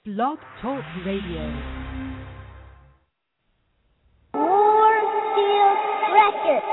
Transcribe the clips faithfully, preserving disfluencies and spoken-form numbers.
Blog Talk Radio. Warfield Records.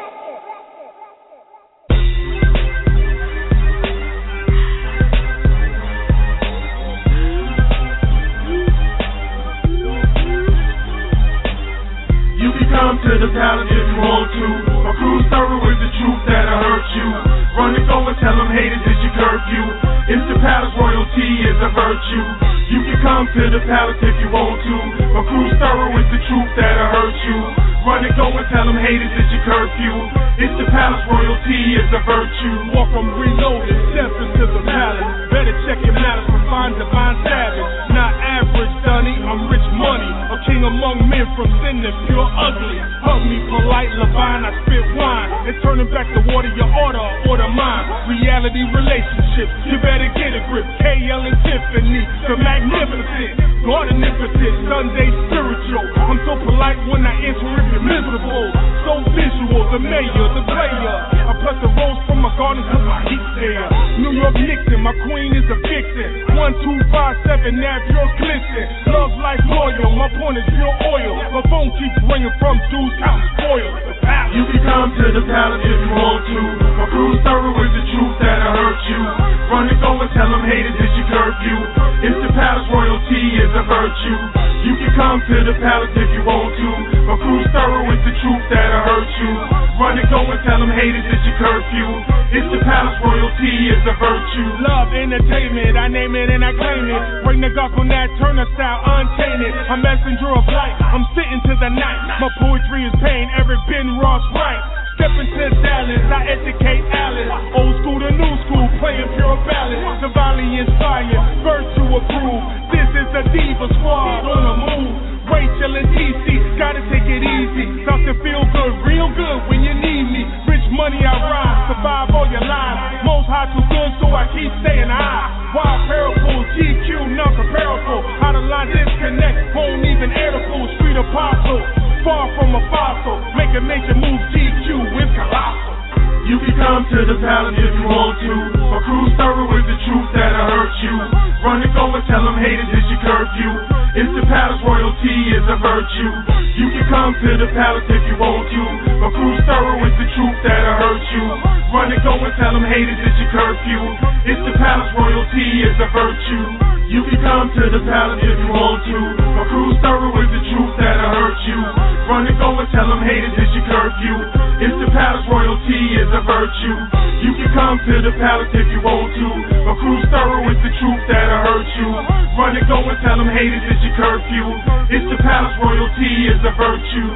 You can come to the palace if you want to. My crew's thorough with the truth that'll hurt you. Run and go and tell them haters it's your curfew. It's the palace, royalty is a virtue. You can come to the palace if you want to. My crew's thorough with the truth that'll hurt you. Run and go and tell them haters it's your curfew. It's the palace, royalty is a virtue. Welcome reloaded, steps into the palace. Better check your malice, refined divine savage. Not average, Dunny, I'm rich money. A king among men from sin that's pure ugly. Hug me polite, Levine, I spit wine. And turning back the water, your order, order mine. Reality relationship, you better get a grip. K L and Tiffany, the magnificent. God omnipotent, Sunday spiritual. I'm so polite when I answer if you're miserable. So visual, the mayor, the player. I pluck the rose from my garden cause my heat's there. New York Nixon, my queen is a vixen. One, two, five, seven, now pure glisten. Love life loyal, my point is pure oil. My phone keeps ringing from dudes counting spoils. You can come to the palace if you want to. My crew's thorough with the truth that'll hurt you. Run and go and tell them haters it's your curfew. It's the palace, royalty is a virtue. You can come to the palace if you want to. My crew's thorough with the truth that'll hurt you. Run and go and tell them haters it's your curfew. It's the palace, royalty is a virtue. Love, entertainment, I name it and I claim it. Bring the gospel, that Turner style, untainted. A messenger of light, I'm sitting to the night. My poetry is pain, Eric Ben Ross right. Step into Dallas, I educate Alice. Old school to new school, playing pure ballad. Divinely inspired, virtue approved. This is the Diva Squad on the move. Rachel and D C, gotta take it easy. Start to feel good, real good when you need me. Rich money I ride, survive all your lives. Most high too good, so I keep staying high. Wild parable, G Q, non-comparable. How the line disconnect, won't even air the full street apostle. Far from a fossil, making major moves, G Q is colossal. You can come to the palace if you want to. My crew's thorough with the truth that'll hurt you. Run and go and tell them haters it's your curfew. It's the palace, royalty is a virtue. You can come to the palace if you want to. My crew's thorough with the truth that'll hurt you. Run and go and tell them haters it's your curfew. It's the palace, royalty is a virtue. You can come to the palace if you want to. My crew's thorough with the truth that'll hurt you. Run and go and tell them haters it's your curfew. It's the palace, royalty is a virtue. You can come to the palace if you want to. My crew's thorough with the truth that'll hurt you. Run and go and tell them haters it's your curfew. It's the palace, royalty is a virtue.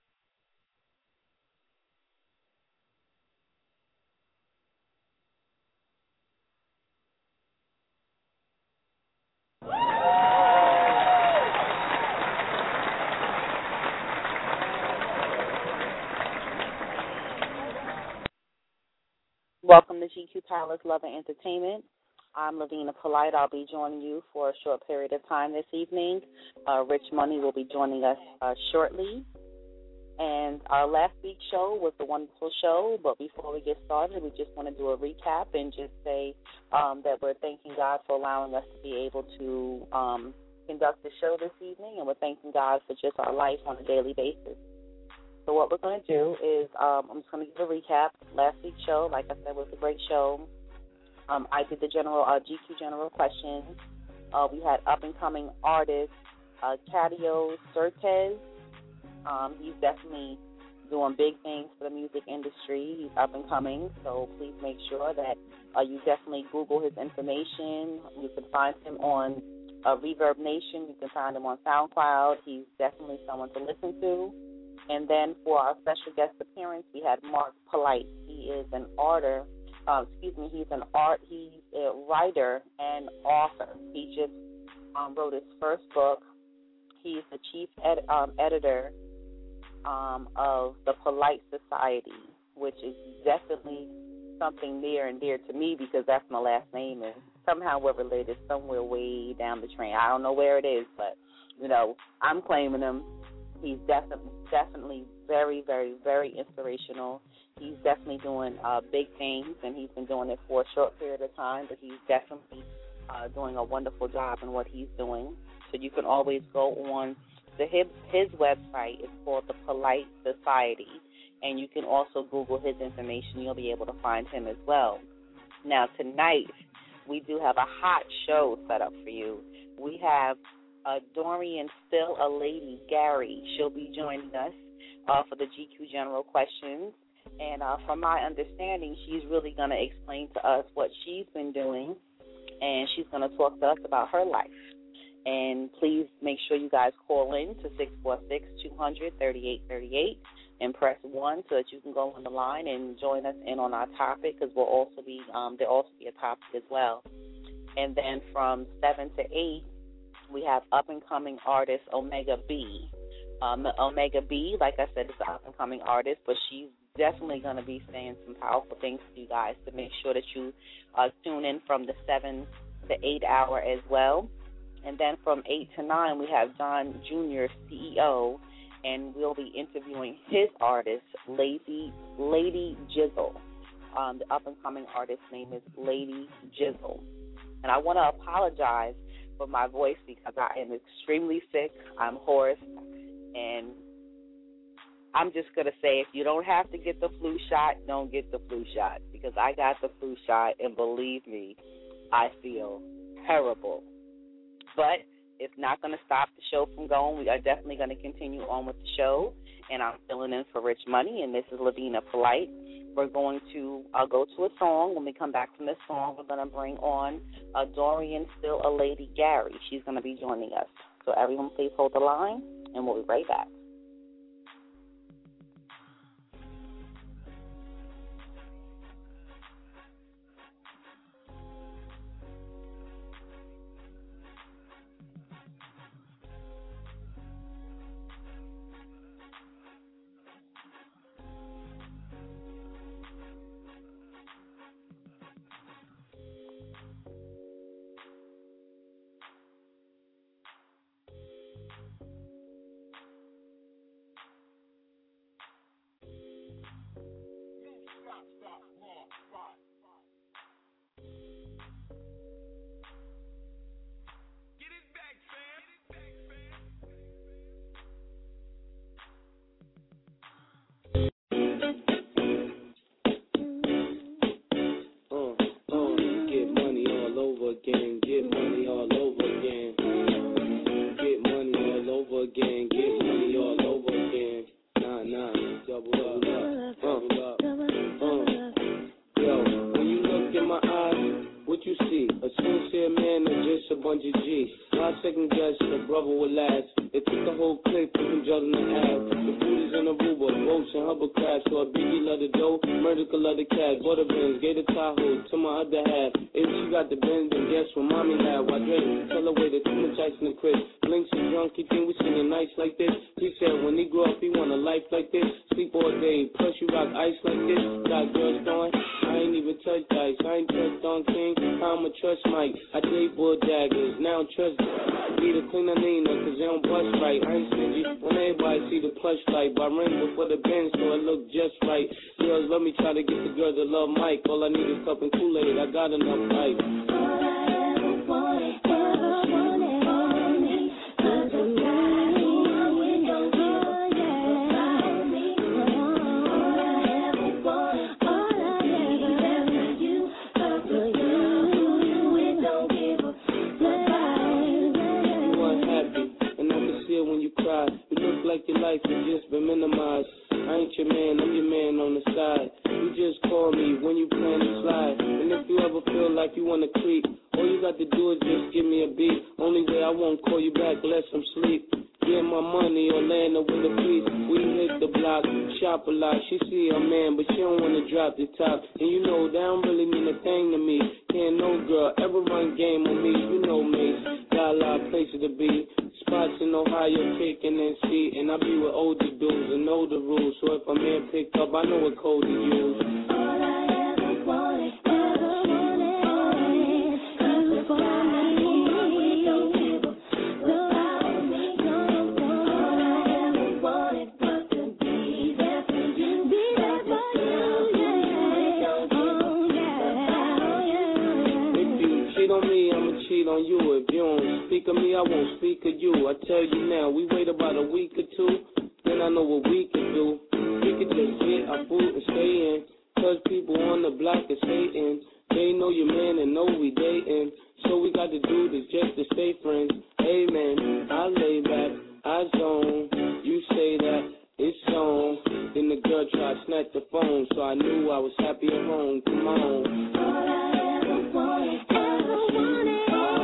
Welcome to G Q Palace Love and Entertainment. I'm Lavina Polite. I'll be joining you for a short period of time this evening. Uh, Rich Money will be joining us uh, shortly. And our last week's show was a wonderful show, but before we get started, we just want to do a recap and just say um, that we're thanking God for allowing us to be able to um, conduct the show this evening, and we're thanking God for just our life on a daily basis. So what we're going to do is um, I'm just going to give a recap. Last week's show, like I said, was a great show. Um, I did the general uh, G Q general questions. Uh, we had up-and-coming artist uh, Cadio Certez. Um, he's definitely doing big things for the music industry. He's up-and-coming, so please make sure that uh, you definitely Google his information. You can find him on uh, Reverb Nation. You can find him on SoundCloud. He's definitely someone to listen to. And then for our special guest appearance, we had Mark Polite. He is an author. Uh, excuse me, he's an art. He's a writer and author. He just um, wrote his first book. He's the chief ed- um, editor um, of the Polite Society, which is definitely something near and dear to me because that's my last name, and somehow we're related somewhere way down the train. I don't know where it is, but you know, I'm claiming him. He's definitely, definitely very, very, very inspirational. He's definitely doing uh, big things, and he's been doing it for a short period of time, but he's definitely uh, doing a wonderful job in what he's doing. So you can always go on the his, his website. It's called the Polite Society, and you can also Google his information. You'll be able to find him as well. Now, tonight, we do have a hot show set up for you. We have uh, Dorian Still a Lady Gary. She'll be joining us uh, for the G Q General Questions. And uh, from my understanding, she's really going to explain to us what she's been doing, and she's going to talk to us about her life. And please make sure you guys call in to six four six, two hundred, thirty-eight thirty-eight and press one so that you can go on the line and join us in on our topic, because we'll also be um, there'll also be a topic as well. And then from seven to eight, we have up-and-coming artist Omega B. Um, Omega B, like I said, is an up-and-coming artist, but she's definitely going to be saying some powerful things to you guys, to make sure that you uh, tune in from the seven to eight hour as well. And then from eight to nine, we have John Junior, C E O, and we'll be interviewing his artist, Lady, Lady Jizzle. Um, the up-and-coming artist's name is Lady Jizzle. And I want to apologize for my voice because I am extremely sick. I'm hoarse. And I'm just going to say, if you don't have to get the flu shot, don't get the flu shot, because I got the flu shot, and believe me, I feel terrible. But it's not going to stop the show from going. We are definitely going to continue on with the show, and I'm filling in for Rich Money, and this is Lavina Polite. We're going to uh, go to a song. When we come back from this song, we're going to bring on uh, Dorian Still a Lady Gary. She's going to be joining us. So everyone please hold the line, and we'll be right back. cheat on me, I'ma cheat on you. If you don't speak of me, I won't speak of you. I tell you now, we wait about a week or two, then I know what we can do. We could just get our food and stay in, cause people on the block is hating. They know your man and know we dating, so we got to do this just to stay friends. Hey man, I lay back, I zone, you say that it's on. Then the girl tried to snatch the phone, so I knew I was happy at home. Come on. All I ever wanted, ever wanted.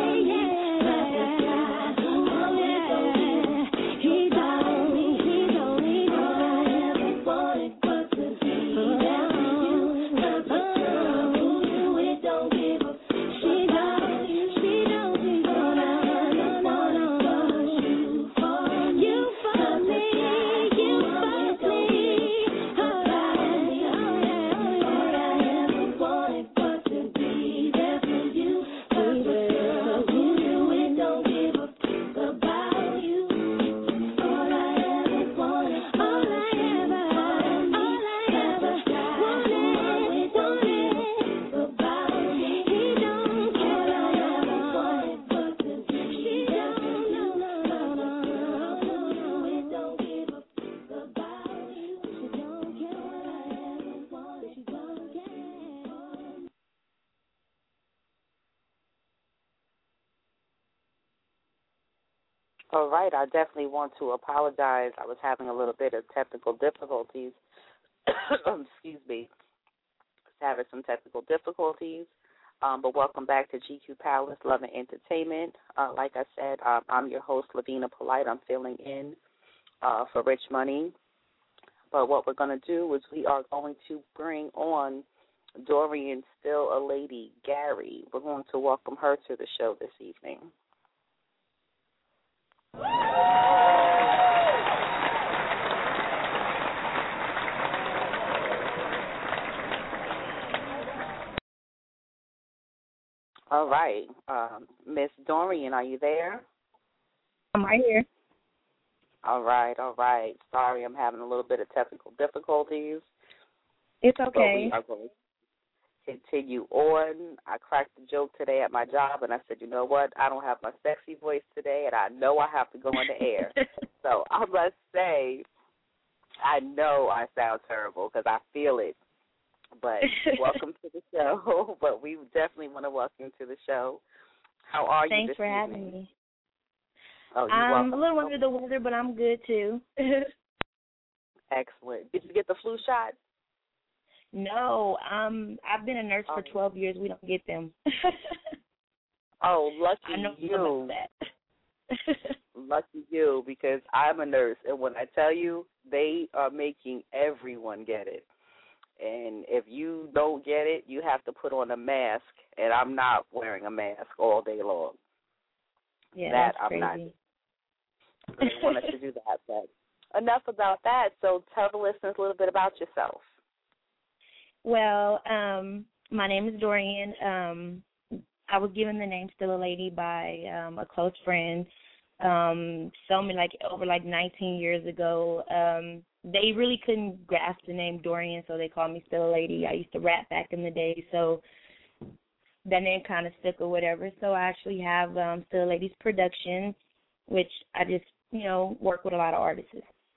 All right, I definitely want to apologize. I was having a little bit of technical difficulties. Excuse me. I was having some technical difficulties. Um, but welcome back to G Q Palace, Love and Entertainment. Uh, like I said, um, I'm your host, Lavina Polite. I'm filling in uh, for Rich Money. But what we're going to do is we are going to bring on Dorian, Still a Lady, Gary. We're going to welcome her to the show this evening. All right. Um, Miss Dorian, are you there? I'm right here. All right, all right. Sorry, I'm having a little bit of technical difficulties. It's okay. But we are going to continue on. I cracked a joke today at my job, and I said, you know what? I don't have my sexy voice today, and I know I have to go on the air. So I must say, I know I sound terrible because I feel it. But welcome to the show. But we definitely want to welcome you to the show. How are you Thanks this for evening? having me. Oh, you're I'm welcome. a little under the weather, but I'm good, too. Excellent. Did you get the flu shot? No. Um, I've been a nurse oh. for twelve years. We don't get them. Oh, lucky I know you. about that. Lucky you, because I'm a nurse, and when I tell you, they are making everyone get it. And if you don't get it, you have to put on a mask, and I'm not wearing a mask all day long. Yeah, that that's I'm crazy. not. I wanted to do that, but enough about that. So tell the listeners a little bit about yourself. Well, um, my name is Dorian. Um, I was given the name Still a Lady by um, a close friend. Um, so many, like over like nineteen years ago. Um, they really couldn't grasp the name Dorian, so they called me Still a Lady. I used to rap back in the day, so that name kind of stuck or whatever. So I actually have um, Still a Ladies Productions, which I just, you know, work with a lot of artists.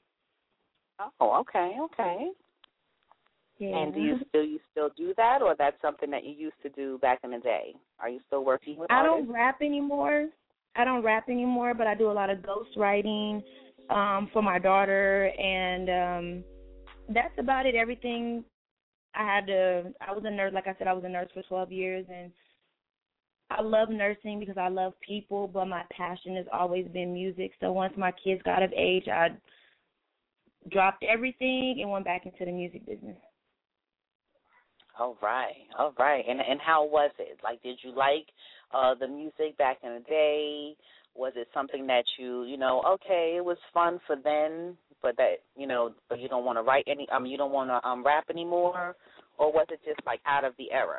Oh, okay, okay. Yeah. And do you still you still do that, or that's something that you used to do back in the day? Are you still working with I artists? don't rap anymore. I don't rap anymore, but I do a lot of ghostwriting um, for my daughter, and um, that's about it. Everything I had to, I was a nurse, like I said, I was a nurse for twelve years, and I love nursing because I love people, but my passion has always been music. So once my kids got of age, I dropped everything and went back into the music business. All right, all right. And and how was it? Like, did you like uh, the music back in the day? Was it something that you, you know, okay, it was fun for then, but that, you know, but you don't want to write any, um, you don't want to um, rap anymore, or was it just like out of the era?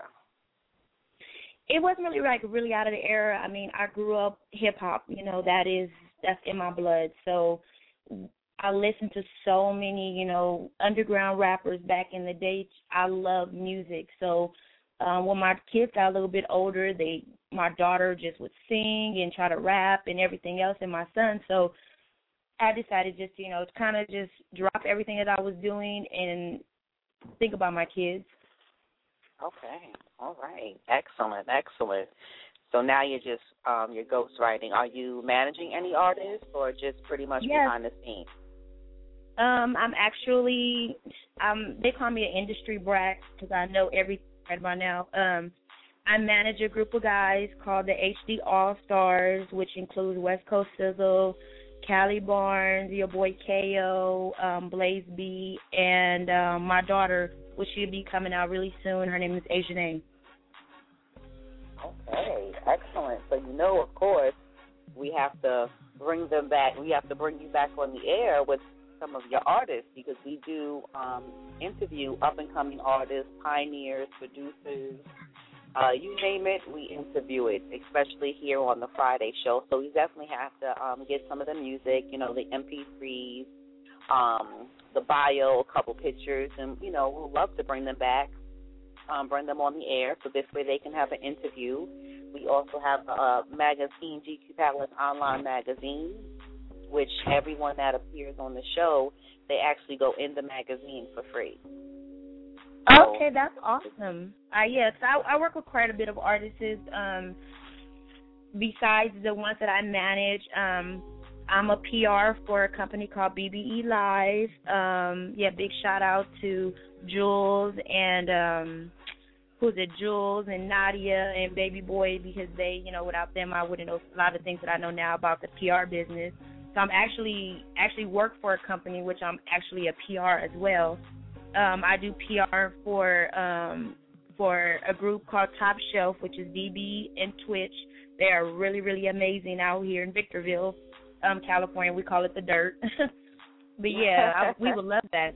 It wasn't really like really out of the era. I mean, I grew up hip hop. You know, that is that's in my blood. So I listened to so many, you know, underground rappers back in the day. I love music. So um, when my kids got a little bit older, they my daughter just would sing and try to rap and everything else, and my son. So I decided just, you know, to kind of just drop everything that I was doing and think about my kids. Okay. All right. Excellent. Excellent. So now you're just, um, you're ghostwriting. Are you managing any artists or just pretty much yes. behind the scenes? Um, I'm actually, um, they call me an industry brat because I know everything right by now. Um, I manage a group of guys called the H D All-Stars, which includes West Coast Sizzle, Callie Barnes, your boy K O, um, Blaze B, and um, my daughter, which she'll be coming out really soon. Her name is Asian. Okay, excellent. So you know, of course, we have to bring them back. We have to bring you back on the air with some of your artists because we do um, interview up-and-coming artists, pioneers, producers, uh, you name it, we interview it, especially here on the Friday show. So we definitely have to um, get some of the music, you know, the M P threes, um, the bio, a couple pictures, and, you know, we'll love to bring them back, um, bring them on the air so this way they can have an interview. We also have a magazine, G Q Palace Online Magazine, which everyone that appears on the show, they actually go in the magazine for free. Okay, that's awesome. Uh, yes, I, I work with quite a bit of artists. Um, besides the ones that I manage, um, I'm a P R for a company called B B E Live. Um, yeah, big shout out to Jules and um, who's it? Jules and Nadia and Baby Boy because they, you know, without them, I wouldn't know a lot of things that I know now about the P R business. So I'm actually actually work for a company which I'm actually a P R as well. Um, I do P R for um, for a group called Top Shelf, which is D B and Twitch. They are really, really amazing out here in Victorville, um, California. We call it the Dirt. But, yeah, I, we would love that.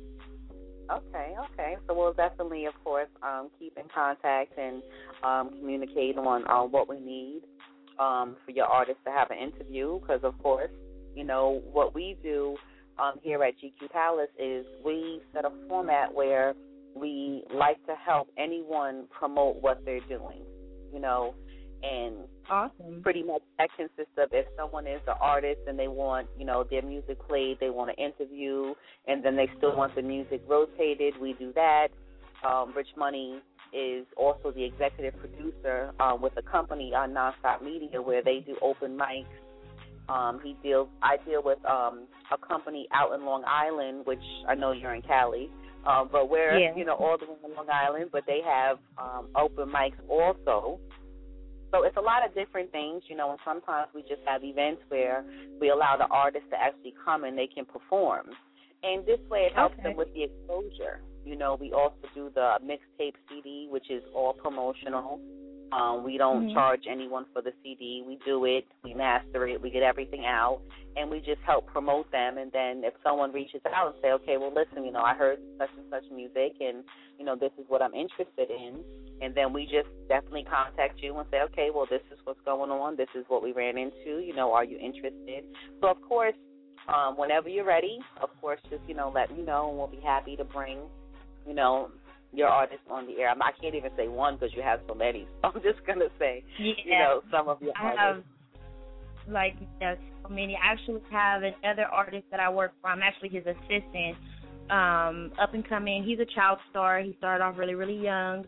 Okay, okay. So we'll definitely, of course, um, keep in contact and um, communicate on uh, what we need um, for your artist to have an interview because, of course, you know, what we do Um, here at G Q Palace is we set a format where we like to help anyone promote what they're doing, you know, and awesome. Pretty much that consists of if someone is an artist and they want, you know, their music played, they want to interview, and then they still want the music rotated, we do that. Um, Rich Money is also the executive producer uh, with a company on Nonstop Media where they do open mics. Um, he deals. I deal with um, a company out in Long Island, which I know you're in Cali, uh, but we're yeah. you know all the way in Long Island. But they have um, open mics also. So it's a lot of different things, you know. And sometimes we just have events where we allow the artists to actually come and they can perform, and this way it helps okay. them with the exposure. You know, we also do the mixtape C D, which is all promotional. Um, we don't mm-hmm. charge anyone for the C D. We do it, we master it, we get everything out, and we just help promote them. And then if someone reaches out and say, okay, well, listen, you know, I heard such and such music, and, you know, this is what I'm interested in, and then we just definitely contact you and say, okay, well, this is what's going on. This is what we ran into. You know, are you interested? So, of course, um, whenever you're ready, of course, just, you know, let me know, and we'll be happy to bring, you know, your artist on the air. I can't even say one because you have so many. So I'm just going to say, yeah. you know, some of your I artists. have, like, uh, so many. I actually have another artist that I work for. I'm actually his assistant, um, up and coming. He's a child star. He started off really, really young.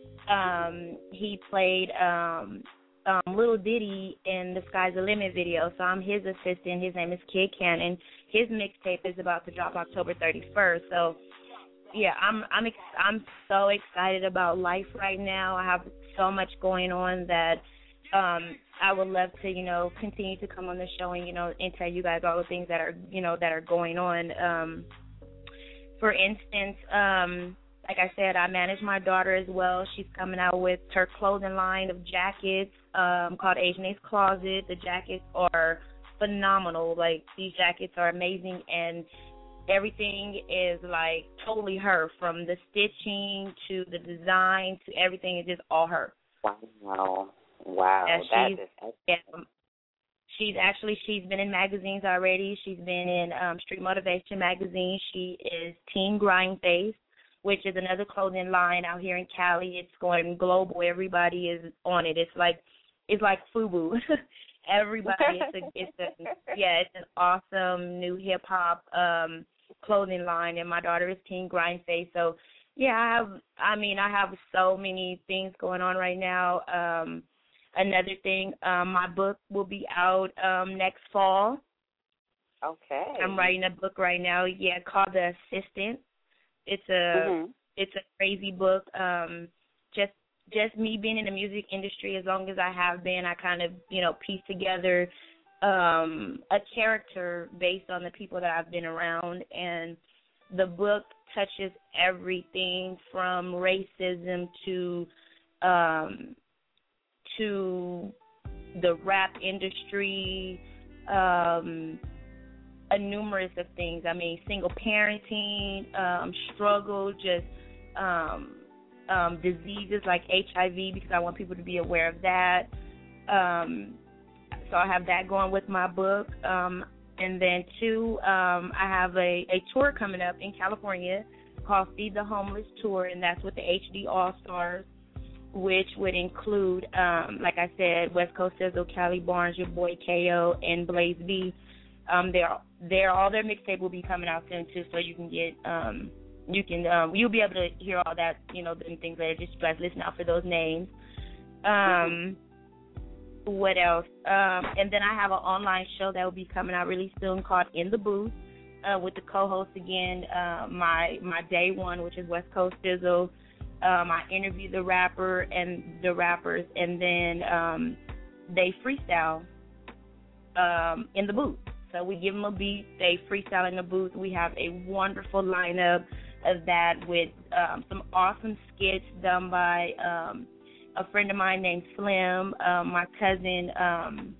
Um, he played um, um, Little Diddy in the Sky's the Limit video. So I'm his assistant. His name is Kid Cannon. His mixtape is about to drop October thirty-first. So, yeah, I'm I'm ex- I'm so excited about life right now. I have so much going on that um, I would love to, you know, continue to come on the show and, you know, and tell you guys all the things that are, you know, that are going on. Um, for instance, um, like I said, I manage my daughter as well. She's coming out with her clothing line of jackets um, called Asian Ace Closet. The jackets are phenomenal. Like, these jackets are amazing, and everything is, like, totally her, from the stitching to the design to everything. It's just all her. Wow. Wow. Yeah, that she's, is excellent. yeah, she's actually, she's been in magazines already. She's been in um, Street Motivation magazine. She is Team Grind Face, which is another clothing line out here in Cali. It's going global. Everybody is on it. It's like it's like FUBU. Everybody, it's a, it's a, yeah, it's an awesome new hip hop um, clothing line, and my daughter is Teen Grindface. So, yeah, I have, I mean, I have so many things going on right now. Um, another thing, um, my book will be out um, next fall. Okay. I'm writing a book right now, yeah, called The Assistant. It's a, mm-hmm. it's a crazy book. Um, just. Just me being in the music industry as long as I have been, I kind of, you know, piece together um, a character based on the people that I've been around. And the book touches everything from racism to um, to the rap industry, um, a numerous of things. I mean, single parenting, um, struggle, just um, Um, diseases like H I V, because I want people to be aware of that. Um, so I have that going with my book. Um, and then, two, um, I have a, a tour coming up in California called Feed the Homeless Tour, and that's with the H D All-Stars, which would include, um, like I said, West Coast Sizzle, Cali Barnes, your boy K O, and Blaze B. Um, they're, they're, all their mixtape will be coming out soon, too, so you can get... Um, You can, um, you'll be able to hear all that, you know, and things later. Just you guys listen out for those names. Um, what else? Um, and then I have an online show that will be coming out really soon called In the Booth uh, with the co-host again, uh, my my day one, which is West Coast Sizzle. Um, I interview the rapper and the rappers, and then um, they freestyle um, in the booth. So we give them a beat, they freestyle in the booth. We have a wonderful lineup of that with um, some awesome skits done by um, a friend of mine named Slim, um, my cousin um,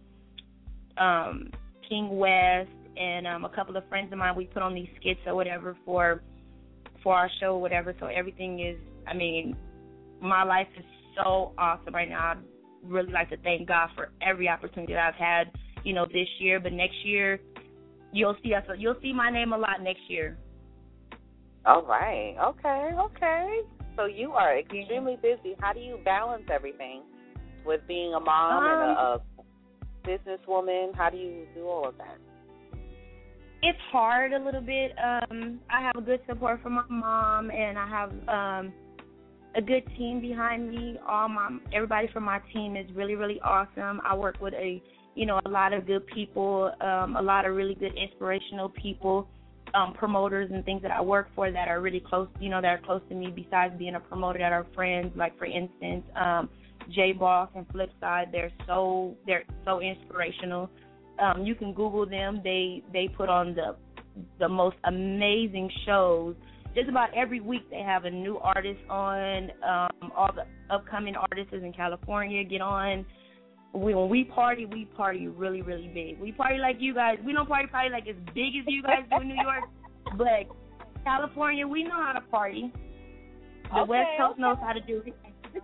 um, King West, and um, a couple of friends of mine. We put on these skits or whatever for for our show or whatever. So everything is, I mean, my life is so awesome right now. I'd really like to thank God for every opportunity that I've had, you know, this year. But next year, you'll see us. You'll see my name a lot next year. All right. Okay. Okay. So you are extremely busy. How do you balance everything with being a mom um, and a, a businesswoman? How do you do all of that? It's hard a little bit. Um, I have a good support from my mom, and I have um, a good team behind me. All my everybody from my team is really, really awesome. I work with a you know a lot of good people, um, a lot of really good inspirational people. Um, promoters and things that I work for that are really close, you know, that are close to me besides being a promoter that are friends. Like, for instance, um, J-Boss and Flipside, they're so, they're so inspirational. Um, you can Google them. They, they put on the, the most amazing shows. Just about every week they have a new artist on. Um, all the upcoming artists in California get on. We, when we party, we party really, really big. We party like you guys. We don't party probably like as big as you guys do in New York, but California, we know how to party. The okay, West Coast okay. knows how to do it.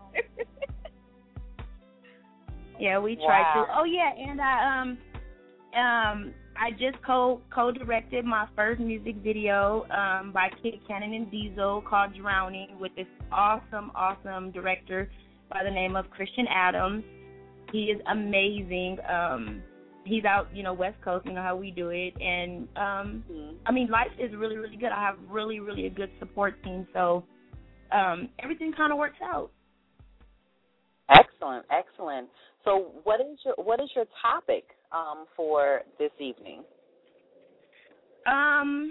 Yeah, we try wow. to. Oh yeah, and I um um I just co co directed my first music video um by Kid Cannon and Diesel called Drowning with this awesome, awesome director by the name of Christian Adams. He is amazing. Um, he's out, you know, West Coast, you know how we do it. And, um, mm-hmm. I mean, life is really, really good. I have really, really a good support team. So um, everything kind of works out. Excellent, excellent. So what is your what is your topic um, for this evening? Um,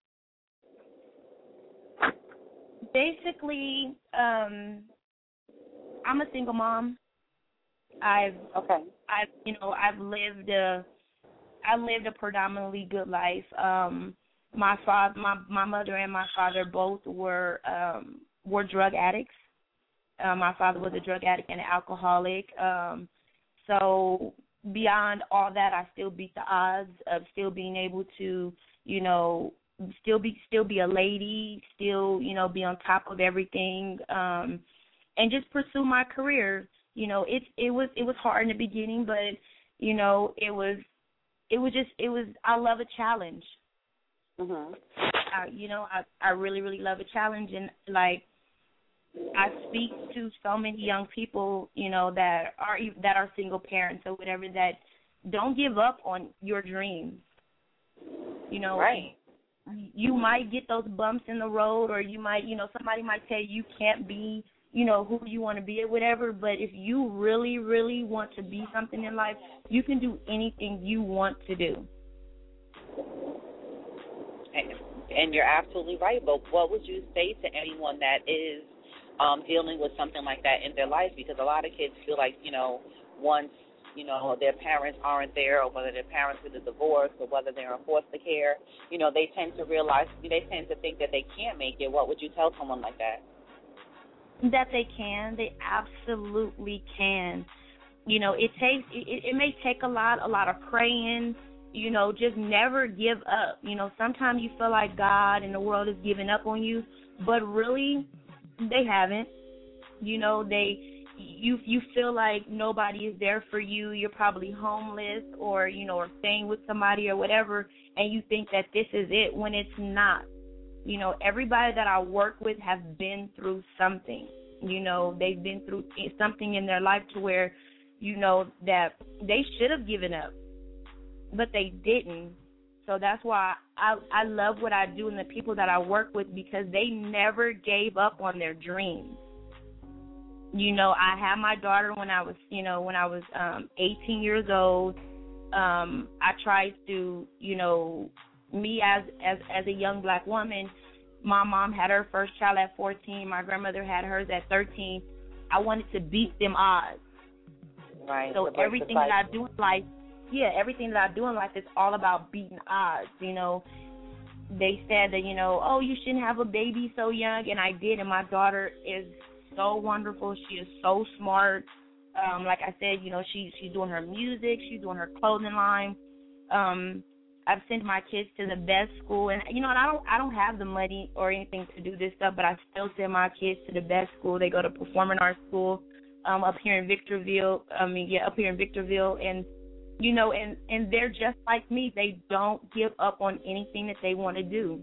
basically, um, I'm a single mom. I've okay. I've you know I've lived a I lived a predominantly good life. Um, my father, my my mother, and my father both were um, were drug addicts. Uh, my father was a drug addict and an alcoholic. Um, so beyond all that, I still beat the odds of still being able to you know still be still be a lady, still you know be on top of everything, um, and just pursue my career. You know, it it was it was hard in the beginning, but you know, it was it was just it was. I love a challenge. Mhm. I, you know, I I really really love a challenge, and like I speak to so many young people, you know, that are that are single parents or whatever, that don't give up on your dreams. You know, right. You might get those bumps in the road, or you might, you know, somebody might tell you you can't be, you know, who you want to be or whatever. But if you really, really want to be something in life, you can do anything you want to do. And you're absolutely right. But what would you say to anyone that is um, dealing with something like that in their life? Because a lot of kids feel like, you know, once, you know, their parents aren't there, or whether their parents are divorced, or whether they're in foster care, you know, they tend to realize, they tend to think that they can't make it. What would you tell someone like that? That they can. They absolutely can. You know, it takes, it, it may take a lot, a lot of praying. You know, just never give up. You know, sometimes you feel like God and the world is giving up on you, but really, they haven't. You know, they, you you feel like nobody is there for you. You're probably homeless, or, you know, or staying with somebody or whatever, and you think that this is it when it's not. You know, everybody that I work with has been through something. You know, they've been through something in their life to where, you know, that they should have given up, but they didn't. So that's why I I love what I do and the people that I work with, because they never gave up on their dreams. You know, I had my daughter when I was, you know, when I was um, eighteen years old. Um, I tried to, you know, me as, as as a young black woman, my mom had her first child at fourteen. My grandmother had hers at thirteen. I wanted to beat them odds. Right. So everything that I do in life, yeah, everything that I do in life is all about beating odds. You know, they said that, you know, oh, you shouldn't have a baby so young, and I did, and my daughter is so wonderful. She is so smart. Um, like I said, you know, she she's doing her music, she's doing her clothing line. Um, I've sent my kids to the best school, and you know, and I don't I don't have the money or anything to do this stuff, but I still send my kids to the best school. They go to Performing Arts School um, up here in Victorville. I mean, yeah, up here in Victorville, and you know, and and they're just like me. They don't give up on anything that they want to do.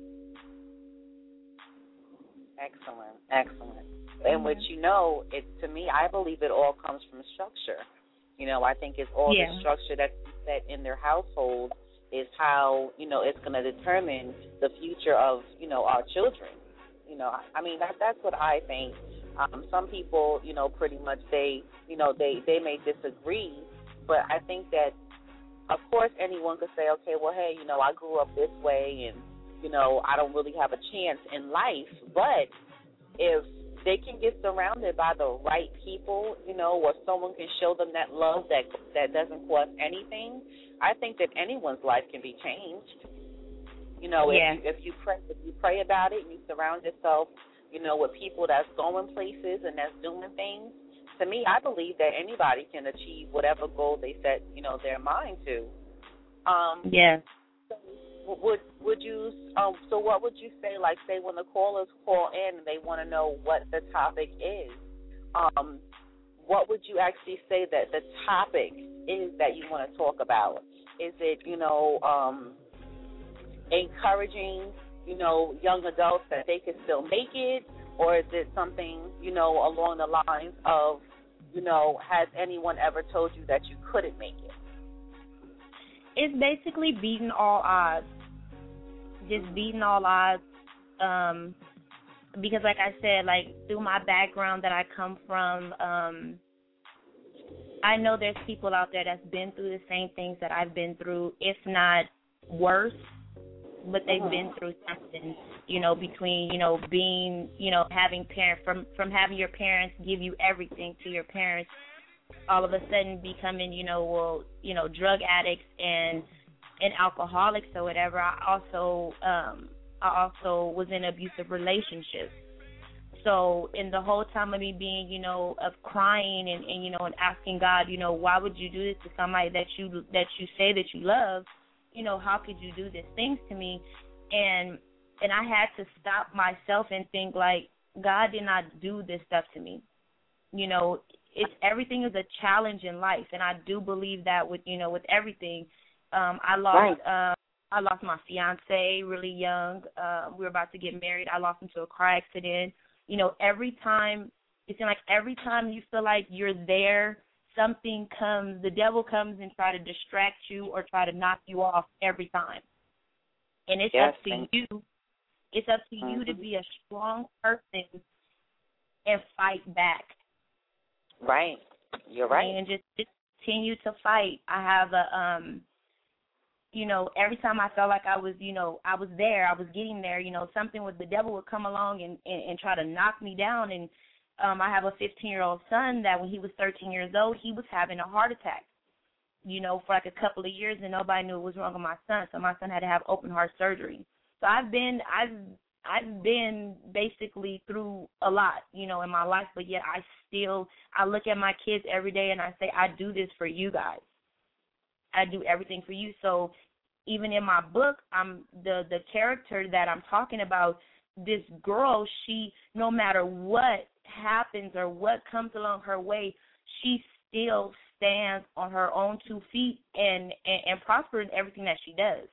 Excellent, excellent. And what you know, it to me, I believe it all comes from structure. You know, I think it's all yeah. the structure that's set in their household is how, you know, it's going to determine the future of, you know, our children. You know, I mean, that that's what I think. Um, some people, you know, pretty much they, you know, they, they may disagree, but I think that, of course, anyone could say, okay, well, hey, you know, I grew up this way and, you know, I don't really have a chance in life. But if they can get surrounded by the right people, you know, or someone can show them that love that that doesn't cost anything, I think that anyone's life can be changed. You know, yeah. if you, if you pray, if you pray about it, and you surround yourself, you know, with people that's going places and that's doing things. To me, I believe that anybody can achieve whatever goal they set, you know, their mind to. Um, yeah. So would would you? Um, so what would you say? Like, say when the callers call in and they want to know what the topic is, um, what would you actually say that the topic is that you want to talk about? Is it, you know, um, encouraging, you know, young adults that they can still make it, or is it something, you know, along the lines of, you know, has anyone ever told you that you couldn't make it? It's basically beating all odds. Just beating all odds. Um, because like I said, like through my background that I come from, um, I know there's people out there that's been through the same things that I've been through, if not worse, but they've been through something, you know, between, you know, being, you know, having parents, from, from having your parents give you everything to your parents, all of a sudden becoming, you know, well, you know, drug addicts and and alcoholics or whatever. I also um, I also was in abusive relationships. So in the whole time of me being, you know, of crying and, and you know, and asking God, you know, why would you do this to somebody that you that you say that you love? You know, how could you do these things to me? And and I had to stop myself and think, like, God did not do this stuff to me. You know, it's everything is a challenge in life, and I do believe that with, you know, with everything. Um, I lost right. uh, I lost my fiance really young. Uh, we were about to get married. I lost him to a car accident. you know, every time, it seems like every time you feel like you're there, something comes, the devil comes and try to distract you or try to knock you off every time. And it's yes, up to you. It's up to mm-hmm. you to be a strong person and fight back. Right. You're right. And just, just continue to fight. I have a, um, you know, every time I felt like I was, you know, I was there, I was getting there, you know, something with the devil would come along and, and, and try to knock me down. And um, I have a fifteen-year-old son that when he was thirteen years old, he was having a heart attack, you know, for like a couple of years, and nobody knew what was wrong with my son. So my son had to have open heart surgery. So I've been, I've, I've been basically through a lot, you know, in my life, but yet I still, I look at my kids every day and I say, I do this for you guys. I do everything for you. So even in my book, I'm the, the character that I'm talking about, this girl, she, no matter what happens or what comes along her way, she still stands on her own two feet and, and, and prospers in everything that she does.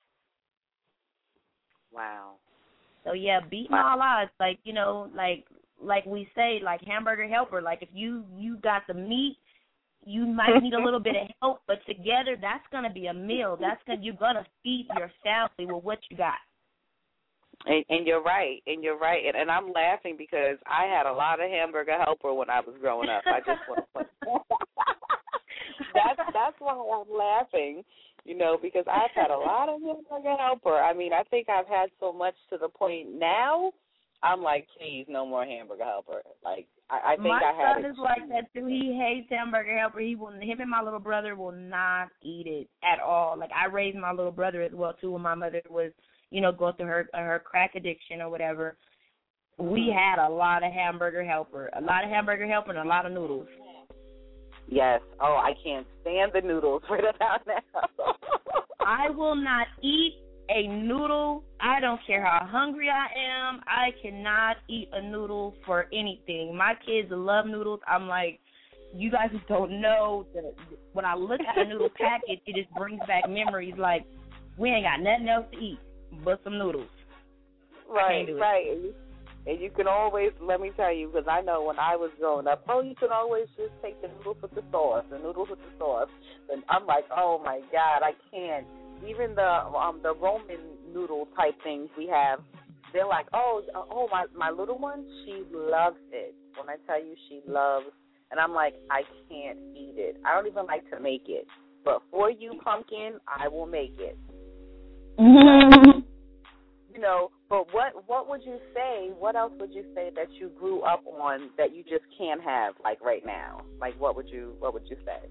Wow. So, yeah, beating wow. all odds, like, you know, like like we say, like hamburger helper, like if you, you got the meat, you might need a little bit of help, but together that's going to be a meal. That's gonna, you're going to feed your family with what you got. And, and you're right, and you're right. And, and I'm laughing because I had a lot of hamburger helper when I was growing up. I just want to put that's, that's why I'm laughing, you know, because I've had a lot of hamburger helper. I mean, I think I've had so much to the point now, I'm like, please, no more hamburger helper. Like, I, I think my I had son it. is like that too. He hates hamburger helper. He will. Him and my little brother will not eat it at all. Like I raised my little brother as well too. When my mother was, you know, going through her her crack addiction or whatever, we had a lot of hamburger helper, a lot of hamburger helper, and a lot of noodles. Yes. Oh, I can't stand the noodles right about now. I will not eat a noodle. I don't care how hungry I am. I cannot eat a noodle for anything. My kids love noodles. I'm like, you guys don't know that when I look at a noodle package, it just brings back memories like we ain't got nothing else to eat but some noodles. Right, right. And you, and you can always, let me tell you, because I know when I was growing up, oh, you can always just take the noodles with the sauce, the noodles with the sauce. And I'm like, oh, my God, I can't. Even the um the Roman noodle type things we have, they're like, oh, oh my my little one, she loves it. When I tell you she loves, and I'm like, I can't eat it. I don't even like to make it. But for you, Pumpkin, I will make it. Mm-hmm. You know, but what what would you say? What else would you say that you grew up on that you just can't have like right now? Like what would you what would you say?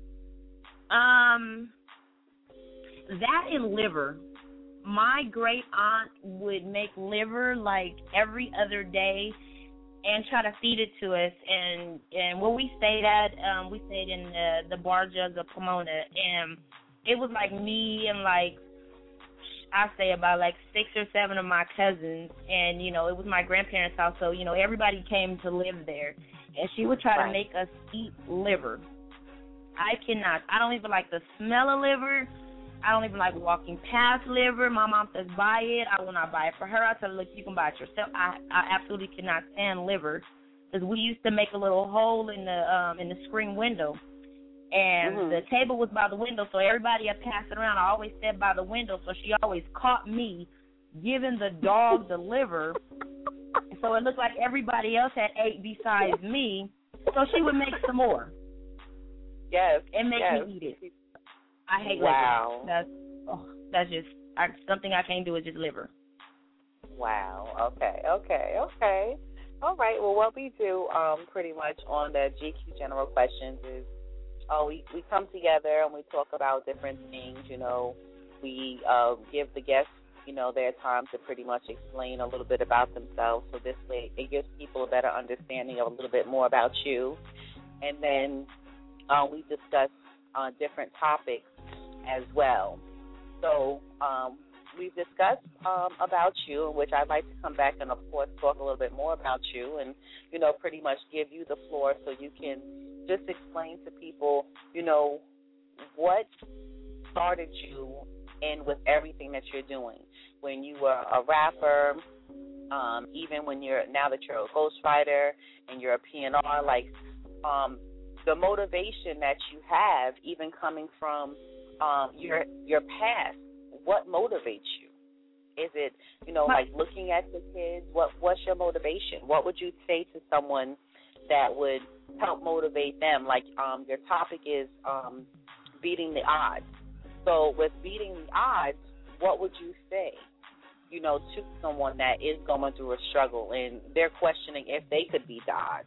Um. That and liver. My great aunt would make liver like every other day and try to feed it to us. And and where we stayed at, um, we stayed in the, the Bar Jug of Pomona. And it was like me and like, I say about like six or seven of my cousins. And, you know, it was my grandparents' house. So, you know, everybody came to live there. And she would try to make us eat liver. I cannot. I don't even like the smell of liver. I don't even like walking past liver. My mom says, buy it. I will not buy it for her. I tell her, look, you can buy it yourself. I, I absolutely cannot stand liver because we used to make a little hole in the um, in the screen window. And mm-hmm. the table was by the window, so everybody had passed it around. I always sat by the window, so she always caught me giving the dog the liver. So it looked like everybody else had ate besides me, so she would make some more. Yes. And make yes. me eat it. I hate wow. liver. That's oh, that's just I, something I can't do is just liver. Wow. Okay. Okay. Okay. All right. Well, what we do um, pretty much on the G Q General Questions is, oh, we, we come together and we talk about different things. You know, we uh, give the guests, you know, their time to pretty much explain a little bit about themselves. So this way, it gives people a better understanding of a little bit more about you. And then uh, we discuss uh, different topics as well. So um, we've discussed um, about you, which I'd like to come back and, of course, talk a little bit more about you and, you know, pretty much give you the floor so you can just explain to people, you know, what started you in with everything that you're doing. When you were a rapper, Um, even when you're, now that you're a ghostwriter and you're a P N R, like, um, the motivation that you have, even coming from um, your your past, what motivates you? Is it, you know, like looking at the kids? What What's your motivation? What would you say to someone that would help motivate them? Like, um, your topic is um, beating the odds. So with beating the odds, what would you say, you know, to someone that is going through a struggle and they're questioning if they could beat the odds?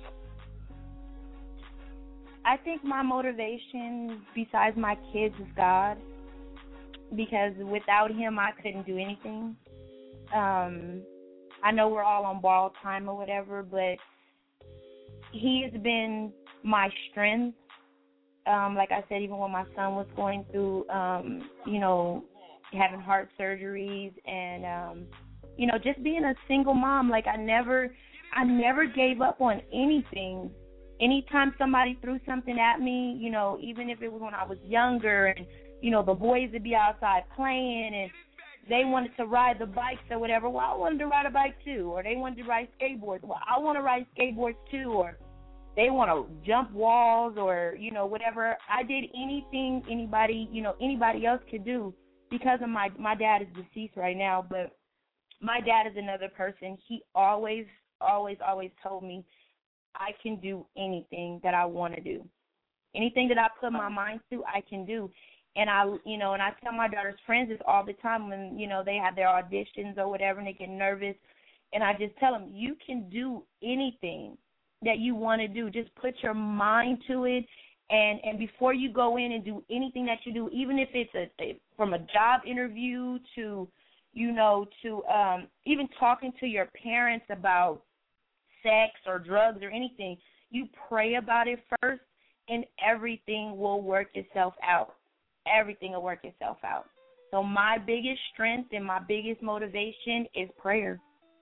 I think my motivation, besides my kids, is God, because without him, I couldn't do anything. Um, I know we're all on borrowed time or whatever, but he has been my strength. Um, like I said, even when my son was going through, um, you know, having heart surgeries and, um, you know, just being a single mom, like I never, I never gave up on anything. Anytime somebody threw something at me, you know, even if it was when I was younger and, you know, the boys would be outside playing and they wanted to ride the bikes or whatever, well, I wanted to ride a bike too. Or they wanted to ride skateboards. Well, I want to ride skateboards too. Or they want to jump walls or, you know, whatever. I did anything anybody, you know, anybody else could do because of my, my dad is deceased right now, but my dad is another person. He always, always, always told me, I can do anything that I want to do. Anything that I put my mind to, I can do. And I, you know, and I tell my daughter's friends this all the time when, you know, they have their auditions or whatever and they get nervous. And I just tell them, you can do anything that you want to do. Just put your mind to it. And, and before you go in and do anything that you do, even if it's a, a from a job interview to, you know, to um, even talking to your parents about sex or drugs or anything, you pray about it first, and everything will work itself out. Everything will work itself out. So my biggest strength and my biggest motivation is prayer.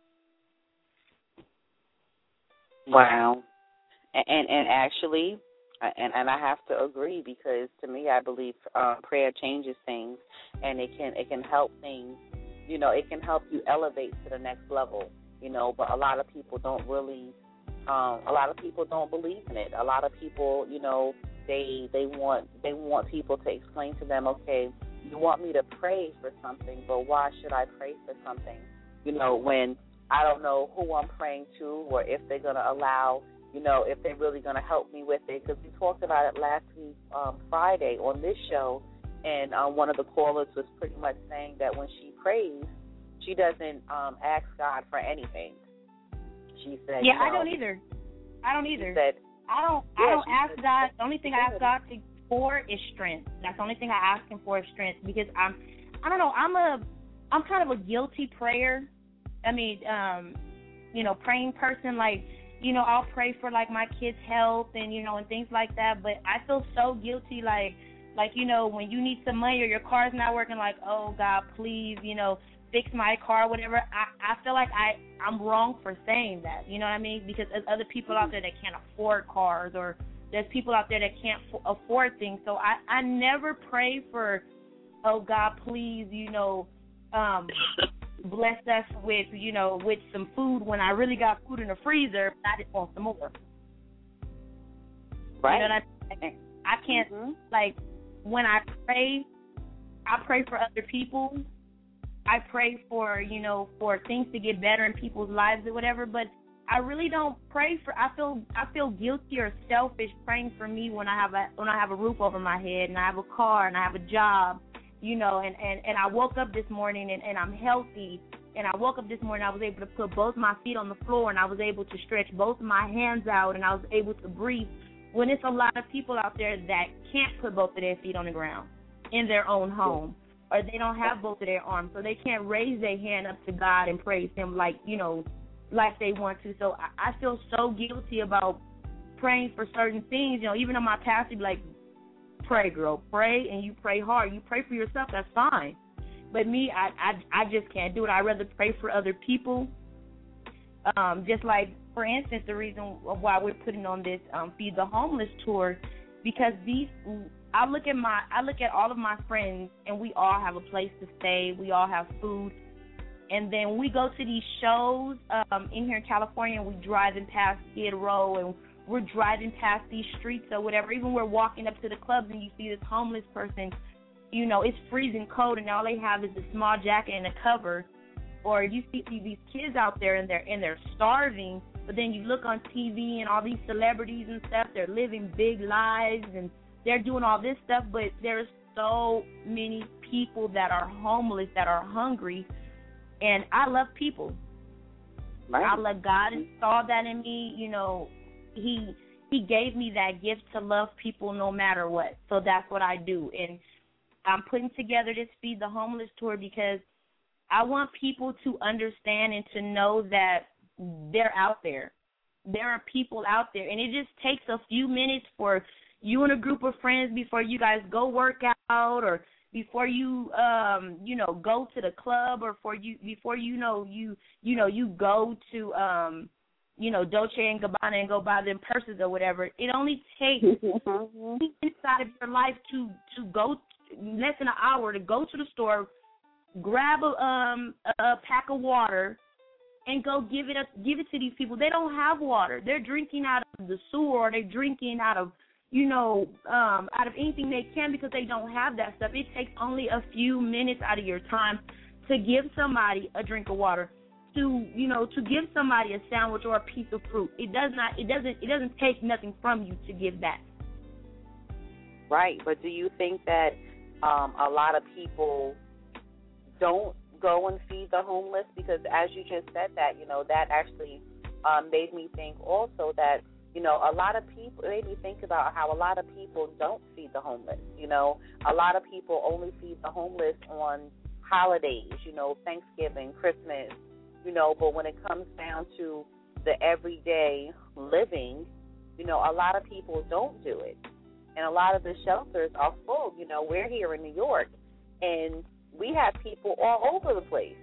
Wow. And and, and actually, and, and I have to agree, because to me, I believe uh, prayer changes things, and it can it can help things. You know, it can help you elevate to the next level. You know, but a lot of people don't really, um, a lot of people don't believe in it. A lot of people, you know, they they want they want people to explain to them, okay, you want me to pray for something, but why should I pray for something? You know, when I don't know who I'm praying to or if they're going to allow, you know, if they're really going to help me with it. Because we talked about it last week, um, Friday, on this show, and um, one of the callers was pretty much saying that when she prays, she doesn't um, ask God for anything. She said, "Yeah, you know, I don't either. I don't either. She said, I don't. Yeah, I don't ask said, God. The only thing I ask God to, for is strength. That's the only thing I ask Him for is strength, because I'm. I don't know. I'm a. I'm kind of a guilty prayer. I mean, um, you know, praying person. Like, you know, I'll pray for like my kids' health and you know and things like that. But I feel so guilty, like, like you know, when you need some money or your car's not working, like, oh God, please, you know, fix my car, whatever. I, I feel like I, I'm wrong for saying that, you know what I mean? Because there's other people out there that can't afford cars, or there's people out there that can't f- afford things. So I, I never pray for, oh, God, please, you know, um, bless us with, you know, with some food when I really got food in the freezer, but I just want some more. Right. You know what I mean? I can't, mm-hmm. like, when I pray, I pray for other people. I pray for, you know, for things to get better in people's lives or whatever, but I really don't pray for, I feel I feel guilty or selfish praying for me when I have a when I have a roof over my head and I have a car and I have a job, you know, and, and, and I woke up this morning and, and I'm healthy, and I woke up this morning, I was able to put both my feet on the floor and I was able to stretch both my hands out and I was able to breathe, when it's a lot of people out there that can't put both of their feet on the ground in their own home. Or they don't have both of their arms, so they can't raise their hand up to God and praise Him like, you know, like they want to. So I, I feel so guilty about praying for certain things. You know, even on my pastor, be like, pray, girl, pray, and you pray hard. You pray for yourself, that's fine. But me, I, I, I just can't do it. I'd rather pray for other people. Um, just like, for instance, the reason why we're putting on this um, Feed the Homeless tour, because these. I look at my, I look at all of my friends, and we all have a place to stay. We all have food, And then we go to these shows um, in here in California, and we're driving past Skid Row, and we're driving past these streets or whatever. Even we're walking up to the clubs, and you see this homeless person, you know, it's freezing cold, and all they have is a small jacket and a cover. Or you see these kids out there, and they're, and they're starving, but then you look on T V, and all these celebrities and stuff, they're living big lives, and they're doing all this stuff, but there's so many people that are homeless, that are hungry. And I love people. Right. I love God installed that in me. You know, he he gave me that gift to love people no matter what. So that's what I do. And I'm putting together this Feed the Homeless tour because I want people to understand and to know that they're out there. There are people out there. And it just takes a few minutes for you and a group of friends before you guys go work out, or before you, um, you know, go to the club, or for you before you know you, you know, you go to, um, you know, Dolce and Gabbana and go buy them purses or whatever. It only takes inside of your life to to go less than an hour to go to the store, grab a um a pack of water, and go give it up, give it to these people. They don't have water. They're drinking out of the sewer, or they're drinking out of, you know, um, out of anything they can because they don't have that stuff. It takes only a few minutes out of your time to give somebody a drink of water, to, you know, to give somebody a sandwich or a piece of fruit. It does not, it doesn't, it doesn't take nothing from you to give that. Right, but do you think that um, a lot of people don't go and feed the homeless? Because as you just said that, you know, that actually um, made me think also that, you know, a lot of people, it made me think about how a lot of people don't feed the homeless. You know, a lot of people only feed the homeless on holidays, you know, Thanksgiving, Christmas, you know, but when it comes down to the everyday living, you know, a lot of people don't do it. And a lot of the shelters are full. You know, we're here in New York, and we have people all over the place.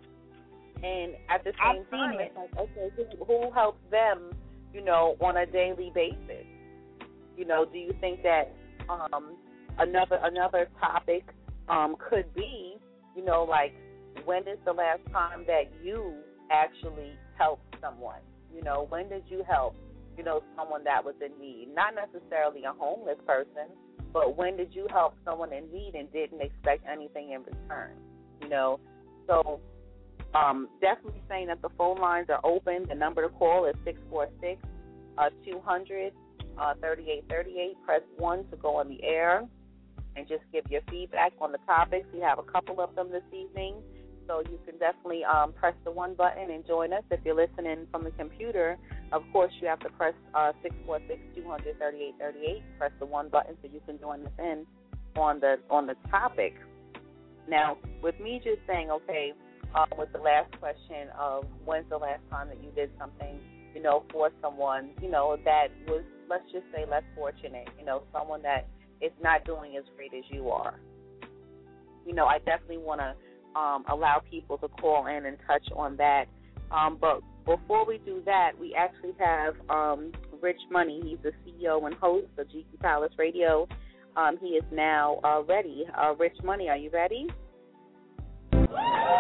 And at the same I've time, seen it. it's like, okay, who, who helps them, you know, on a daily basis? You know, do you think that um, another another topic um, could be, you know, like, when is the last time that you actually helped someone? You know, when did you help, you know, someone that was in need? Not necessarily a homeless person, but when did you help someone in need and didn't expect anything in return? You know, so um, definitely saying that the phone lines are open. The number to call is six four six, two hundred, thirty-eight thirty-eight. Press one to go on the air and just give your feedback on the topics. We have a couple of them this evening, so you can definitely um, press the one button and join us. If you're listening from the computer, of course, you have to press uh, six four six, two hundred, thirty-eight thirty-eight. Press the one button so you can join us in on the on the topic. Now, with me just saying, okay, uh, with the last question of when's the last time that you did something, you know, for someone, you know, that was, let's just say, less fortunate, you know, someone that is not doing as great as you are. You know, I definitely want to um, allow people to call in and touch on that. Um, but before we do that, we actually have um, Rich Money. He's the C E O and host of G Q Palace Radio. Um, he is now uh, ready. Uh, Rich Money, are you ready? Can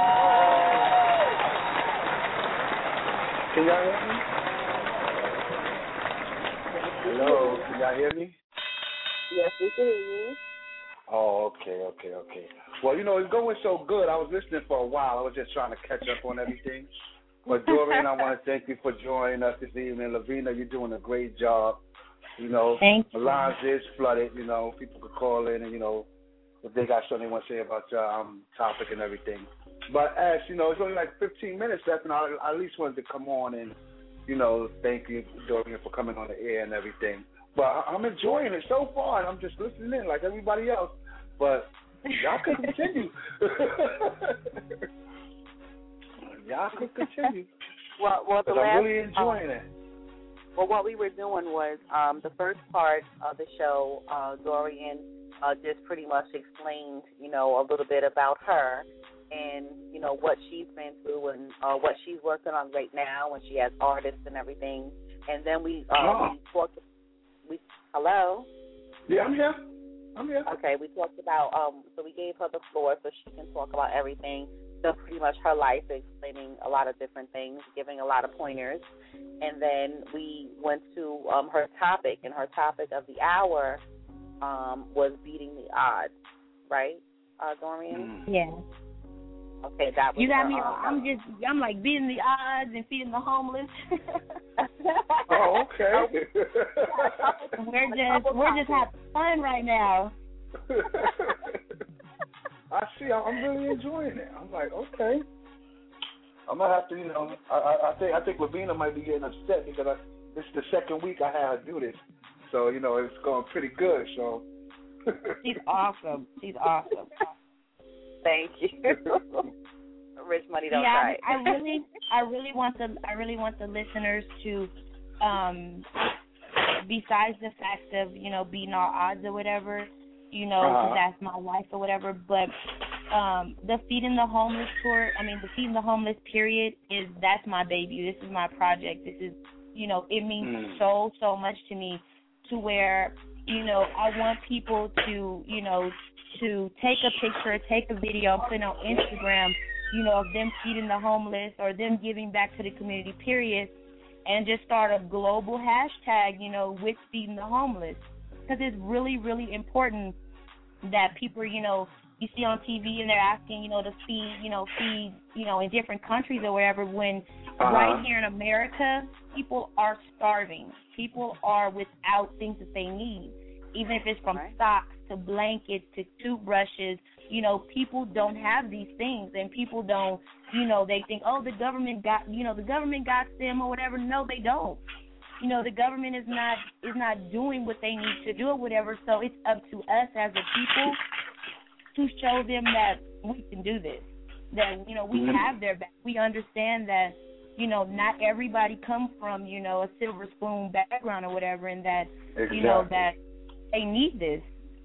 y'all hear me? Hello, can y'all hear me? Yes, we can hear you. Oh, okay, okay, okay. Well, you know, it's going so good. I was listening for a while. I was just trying to catch up on everything. But, Doreen, I want to thank you for joining us this evening. Lavina, you're doing a great job. You know, thank you. The lines is flooded. You know, people could call in and, you know, if they got something they want to say about your um, topic and everything. But, as you know, it's only like fifteen minutes left, and I, I at least wanted to come on and, you know, thank you, Doreen, for coming on the air and everything. But I'm enjoying it so far, and I'm just listening in like everybody else. But y'all could continue. Y'all could continue. Well, well, the last, I'm really enjoying um, it. Well, what we were doing was um, the first part of the show, uh, Dorian uh, just pretty much explained, you know, a little bit about her and, you know, what she's been through and uh, what she's working on right now, and she has artists and everything. And then we, um, oh. we talked. We hello. Yeah, I'm here. I'm here. Okay, we talked about. Um, so we gave her the floor so she can talk about everything. so pretty much her life, explaining a lot of different things, giving a lot of pointers. And then we went to um, her topic, and her topic of the hour um, was beating the odds, right, uh, Dorian? Yeah. Okay, that was you got her, me. um, I'm just, I'm like beating the odds and feeding the homeless. Oh, okay. we're just, we're just having fun right now. I see. I'm really enjoying it. I'm like, okay. I'm gonna have to, you know. I, I, I think I think Lavina might be getting upset because I, this is the second week I had her do this, so you know it's going pretty good. So. She's awesome. She's awesome. Thank you. Rich Money don't yeah, try. I, I really, I really want the, I really want the listeners to, um, besides the fact of you know beating all odds or whatever, you know, uh-huh. that's my life or whatever, but um, the Feeding the Homeless tour, I mean, the Feeding the Homeless period is, that's my baby. This is my project. This is, you know, it means mm. so, so much to me to where, you know, I want people to, you know, to take a picture, take a video, put it on Instagram, you know, of them feeding the homeless or them giving back to the community, period, and just start a global hashtag, you know, with Feeding the Homeless. Because it's really, really important that people, you know, you see on T V and they're asking, you know, to feed, you know, feed, you know, in different countries or wherever, when uh-huh. right here in America, people are starving. People are without things that they need, even if it's from right. socks to blankets to toothbrushes. You know, people don't have these things, and people don't, you know, they think, oh, the government got, you know, the government got them or whatever. No, they don't. You know, the government is not is not doing what they need to do or whatever, so it's up to us as a people to show them that we can do this, that, you know, we mm-hmm. have their back. We understand that, you know, not everybody comes from, you know, a silver spoon background or whatever, and that, exactly. you know, that they need this.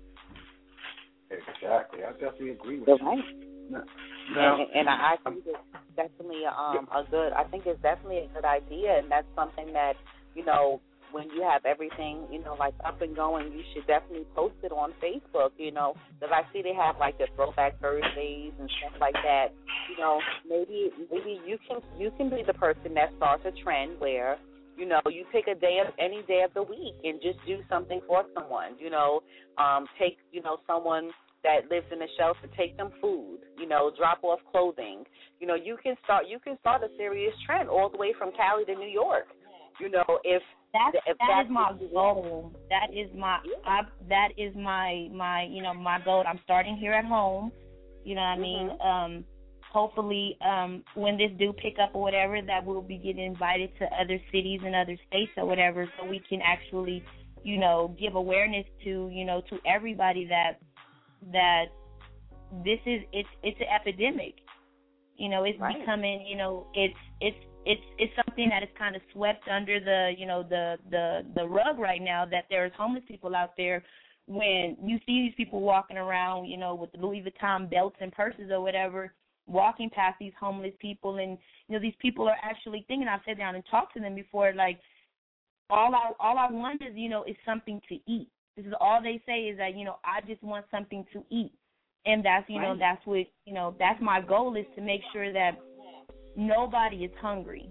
Exactly. I definitely agree with That's you. Right. No. No. And, and I think it's definitely um, a good, I think it's definitely a good idea, and that's something that, you know, when you have everything, you know, like up and going, you should definitely post it on Facebook, you know, because I see they have like the Throwback Thursdays and stuff like that. You know, maybe maybe you can you can be the person that starts a trend where, you know, you pick a day of any day of the week and just do something for someone. You know, um, take you know someone that lives in a shelter, take them food. You know, drop off clothing. You know, you can start you can start a serious trend all the way from Cali to New York. You know, if That's, if that that's is my goal. That is my I, that is my my you know my goal. I'm starting here at home. You know what I mean? Mm-hmm. Um, hopefully, um, when this do pick up or whatever, that we'll be getting invited to other cities and other states or whatever, so we can actually, you know, give awareness to you know to everybody that that this is it's it's an epidemic. You know, it's right. becoming you know it's it's. It's it's something that is kind of swept under the you know the, the, the rug right now, that there's homeless people out there. When you see these people walking around, you know, with Louis Vuitton belts and purses or whatever, walking past these homeless people, and you know these people are actually thinking. I've sat down and talked to them before. Like all I all I want is you know is something to eat. This is all they say is that you know I just want something to eat, and that's you know right. that's what you know that's my goal, is to make sure that nobody is hungry.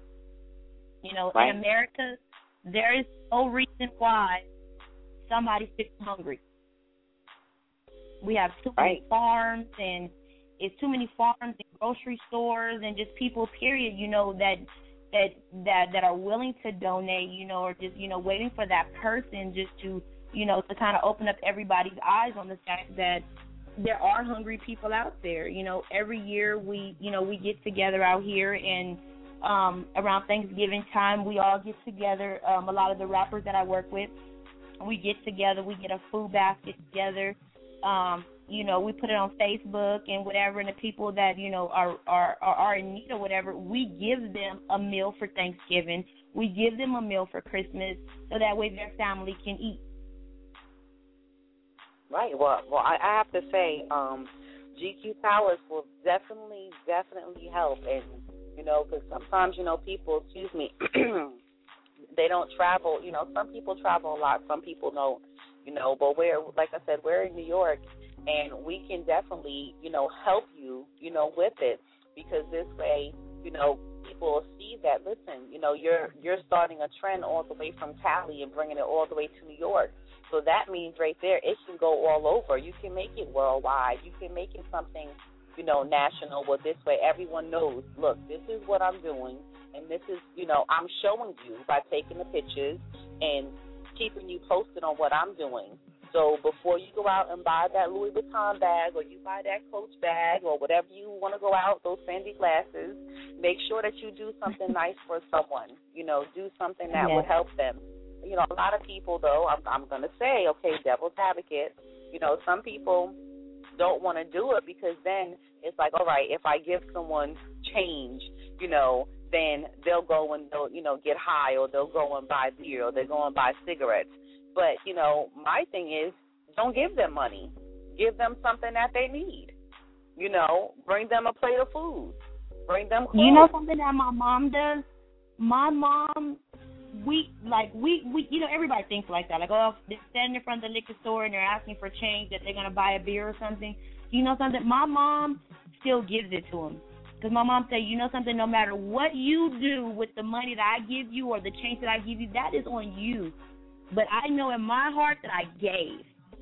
You know, right. in America, there is no reason why somebody's hungry. We have too right. many farms, and it's too many farms and grocery stores, and just people, period, you know, that that that that are willing to donate, you know, or just, you know, waiting for that person just to, you know, to kind of open up everybody's eyes on the fact that there are hungry people out there. You know, every year we, you know, we get together out here, and um, around Thanksgiving time, we all get together. Um, a lot of the rappers that I work with, we get together, we get a food basket together. Um, you know, we put it on Facebook and whatever, and the people that, you know, are, are, are in need or whatever, we give them a meal for Thanksgiving. We give them a meal for Christmas, so that way their family can eat. Right. Well, well, I, I have to say, um, G Q Palace will definitely, definitely help. And, you know, because sometimes, you know, people, excuse me, they don't travel. You know, some people travel a lot, some people don't, you know. But we're, like I said, we're in New York, and we can definitely, you know, help you, you know, with it, because this way, you know, people will see that, listen, you know, you're you're starting a trend all the way from Cali and bringing it all the way to New York. So that means right there it can go all over. You can make it worldwide. You can make it something, you know, national. Well, this way everyone knows, look, this is what I'm doing, and this is, you know, I'm showing you by taking the pictures and keeping you posted on what I'm doing. So before you go out and buy that Louis Vuitton bag, or you buy that Coach bag, or whatever you want to go out, those Fendi glasses, make sure that you do something nice for someone. You know, do something that yes. would help them. You know, a lot of people, though, I'm, I'm going to say, okay, devil's advocate, you know, some people don't want to do it because then it's like, all right, if I give someone change, you know, then they'll go and they'll, you know, get high, or they'll go and buy beer, or they'll go and buy cigarettes. But, you know, my thing is, don't give them money. Give them something that they need. You know, bring them a plate of food. Bring them clothes. You know something that my mom does? My mom, we, like, we, we, you know, everybody thinks like that. Like, oh, they're standing in front of the liquor store and they're asking for change that they're going to buy a beer or something. You know something? My mom still gives it to them. Because my mom said, you know something, no matter what you do with the money that I give you or the change that I give you, that is on you. But I know in my heart that I gave,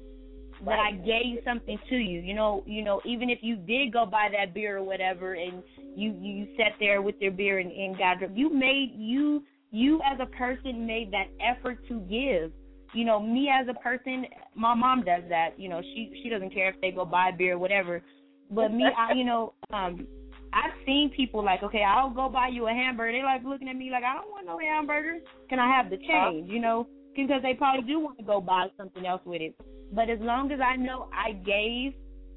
that I gave something to you. You know, you know, even if you did go buy that beer or whatever, and you, you sat there with your beer and, and got drunk, you made you you as a person made that effort to give. You know, me as a person, my mom does that. You know, she she doesn't care if they go buy beer or whatever. But me, I, you know, um, I've seen people like, okay, I'll go buy you a hamburger. They like looking at me like, I don't want no hamburger. Can I have the change? You know. Because they probably do want to go buy something else with it. But as long as I know I gave,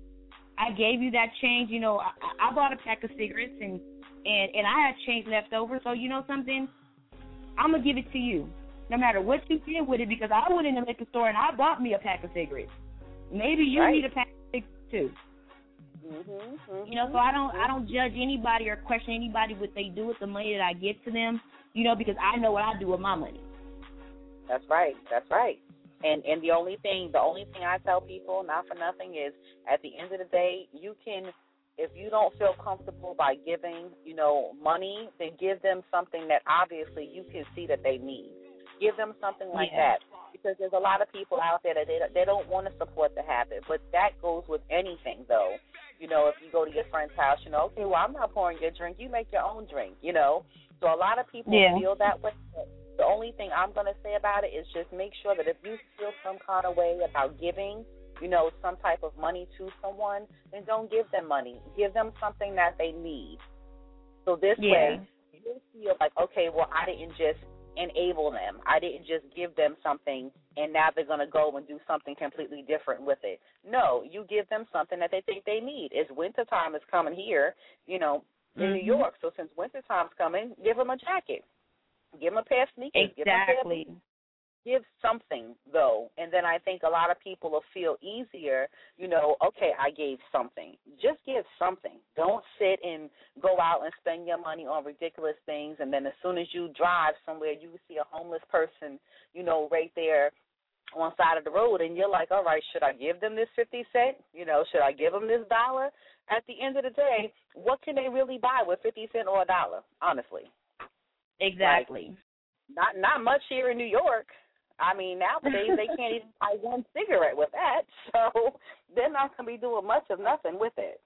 I gave you that change, you know, I, I bought a pack of cigarettes and, and, and I had change left over. So, you know something, I'm going to give it to you, no matter what you did with it, because I went in the liquor store and I bought me a pack of cigarettes. Maybe you right. need a pack of cigarettes too. Mm-hmm, mm-hmm, you know, so I don't, I don't judge anybody or question anybody what they do with the money that I give to them, you know, because I know what I do with my money. That's right. That's right. And and the only thing, the only thing I tell people, not for nothing, is at the end of the day, you can, if you don't feel comfortable by giving, you know, money, then give them something that obviously you can see that they need. Give them something like yeah. that, because there's a lot of people out there that they they don't want to support the habit. But that goes with anything, though. You know, if you go to your friend's house, you know, okay, well, I'm not pouring your drink. You make your own drink. You know, so a lot of people yeah. feel that way. The only thing I'm going to say about it is just make sure that if you feel some kind of way about giving, you know, some type of money to someone, then don't give them money. Give them something that they need. So this yeah. way, you feel like, okay, well, I didn't just enable them. I didn't just give them something and now they're going to go and do something completely different with it. No, you give them something that they think they need. It's wintertime is coming here, you know, in mm-hmm. New York. So since wintertime's coming, give them a jacket. Give them a pair of sneakers. Exactly. Give, them give something, though, and then I think a lot of people will feel easier, you know, okay, I gave something. Just give something. Don't sit and go out and spend your money on ridiculous things, and then as soon as you drive somewhere, you see a homeless person, you know, right there on the side of the road, and you're like, all right, should I give them this fifty cents? You know, should I give them this dollar? At the end of the day, what can they really buy with fifty cents or a dollar, honestly? Exactly. Like, not not much here in New York. I mean, nowadays they can't even buy one cigarette with that, so they're not going to be doing much of nothing with it.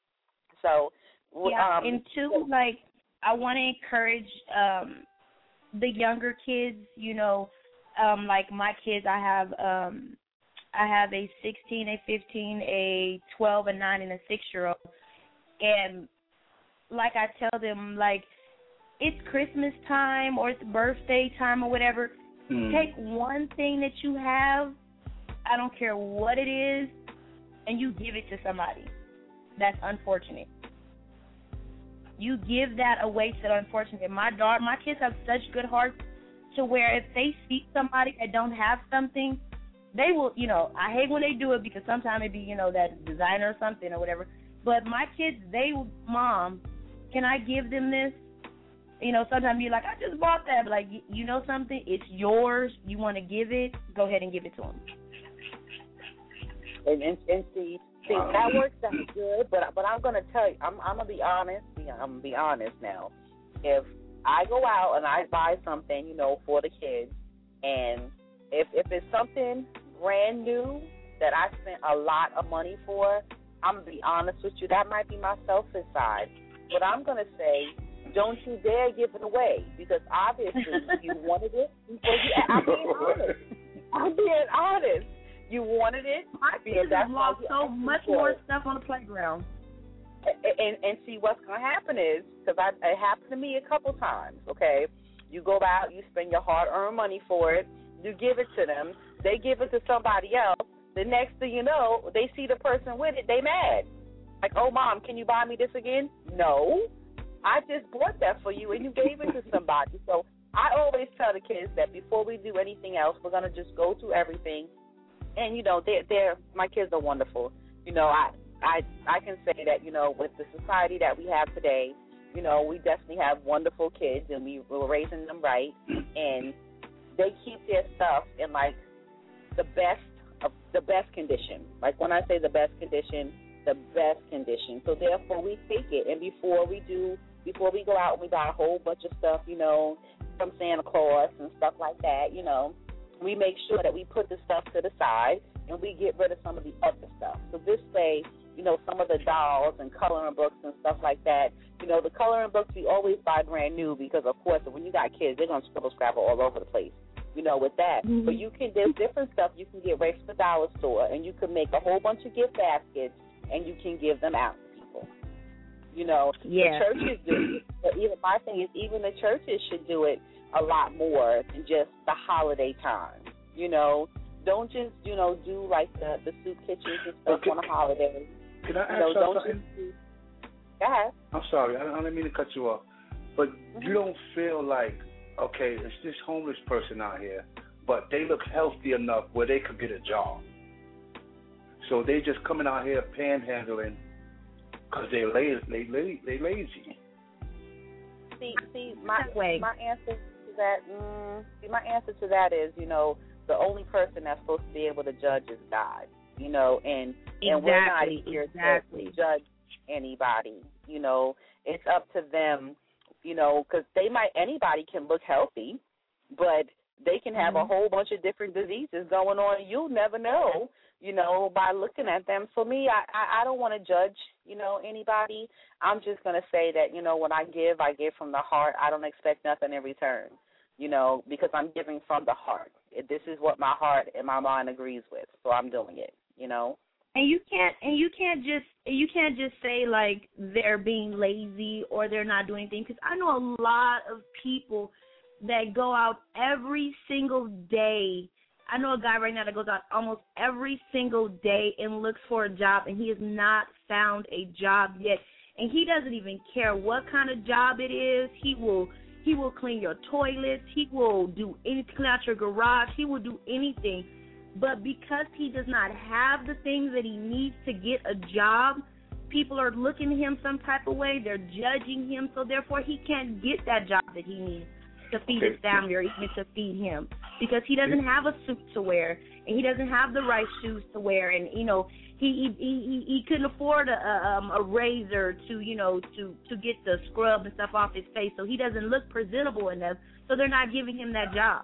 So, yeah, um, and two, like, I want to encourage um, the younger kids. You know, um, like my kids, I have um, I have a sixteen, a fifteen, a twelve, a nine, and a six-year-old, and like I tell them, like, it's Christmas time or it's birthday time or whatever. Mm. Take one thing that you have, I don't care what it is, and you give it to somebody that's unfortunate. You give that away to the unfortunate. My daughter, my kids have such good hearts to where if they see somebody that don't have something, they will, you know, I hate when they do it because sometimes it be, you know, that designer or something or whatever. But my kids, they will, Mom, can I give them this? You know, sometimes you're like, I just bought that. But, like, you know something? It's yours. You want to give it, go ahead and give it to them. And, and, and see, See, that works out good, but but I'm gonna tell you, I'm I'm gonna be honest. I'm gonna be honest now. If I go out and I buy something, you know, for the kids, and if if it's something brand new that I spent a lot of money for, I'm gonna be honest with you. That might be my selfish side, but I'm gonna say, don't you dare give it away, because obviously you wanted it. Before you, I'm being honest. I'm being honest. You wanted it. My kids have lost so much more stuff on the playground. And, and, and see, what's going to happen is, because it happened to me a couple times, okay? You go out, you spend your hard-earned money for it, you give it to them, they give it to somebody else. The next thing you know, they see the person with it, they mad. Like, oh, Mom, can you buy me this again? No. I just bought that for you, and you gave it to somebody. So I always tell the kids that before we do anything else, we're going to just go through everything. And, you know, they're, they're, my kids are wonderful. You know, I, I I can say that, you know, with the society that we have today, you know, we definitely have wonderful kids, and we, we're raising them right. And they keep their stuff in, like, the best of the best condition. Like, when I say the best condition, the best condition. So, therefore, we take it. And before we do, before we go out and we buy a whole bunch of stuff, you know, from Santa Claus and stuff like that, you know, we make sure that we put the stuff to the side and we get rid of some of the other stuff. So this way, you know, some of the dolls and coloring books and stuff like that, you know, the coloring books we always buy brand new because, of course, when you got kids, they're going to scribble scrabble all over the place, you know, with that. Mm-hmm. But you can, there's different stuff you can get right from the dollar store, and you can make a whole bunch of gift baskets and you can give them out to people. You know, yeah. The churches do it. But even my thing is, even the churches should do it a lot more than just the holiday time. You know, don't just, you know, do like the, the soup kitchens and stuff okay. on the holidays. Can I ask you know, you don't something? Just, go ahead. I'm sorry, I don't, I don't mean to cut you off, but mm-hmm. you don't feel like, okay, it's this homeless person out here, but they look healthy enough where they could get a job. So they just coming out here panhandling because they're lazy. They, they, they lazy. See, see, my my answer to that, mm, see, my answer to that is, you know, the only person that's supposed to be able to judge is God. You know, and exactly, and we're not here exactly. to judge anybody. You know, it's up to them. You know, because they might anybody can look healthy, but they can have mm-hmm. a whole bunch of different diseases going on. You'll never know, you know, by looking at them. For me, I, I, I don't want to judge, you know, anybody. I'm just going to say that, you know, when I give, I give from the heart. I don't expect nothing in return, you know, because I'm giving from the heart. This is what my heart and my mind agrees with, so I'm doing it, you know. And you can't and you can't just you can't just say like they're being lazy or they're not doing anything, because I know a lot of people that go out every single day. I know a guy right now that goes out almost every single day and looks for a job, and he has not found a job yet. And he doesn't even care what kind of job it is. He will he will clean your toilets. He will do anything, clean out your garage. He will do anything. But because he does not have the things that he needs to get a job, people are looking at him some type of way. They're judging him, so therefore he can't get that job that he needs to feed okay. his family or even to feed him, because he doesn't have a suit to wear and he doesn't have the right shoes to wear, and you know he he he, he couldn't afford a um, a razor to you know to to get the scrub and stuff off his face, so he doesn't look presentable enough. So they're not giving him that job.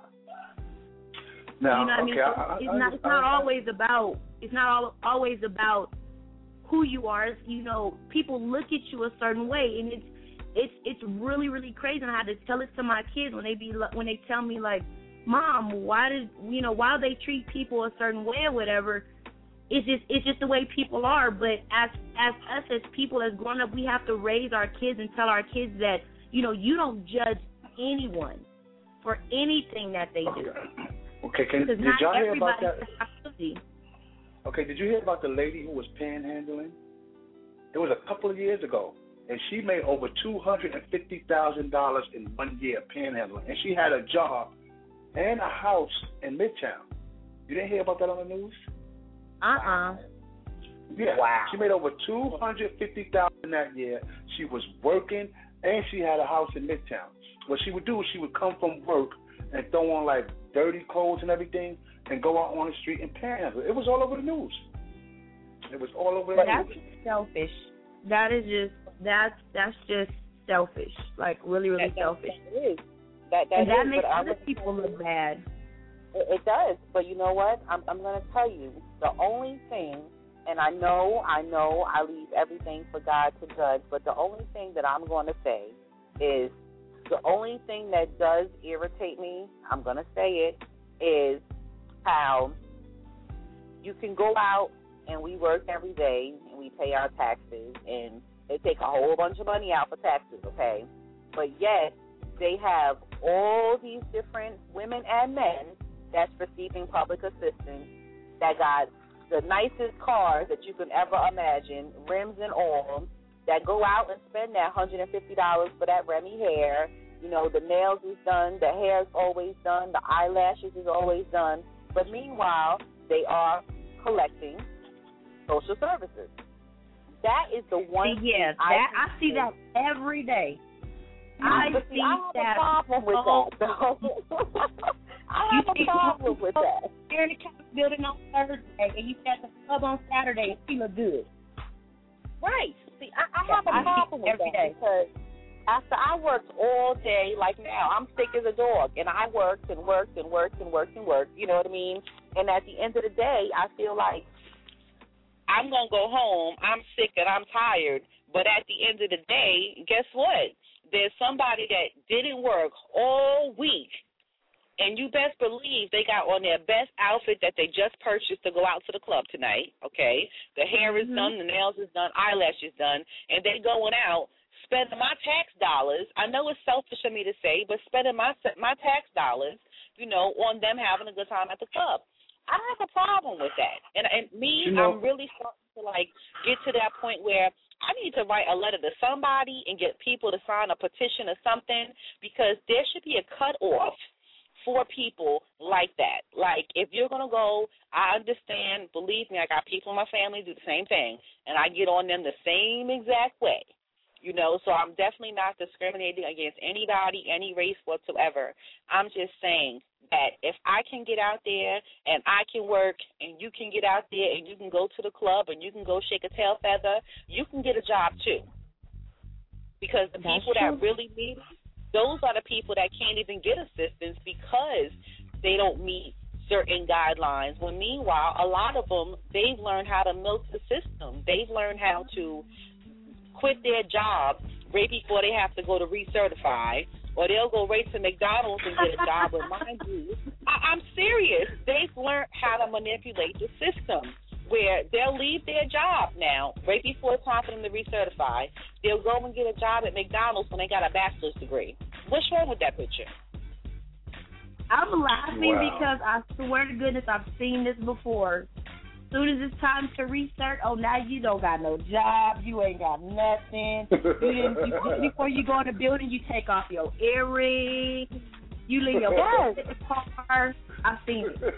No, you know what okay, I mean? So I, it's I, not. It's I, not I, always about. It's not all, always about who you are. It's, you know, people look at you a certain way, and it's it's it's really really crazy. And I had to tell it to my kids when they be when they tell me like, Mom, why did you know why they treat people a certain way or whatever? It's just it's just the way people are. But as as us as people as grown up, we have to raise our kids and tell our kids that you know you don't judge anyone for anything that they do. Okay. Okay, can, did not y'all hear about that? Okay, did you hear about the lady who was panhandling? It was a couple of years ago, and she made over two hundred fifty thousand dollars in one year panhandling, and she had a job and a house in Midtown. You didn't hear about that on the news? Uh-uh. Yeah, wow. She made over two hundred fifty thousand dollars that year. She was working, and she had a house in Midtown. What she would do is she would come from work and throw on, like, dirty clothes and everything and go out on the street and panhandle. It was all over the news. It was all over the That's news. selfish. That is just that's that's just selfish. Like really, really that, selfish. That is. That that, and that is, makes other I'm, people look bad. It, it does, but you know what? I'm I'm going to tell you the only thing, and I know I know I leave everything for God to judge, but the only thing that I'm going to say is the only thing that does irritate me. I'm going to say it is how you can go out and we work every day and we pay our taxes and they take a whole bunch of money out for taxes, okay? But yet they have all these different women and men that's receiving public assistance that got the nicest cars that you can ever imagine, rims and all, that go out and spend that one hundred fifty dollars for that Remy hair. You know, the nails is done, the hair is always done, the eyelashes is always done. But meanwhile, they are collecting social services. That is the one see, yeah, thing I, that, I see that every day. I but see, see, I have that a problem with oh, that, though. I have a problem with that. You're in the Capitol building on Thursday, and you at the club on Saturday, and she look good. Right. See, I, I have yeah, a problem with every that day. because after I worked all day, like now, I'm sick as a dog, and I worked and worked and worked and worked and worked, you know what I mean? And at the end of the day, I feel like I'm going to go home, I'm sick and I'm tired, but at the end of the day, guess what? There's somebody that didn't work all week, and you best believe they got on their best outfit that they just purchased to go out to the club tonight, okay? The hair is Mm-hmm. done, the nails is done, eyelashes done, and they going out spending my tax dollars. I know it's selfish of me to say, but spending my my tax dollars, you know, on them having a good time at the club. I don't have a problem with that. And, and me, you know, I'm really starting to, like, get to that point where I need to write a letter to somebody and get people to sign a petition or something, because there should be a cutoff for people like that. Like, if you're going to go, I understand, believe me, I got people in my family do the same thing, and I get on them the same exact way. You know, so I'm definitely not discriminating against anybody, any race whatsoever. I'm just saying that if I can get out there and I can work and you can get out there and you can go to the club and you can go shake a tail feather, you can get a job too. Because the That's people true. that really need it, those are the people that can't even get assistance because they don't meet certain guidelines. When meanwhile, a lot of them, they've learned how to milk the system. They've learned how to quit their job right before they have to go to recertify, or they'll go right to McDonald's and get a job. But mind you, I, I'm serious. They've learned how to manipulate the system where they'll leave their job now right before it's time for them to recertify. They'll go and get a job at McDonald's when they got a bachelor's degree. What's wrong with that picture? I'm laughing Wow. because I swear to goodness I've seen this before. As soon as it's time to restart, oh, now you don't got no job, you ain't got nothing. You didn't, you, before you go in the building, you take off your earrings, you leave your phone in the car. I've seen it.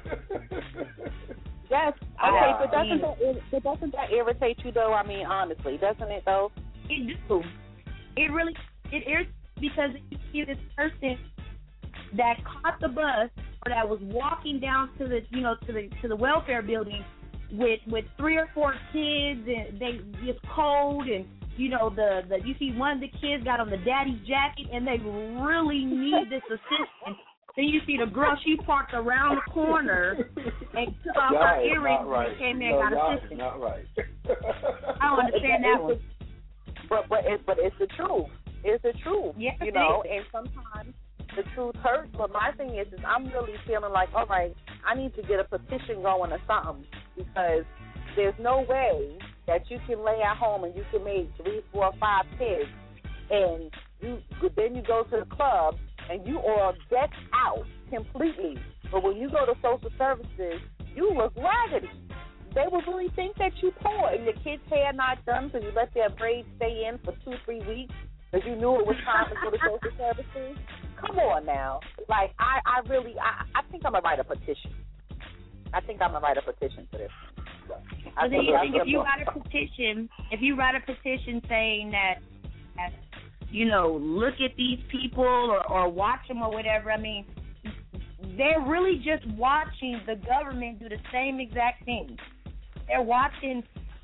Yes. Okay, Wow. but doesn't that, but doesn't that irritate you, though? I mean, honestly, doesn't it, though? It do. It really, it irritates because you see this person that caught the bus or that was walking down to the, you know, to the to the welfare building with with three or four kids, and they it's cold, and you know the, the you see one of the kids got on the daddy's jacket and they really need this assistance. Then you see the girl, she parked around the corner and took off Y'all her is earrings not right. and came there No, and got y'all is assistance. not right. I don't understand that one. But but it's but it's the truth. It's the truth. Yes, you it know, is. and sometimes the truth hurts. But my thing is, is I'm really feeling like, all right, I need to get a petition going or something, because there's no way that you can lay at home and you can make three, four, five kids, and you then you go to the club and you are decked out completely. But when you go to social services, you look raggedy. They would really think that you poor, and your kids' hair not done, so you let their braids stay in for two, three weeks because you knew it was time to go to social services. Come on now. Like, I, I really, I, I think I'm going to write a petition. I think I'm going to write a petition for this. I But then you think that's if you what- write a petition, if you write a petition saying that, that you know, look at these people or, or watch them or whatever, I mean, they're really just watching the government do the same exact thing. They're watching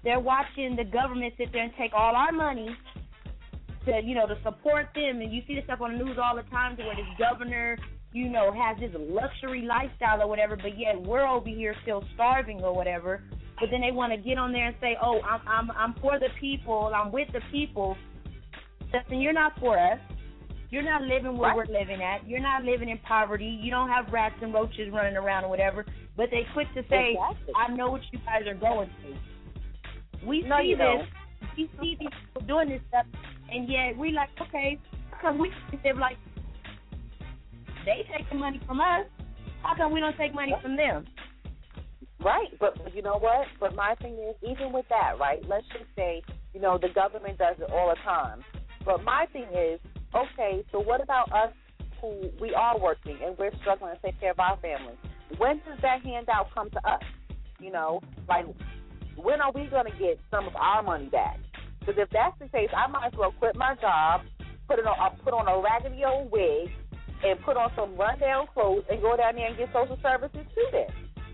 they're watching the government sit there and take all our money to, you know, to support them. And you see this stuff on the news all the time to where this governor, you know, has this luxury lifestyle or whatever, but yet we're over here still starving or whatever. But then they want to get on there and say, oh, I'm I'm I'm for the people, I'm with the people. Listen, you're not for us. You're not living where we're living at. You're not living in poverty. You don't have rats and roaches running around or whatever. But they quick to say, exactly. I know what you guys are going through. We no, see this. Don't. We see these people doing this stuff, and yet we like, okay, because we live like they take the money from us. How come we don't take money from them? Right, but you know what? But my thing is, even with that, right, let's just say, you know, the government does it all the time. But my thing is, okay, so what about us who we are working and we're struggling to take care of our families? When does that handout come to us? You know, like, when are we going to get some of our money back? Because if that's the case, I might as well quit my job, put it on, uh, put on a raggedy old wig, and put on some rundown clothes and go down there and get social services too then.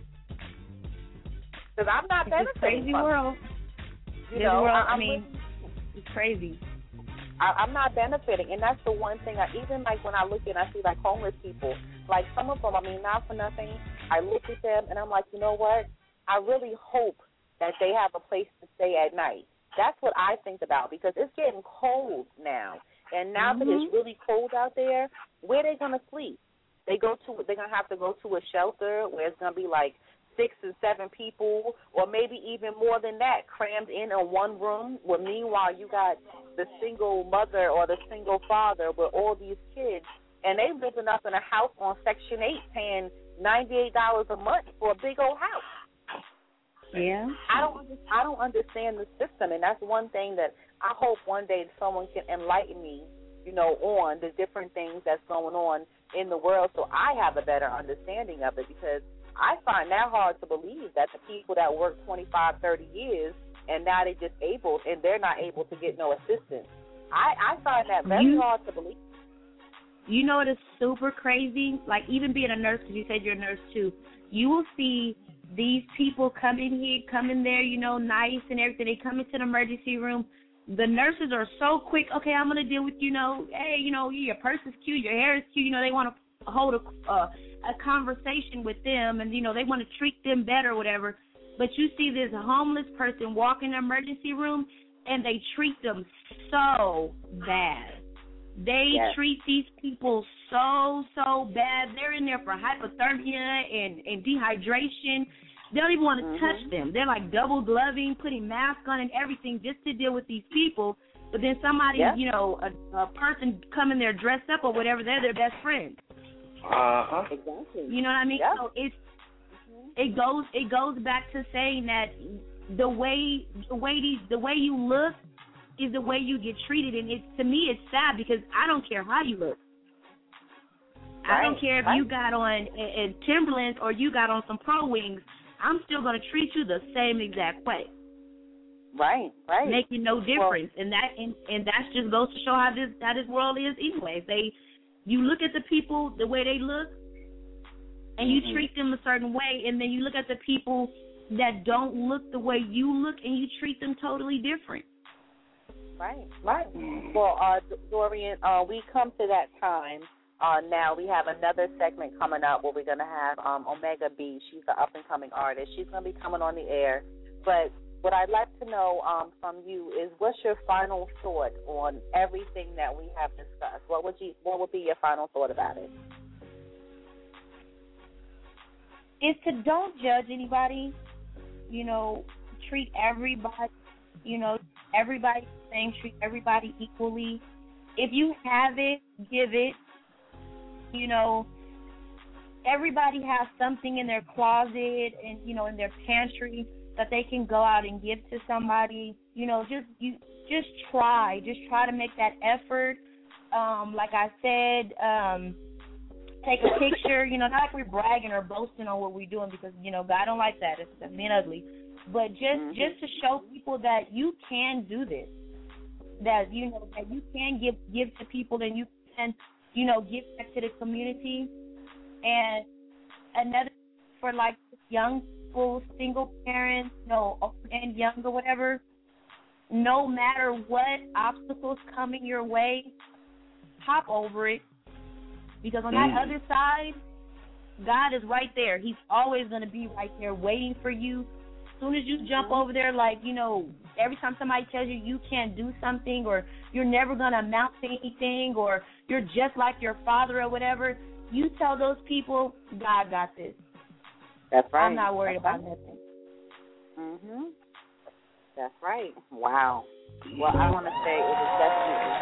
Because I'm not benefiting. It's a crazy from world. You this know, world, I, I mean, it's crazy. I, I'm not benefiting, and that's the one thing. I, even like when I look at, I see like homeless people. Like some of them, I mean, not for nothing. I look at them and I'm like, you know what? I really hope that they have a place to stay at night. That's what I think about, because it's getting cold now, and now mm-hmm. that it's really cold out there, where are they gonna sleep? They go to, they're gonna have to go to a shelter where it's gonna be like six and seven people, or maybe even more than that, crammed in in one room, where meanwhile you got the single mother or the single father with all these kids, and they living up in a house on Section eight paying ninety-eight dollars a month for a big old house. Yeah. I don't I don't understand the system, and that's one thing that I hope one day someone can enlighten me, you know, on the different things that's going on in the world, so I have a better understanding of it, because I find that hard to believe that the people that work twenty-five, thirty years and now they're disabled and they're not able to get no assistance. I, I find that very you, hard to believe. You know what is super crazy? Like, even being a nurse, because you said you're a nurse too, you will see these people come in here, come in there, you know, nice and everything. They come into the emergency room. The nurses are so quick. Okay, I'm going to deal with, you know, hey, you know, your purse is cute, your hair is cute. You know, they want to hold a, uh, a conversation with them, and, you know, they want to treat them better or whatever. But you see this homeless person walk in the emergency room, and they treat them so bad. They yes. treat these people so, so bad. They're in there for hypothermia and, and dehydration. They don't even want to mm-hmm. touch them. They're like double gloving, putting masks on and everything just to deal with these people. But then somebody, yeah. you know, a, a person coming there dressed up or whatever, they're their best friend. Uh-huh. Exactly. You know what I mean? Yeah. So it's it goes it goes back to saying that the way the way these, the way you look is the way you get treated, and it's, to me, it's sad, because I don't care how you look. Right. I don't care if right. you got on a, a Timberlands or you got on some Pro Wings. I'm still going to treat you the same exact way. Right, right. Making no difference, well, and that and, and that just goes to show how this how this world is. Anyways, they you look at the people the way they look, and you mm-hmm. treat them a certain way, and then you look at the people that don't look the way you look, and you treat them totally different. Right, right. Well, uh, Dorian, uh, we come to that time uh, now. We have another segment coming up where we're going to have um, Omega B. She's an up-and-coming artist. She's going to be coming on the air. But what I'd like to know um, from you is, what's your final thought on everything that we have discussed? What would you? What would be your final thought about it? Is to don't judge anybody. You know, treat everybody. You know, everybody the same. Treat everybody equally. If you have it, give it. You know, everybody has something in their closet and, you know, in their pantry that they can go out and give to somebody. You know, just you just try. Just try to make that effort. Um, like I said, um, take a picture. You know, not like we're bragging or boasting on what we're doing, because, you know, God don't like that. It's, it's being ugly. But just, mm-hmm. just to show people that you can do this, that, you know, that you can give give to people, and you can, you know, give back to the community. And another, for like young people, single parents, you know, old and young or whatever, no matter what obstacles coming your way, hop over it. Because on mm. that other side, God is right there. He's always going to be right there waiting for you. As soon as you jump over there, like, you know, every time somebody tells you you can't do something or you're never going to amount to anything or you're just like your father or whatever, you tell those people, God got this. That's right. I'm not worried That's about right. nothing. Mm-hmm. That's right. Wow. Well, I want to say it was definitely.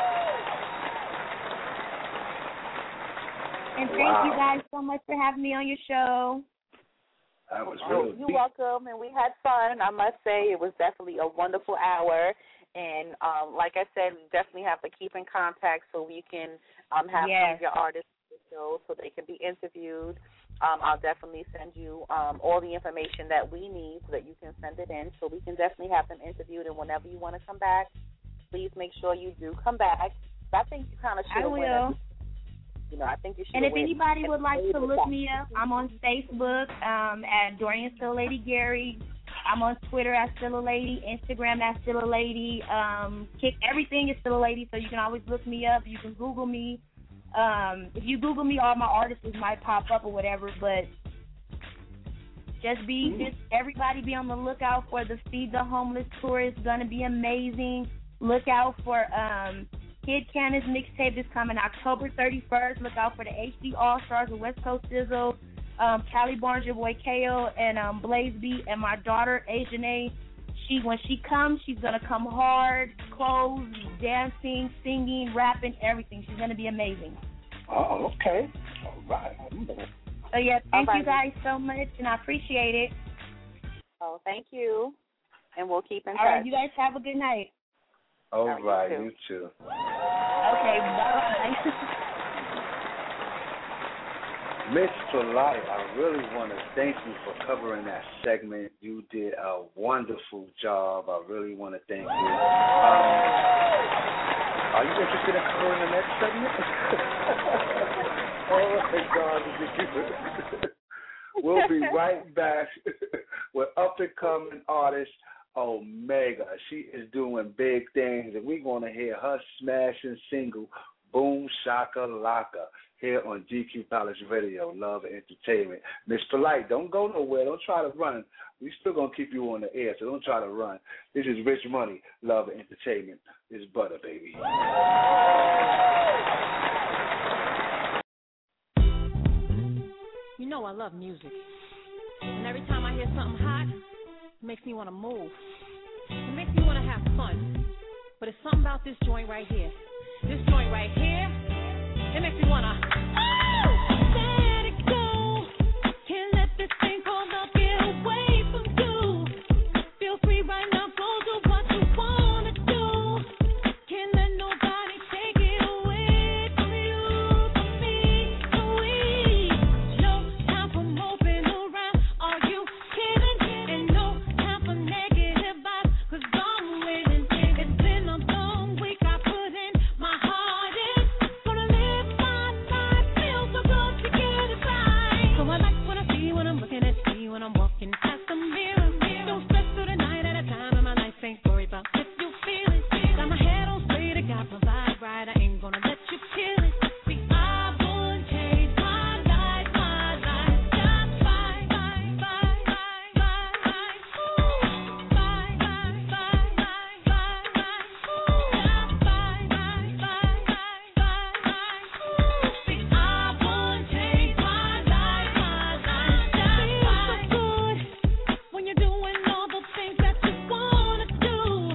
And thank wow. you guys so much for having me on your show. That was oh, really You're deep. welcome, and we had fun. I must say it was definitely a wonderful hour. And um, like I said, we definitely have to keep in contact so we can um, have yes. some of your artists on the show so they can be interviewed. Um, I'll definitely send you um, all the information that we need so that you can send it in so we can definitely have them interviewed. And whenever you want to come back, please make sure you do come back. I think you kind of should I will. You know, I think you should. And if anybody would like to look me up, I'm on Facebook um, at Dorian Still Lady Gary. I'm on Twitter at Still a Lady, Instagram at Still a Lady. Um, kick, everything is Still a Lady, so you can always look me up. You can Google me. Um, if you Google me, all my artists might pop up or whatever, but just be, just everybody be on the lookout for the Feed the Homeless tour. It's going to be amazing. Look out for um, Kid Cannon's mixtape is coming October thirty-first. Look out for the H D All-Stars with West Coast Sizzle, um, Callie Barnes, your boy K O, and um, Blaze B, and my daughter, Ajane. She, when she comes, she's going to come hard, clothes, dancing, singing, rapping, everything. She's going to be amazing. Oh, okay. All right. So, yeah, thank you guys so much, and I appreciate it. Oh, thank you. And we'll keep in touch. All right, you guys have a good night. All right, right, you you too. Okay, bye. Miss Polite, I really want to thank you for covering that segment. You did a wonderful job. I really want to thank you. Um, are you interested in covering the next segment? Oh, my God. We'll be right back with up-and-coming artist Omega. She is doing big things, and we're going to hear her smashing single, Boom Shaka Laka, here on G Q Palace Radio, Love and Entertainment. Miss Polite, don't go nowhere. Don't try to run. We still going to keep you on the air, so don't try to run. This is Rich Money, Love and Entertainment. This is Butter, baby. You know I love music. And every time I hear something hot, it makes me want to move. It makes me want to have fun. But it's something about this joint right here. This joint right here, it makes me want to, oh, let it go. Can't let this thing called love get away from you. Feel free right now, go do what you want to do. Can't let nobody take it away from you, from me, from we. No time for moping around, are you kidding? And no time for negative vibes, cause I'm winning. It's been a long week, I put in my heart in. Gonna live my life, feel so good to get it right. So I like what I see when I'm looking at me, when I'm walking past the mirror. Don't stress through the night at a time in my life, ain't worry about if you feel it. Got my head on straight, I got my vibe right, I ain't gonna let you kill it. See, I won't change my life, my life. Just bye, bye, bye, bye, bye, bye. Ooh, bye, bye, bye, bye, bye, bye. Ooh, just bye, bye, bye, bye, bye, bye. Ooh, see, I won't change my life, my life. Just bye. Feels so good when you're doing all the things that you wanna do.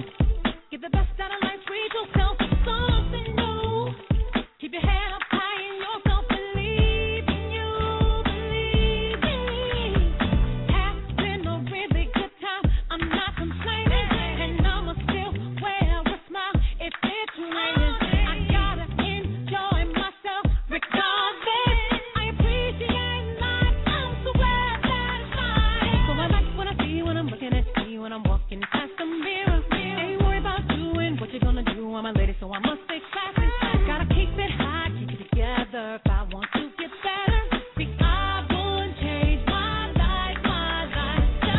Get the best out of life, treat yourself to something new. Keep your head up high in yourself, believe in you, believe in me. Has been a really good time, I'm not complaining, and I'ma still wear a smile if it's raining. I gotta enjoy myself regardless. I appreciate life, I'm so glad that it's mine. So I like what I see when I'm looking at me, when I'm walking past the mirror. Ain't worried about doing what you're gonna do, I'm a lady, so I must stay classy. Gotta keep it high, keep it together if I want to get better. See, I won't change my life, my life. Just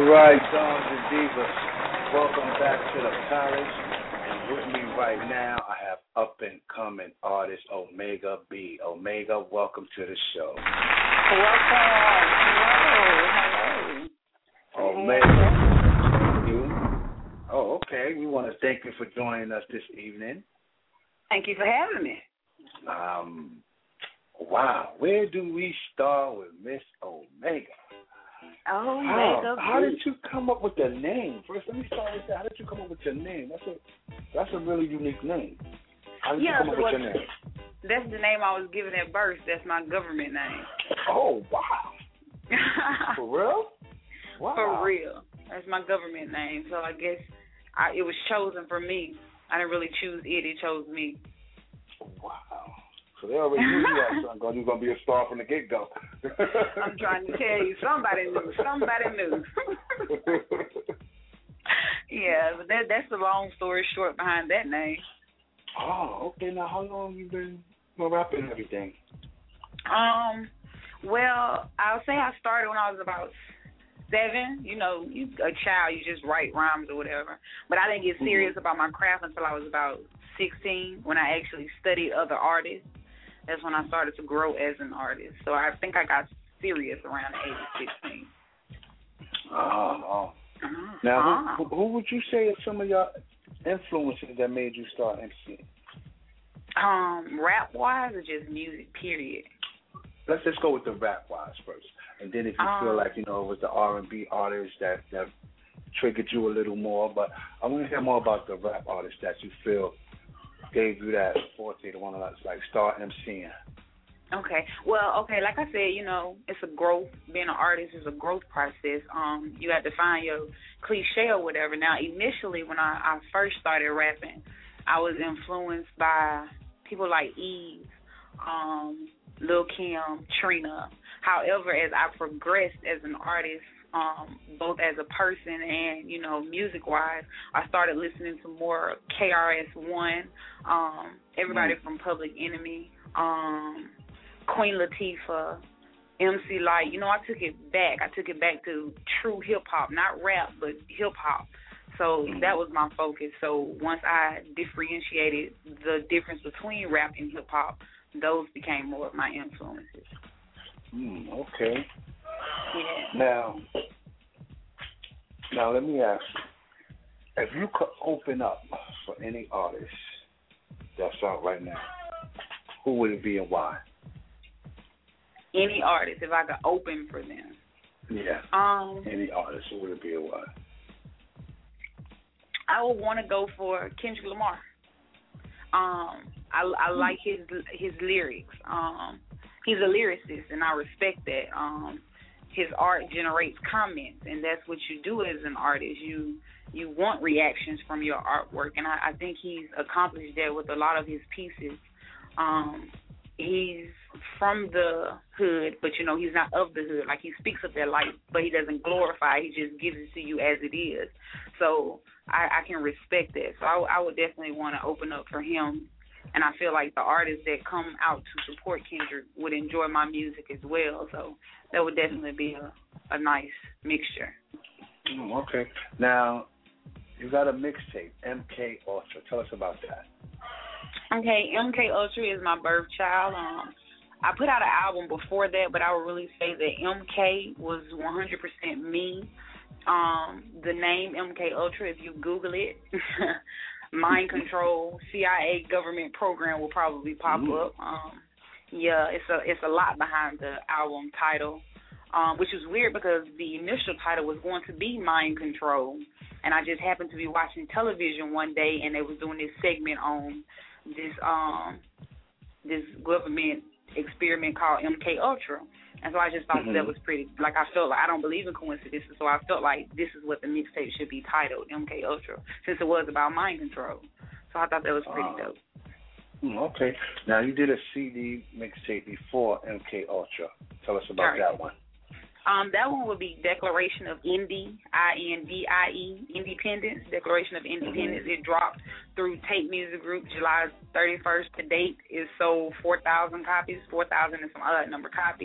right, Dons and Divas. Welcome back to the palace. And with me right now, I have up-and-coming artist Omega B. Omega, welcome to the show. Welcome. Hello. Hello. Omega. You. Oh, okay. We want to thank you for joining us this evening. Thank you for having me. Um, wow. Where do we start with Miss Omega? Oh, how, how did you come up with the name? First, let me start with that. How did you come up with your name? That's a that's a really unique name. How did yeah, you come up well, with your name? That's the name I was given at birth. That's my government name. Oh, wow. For real? Wow. For real. That's my government name. So I guess I, it was chosen for me. I didn't really choose it. It chose me. Wow. So they already knew you had something going. You were going to be a star from the get-go. I'm trying to tell you. Somebody knew. Somebody knew. Yeah, but that, that's the long story short behind that name. Oh, okay. Now, how long have you been rapping and everything? Um, well, I'll say I started when I was about seven. You know, you a child, you just write rhymes or whatever. But I didn't get serious mm-hmm. about my craft until I was about sixteen, when I actually studied other artists. That's when I started to grow as an artist. So I think I got serious around the age of sixteen. Oh. Uh-huh. Now, uh-huh. who, who would you say are some of your influences that made you start emceeing? Um, rap-wise or just music, period? Let's just go with the rap-wise first. And then if you um, feel like, you know, it was the R and B artists that, that triggered you a little more. But I want to hear more about the rap artists that you feel gave you that forte to want to, like, start emceeing. Okay. Well, okay, like I said, you know, it's a growth. Being an artist is a growth process. Um, you have to find your cliche or whatever. Now, initially, when I, I first started rapping, I was influenced by people like Eve, um, Lil' Kim, Trina. However, as I progressed as an artist, um, both as a person and, you know, music-wise, I started listening to more K R S One, um, everybody mm. from Public Enemy, um, Queen Latifah, M C Lyte. You know, I took it back. I took it back to true hip-hop, not rap, but hip-hop. So that was my focus. So once I differentiated the difference between rap and hip-hop, those became more of my influences. Mm, okay. Yeah. Now, now let me ask you, if you could open up for any artist that's out right now, who would it be and why? Any artist, if I could open for them. Yeah. Um. Any artist, who would it be and why? I would want to go for Kendrick Lamar. Um, I, I like his his lyrics. Um, he's a lyricist, and I respect that. Um, his art generates comments, and that's what you do as an artist. You you want reactions from your artwork, and I, I think he's accomplished that with a lot of his pieces. Um, he's from the hood, but, you know, he's not of the hood. Like, he speaks of their life, but he doesn't glorify. He just gives it to you as it is. So I, I can respect that. So I, I would definitely want to open up for him. And I feel like the artists that come out to support Kendrick would enjoy my music as well. So that would definitely be a, a nice mixture. Mm, okay. Now, you got a mixtape, M K Ultra. Tell us about that. Okay, M K Ultra is my birth child. Um, I put out an album before that, but I would really say that M K was one hundred percent me. Um, the name M K Ultra, if you Google it, mind control, C I A government program will probably pop mm. up. Um, yeah, it's a it's a lot behind the album title, um, which is weird because the initial title was going to be Mind Control, and I just happened to be watching television one day, and they was doing this segment on this um this government experiment called M K Ultra. And so I just thought mm-hmm. that was pretty, like, I felt like I don't believe in coincidences, so I felt like this is what the mixtape should be titled, M K Ultra, since it was about mind control. So I thought that was pretty uh, dope. Okay. Now, you did a C D mixtape before M K Ultra. Tell us about right. that one. Um, that one would be Declaration of Indie, I N D I E, Independence, Declaration of Independence. Mm-hmm. It dropped through Tape Music Group July thirty-first. To date, it sold four thousand copies, four thousand and some odd number copies.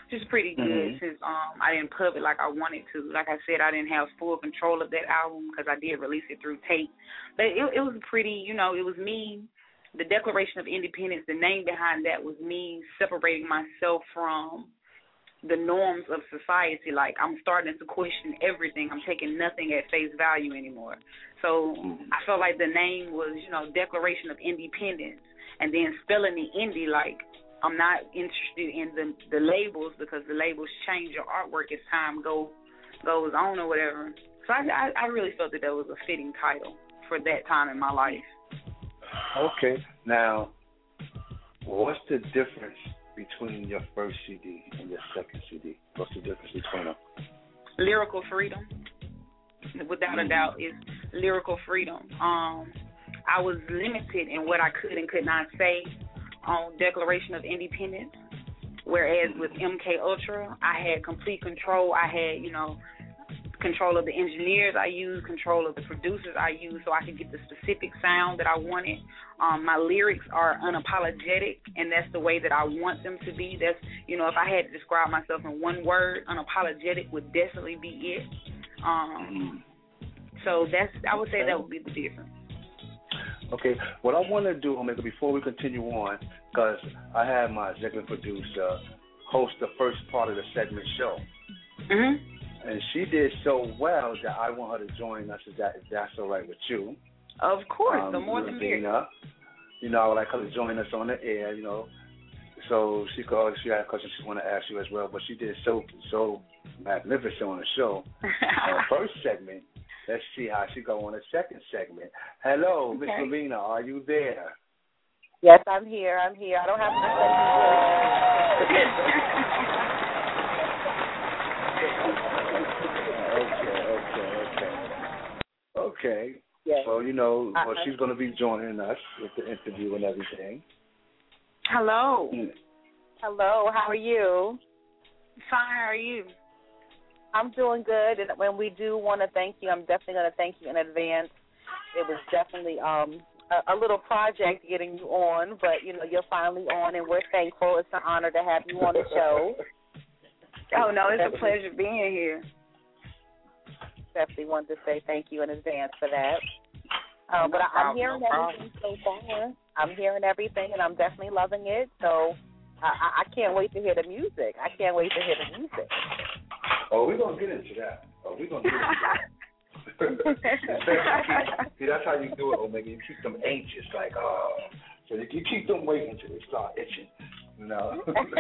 which is pretty good mm-hmm. since um I didn't pub it like I wanted to. Like I said, I didn't have full control of that album because I did release it through tape. But it, it was pretty, you know, it was me. The Declaration of Independence, the name behind that was me separating myself from the norms of society. Like, I'm starting to question everything. I'm taking nothing at face value anymore. So I felt like the name was, you know, Declaration of Independence, and then spelling the indie, like, I'm not interested in the the labels because the labels change your artwork as time go goes on or whatever. So I, I, I really felt that that was a fitting title for that time in my life. Okay. Now, what's the difference between your first C D and your second C D? What's the difference between them? Lyrical freedom, without a doubt, is lyrical freedom. Um, I was limited in what I could and could not say on Declaration of Independence, whereas with M K Ultra, I had complete control. I had, you know, control of the engineers I used, control of the producers I used, so I could get the specific sound that I wanted. Um, my lyrics are unapologetic, and that's the way that I want them to be. That's, you know, if I had to describe myself in one word, unapologetic would definitely be it. Um, so that's, I would say that would be the difference. Okay, what I want to do, Omega, before we continue on, because I had my executive producer host the first part of the segment show. Mm-hmm. And she did so well that I want her to join us, if, that, if that's all right with you. Of course, um, the more the merrier. You know, I would like her to join us on the air, you know. So she called, she had a question she wanted to ask you as well, but she did so so magnificent on the show. uh, first segment, let's see how she go on the second segment. Hello, Miss okay. Lavina, are you there? Yes, I'm here. I'm here. I don't have to say Okay. Yes. So, you know, uh, well, she's going to be joining us with the interview and everything. Hello. Mm. Hello. How are you? Fine. How are you? I'm doing good. And when we do want to thank you, I'm definitely going to thank you in advance. It was definitely um, a, a little project getting you on, but, you know, you're finally on, and we're thankful. It's an honor to have you on the show. Oh, no, it's a pleasure being here. Definitely wanted to say thank you in advance for that. Uh, but no I, I'm hearing no everything so far. I'm hearing everything, and I'm definitely loving it. So I, I can't wait to hear the music. I can't wait to hear the music. Oh, we're going to get into that. Oh, we're going to get into that. See, that's how you do it, Omega. You keep them anxious, like, oh. So you keep them waiting until they start itching. No.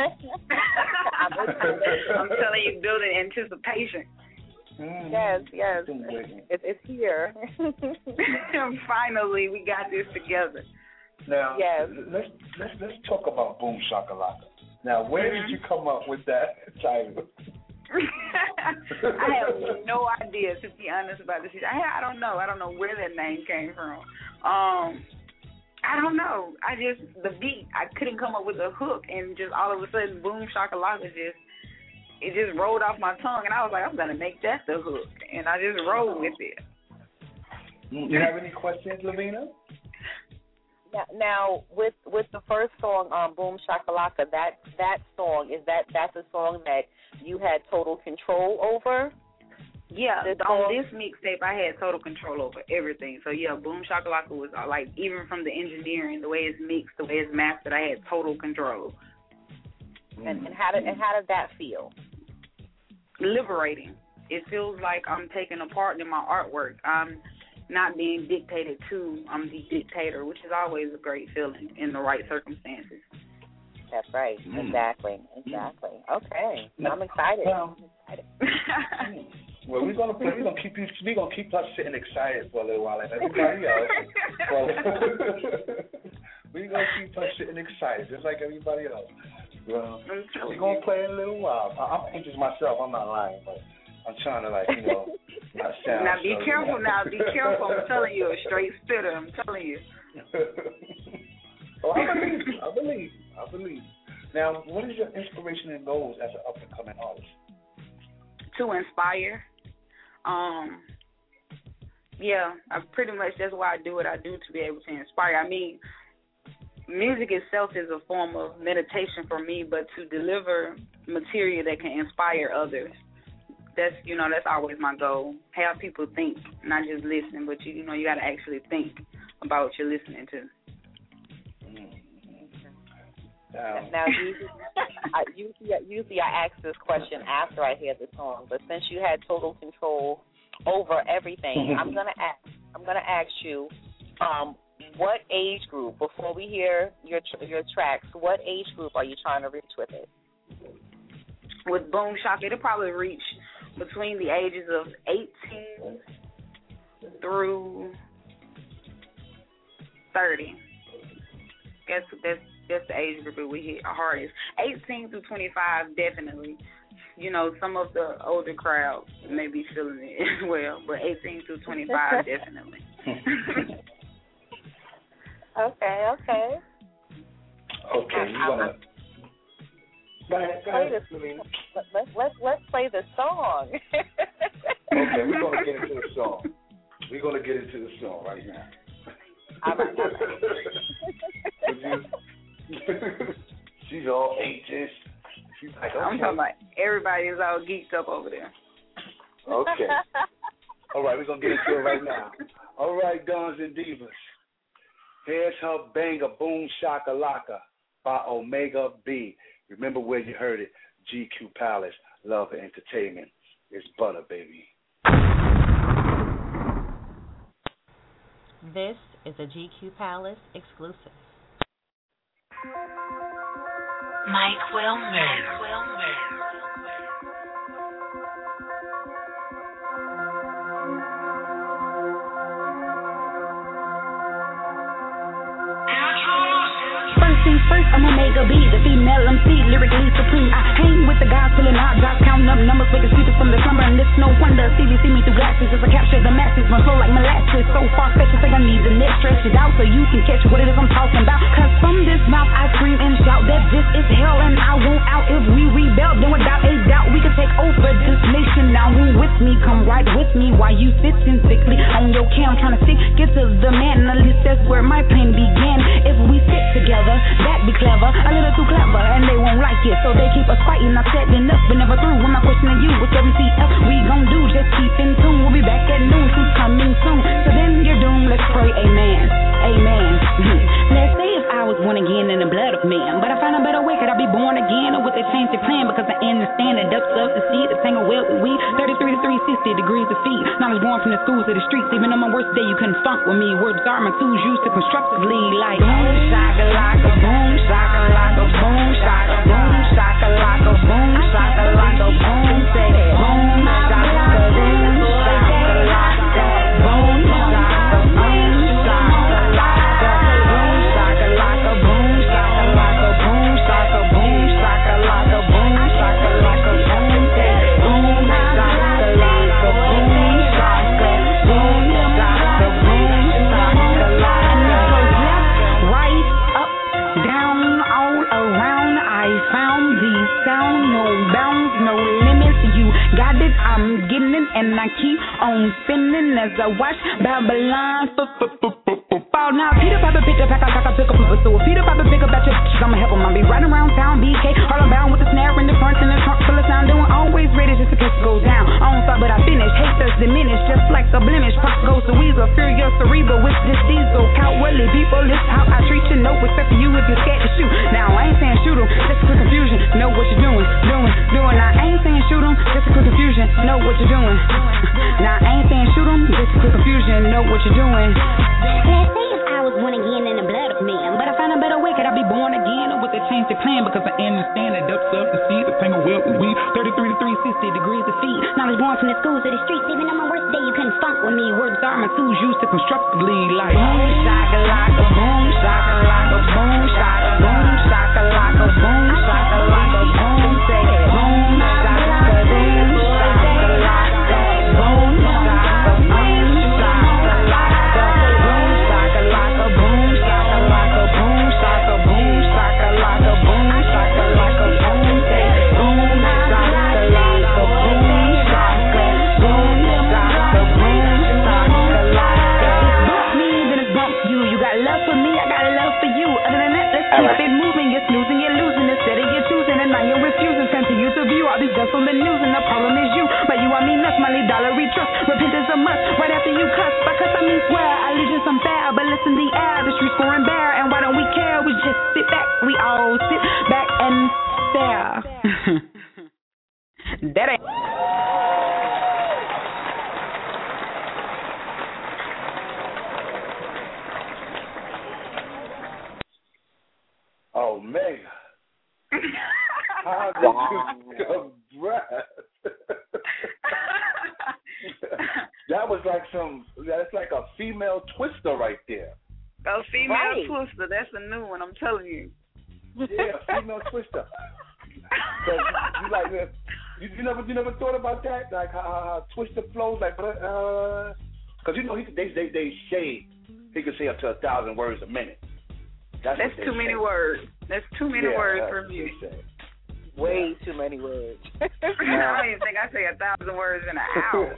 I'm telling you, building anticipation. Mm, yes, yes. It, it's here. Finally, we got this together. Now, yes. let's let's let's talk about Boom Shakalaka. Now, where mm-hmm. did you come up with that title? I have no idea, to be honest about this. I I don't know. I don't know where that name came from. Um, I don't know. I just the beat. I couldn't come up with a hook, and just all of a sudden, Boom Shakalaka just. It just rolled off my tongue, and I was like, I'm going to make that the hook. And I just rolled with it. You have any questions, Lavina? Now, now with with the first song, um, Boom Shakalaka, that, that song, is that that's a song that you had total control over? Yeah, this on song? This mixtape, I had total control over everything. So, yeah, Boom Shakalaka was, uh, like, even from the engineering, the way it's mixed, the way it's mastered, I had total control. And, and how did and how did that feel? Liberating. It feels like I'm taking a part in my artwork. I'm not being dictated to. I'm the dictator, which is always a great feeling in the right circumstances. That's right. Mm. Exactly. Exactly. Okay. I'm excited. Well, I'm excited. well we're gonna we're gonna keep you we're gonna keep us sitting excited for a little while, like everybody else. Well, we're gonna keep us sitting excited, just like everybody else. Well, we're going to play in a little while. I'm anxious myself. I'm not lying, but I'm trying to, like, you know, not sound. Now, be so, careful you know. now. Be careful. I'm telling you, a straight spitter. I'm telling you. Oh, I believe you. I believe you. I believe you. Now, what is your inspiration and goals as an up-and-coming artist? To inspire. Um, yeah, I pretty much, that's why I do what I do, to be able to inspire. I mean, music itself is a form of meditation for me, but to deliver material that can inspire others, that's, you know, that's always my goal. Have people think, not just listen, but, you, you know, you got to actually think about what you're listening to. Um, now, usually I, usually, usually I ask this question after I hear the song, but since you had total control over everything, I'm gonna ask. I'm gonna ask you, um, what age group? Before we hear your your tracks, what age group are you trying to reach with it? With Boom Shaka, it'll probably reach between the ages of eighteen through thirty. That's that's that's the age group we hit hardest. eighteen through twenty-five, definitely. You know, some of the older crowd may be feeling it as well, but eighteen through twenty-five, definitely. Okay, okay. Okay, you wanna go ahead, go ahead. Let's let's let's let's play the song. Okay, we're gonna get into the song. We're gonna get into the song right now. All right, all right. She's all ages. She's like, okay. I'm talking about everybody is all geeked up over there. Okay. All right, we're gonna get into it right now. All right, Dons and Divas. Here's her banger, Boom Shaka Laka by Omega B. Remember where you heard it, G Q Palace, Love and Entertainment. It's butter, baby. This is a G Q Palace exclusive. Mike Wilmer. First, I'm Omega B, the female M C, lyrically supreme. I hang with the guys pulling out drops, counting up numbers, waking sleepers from the slumber, and it's no wonder. See me, see me through glasses as I capture the masses, my flow like molasses. So far-fetched, I think I need the net, stretch it out so you can catch what it is I'm talking about. Cause from this mouth I scream and shout that this is hell and I won't out. If we rebel, then without a doubt we can take over this nation. Now who with me? Come right with me while you sitting sickly on your cam trying to see. Get to the man, at least that's where my pain began. If we sit together, that be clever, a little too clever, and they won't like it, so they keep us fighting. I'm setting up, but never through. When my questioning you, what W C F we gon' do? Just keep in tune. We'll be back at noon. She's coming soon. So then you're doomed. Let's pray, amen, amen. Let's say if I was born again in the blood of man, but I find a better way. Could I be born again, or would they change the plan? Because I understand the depths of the sea, the tangle well with we. thirty-three to three sixty degrees of feet. Knowledge born from the schools to the streets. Even on my worst day, you couldn't funk with me. Words are my tools used to constructively like boom, shaka, laka, boom, shaka, laka, boom, shaka, boom, shaka, laka, boom, shaka, laka, boom, say boom, shaka, boom, shaka, laka, boom, shaka, boom, shaka, laka, boom, shaka, laka, boom, shaka, laka, boom, shaka, boom, shaka, laka, boom, shaka, laka, boom, say boom, shaka, laka, boom, shaka, boom, shaka, boom, shaka, laka, right, up, down, all around. I found the sound, no bounds, no limits. You got it, I'm getting it, and I keep on spinning as I watch Babylon fall. Now, Peter Piper picked up, pack up, pack up, pick up, people. So if Peter Piper pick up at your bitches, I'ma help him. I'll be riding around town, B K, all bound with the snare in the front and the trunk full of sound. Doing always ready just in case it goes down. I don't stop, but I finish. Haters diminish, just like a blemish. Pop goes to weasel, furious cerebral with this diesel. Cowardly people, this how I treat you. No respect for you if you're scared to shoot. Now, I ain't saying shoot 'em, just for confusion. Know what you're doing, doing, doing. I ain't saying shoot 'em, just for confusion. Know what you're doing. Now, I ain't saying shoot 'em, just for confusion. Know what you're doing. Let's say if I was born again in the blood of man, but I found a better way. Could I be born again, or would they change the plan? Because I understand the depths of the sea, the tangle well with we. thirty-three to three sixty degrees of feet. Knowledge born from the schools to the streets. Even on my worst day, you couldn't funk with me. Words are my tools used to constructively like boom, shaka, laka, boom, shaka, laka, boom, shaka, boom, shaka, laka, boom, shaka, laka, boom, say boom, shaka, boom, shaka, laka, boom, shaka, boom, shaka, laka, boom, shaka, laka, boom, shaka, laka, boom, shaka, boom, shaka, laka, boom, shaka, laka, boom, say boom, shaka, laka, boom, shaka, boom, shaka, boom, shaka, laka. Bump me, then it's bump you. You got love for me, I got love for you. Other than that, these guns from the news, and the problem is you. By you, I mean us, money, dollar, we trust. Repentance a must, right after you cuss. By cuss, I mean swear, allegiance, I'm fair, but listen the air, the streets scoring bare, and why don't we care? We just sit back, we all sit back and stare. That ain't. Oh, man. How did you come breath? That was like some, that's like a female twister right there. A female right. twister, that's a new one, I'm telling you. Yeah, a female twister. So you like, you, you never, you never thought about that? Like how, how twister flows, like, uh, because you know he, they, they, they say he can say up to a thousand words a minute. That's, That's too say. many words. That's too many yeah, words for me. Way yeah. too many words. I don't even think I say a thousand words in an hour.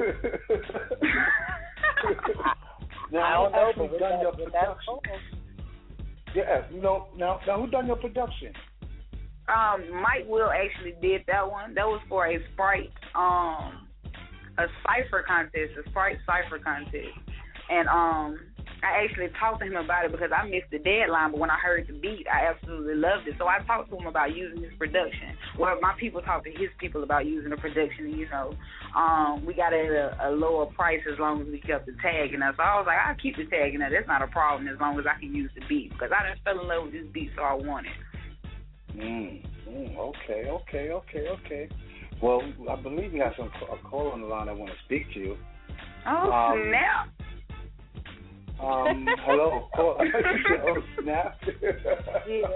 Now, I don't know, who but done your that, production? Yeah, you know, now, now who done your production? Um, Mike Will actually did that one. That was for a Sprite, um, a cipher contest, a Sprite cipher contest, and um. I actually talked to him about it because I missed the deadline, but when I heard the beat, I absolutely loved it. So I talked to him about using his production. Well, my people talked to his people about using the production, you know. Um, we got it at a, a lower price as long as we kept the tag in us. So I was like, I'll keep the tag in there. That's not a problem as long as I can use the beat because I done fell in love with this beat, so I want it. Mm, mm, okay, okay, okay, okay. Well, I believe we have some a call on the line I want to speak to you. Oh, um, snap. Um, hello, call. Oh, snap. Yeah.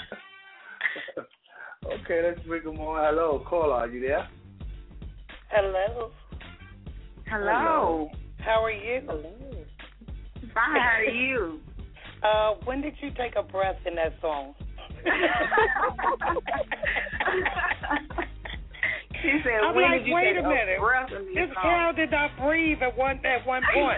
Okay, let's bring them on. Hello, caller, are you there? Hello. Hello. How are you? Hello. Fine, how are you? Uh, when did you take a breath in that song? She said, I'm when like, did you wait take a minute. a breath in this This song? cow did not breathe at one at one point.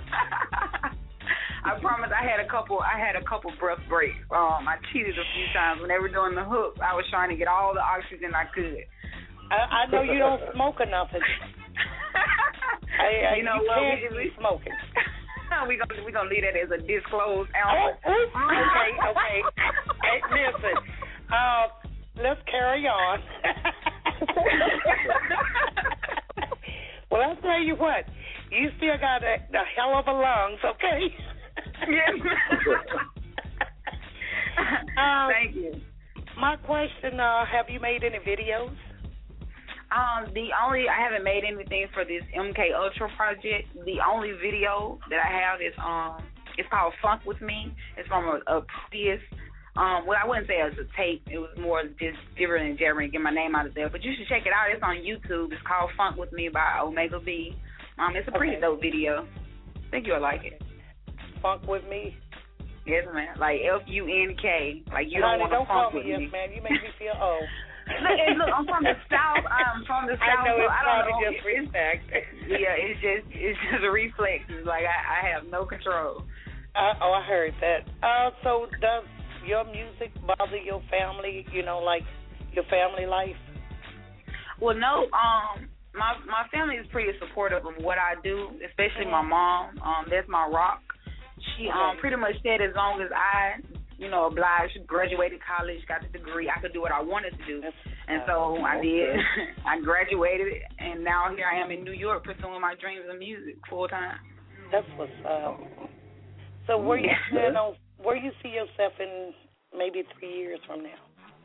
I promise I had a couple I had a couple breath breaks. Um, I cheated a few times when they were doing the hook. I was trying to get all the oxygen I could. I, I know you don't smoke enough. I, I, you know you what? can't We, be smoking. we gonna we gonna leave that as a disclosed Oh, album. okay, okay. Hey, listen, uh, let's carry on. Well, I'll tell you what. You still got a, a hell of a lungs, okay? Yes. um, Thank you. My question: uh, have you made any videos? Um, the only I haven't made anything for this M K Ultra project. The only video that I have is um, it's called Funk With Me. It's from a, a previous. Um, well, I wouldn't say it was a tape. It was more just gibbering and jabbering, get my name out of there. But you should check it out. It's on YouTube. It's called Funk With Me by Omega B. Um, it's a pretty okay. dope video. I think you'll like it. Funk With Me? Yes, man. Like F U N K. Like you Honey, don't want to funk with me. Yes, me. man. You make me feel old. Look, hey, look, I'm from the South. I'm from the South. I know so it's I don't probably know. just respect. Yeah, it's just it's just a reflex. It's like I, I have no control. Uh, oh, I heard that. Uh, so does your music bother your family? You know, like your family life? Well, no. Um, my my family is pretty supportive of what I do, especially my mom. Um, that's my rock. She um pretty much said as long as I, you know, obliged, graduated college, got the degree, I could do what I wanted to do. And so I did. I graduated, and now here I am in New York pursuing my dreams of music full time. That's what's up. So where you plan on, where you see yourself in maybe three years from now?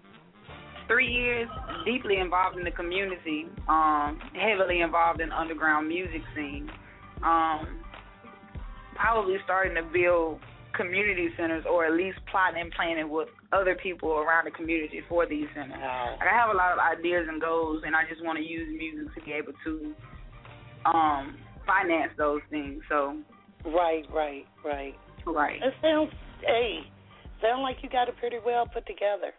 Three years, deeply involved in the community, um, heavily involved in underground music scene. Um, probably starting to build community centers, or at least plotting and planning with other people around the community for these centers. Wow. Like I have a lot of ideas and goals, and I just want to use music to be able to um, finance those things. So, right, right, right, right. It sounds, hey, sound like you got it pretty well put together.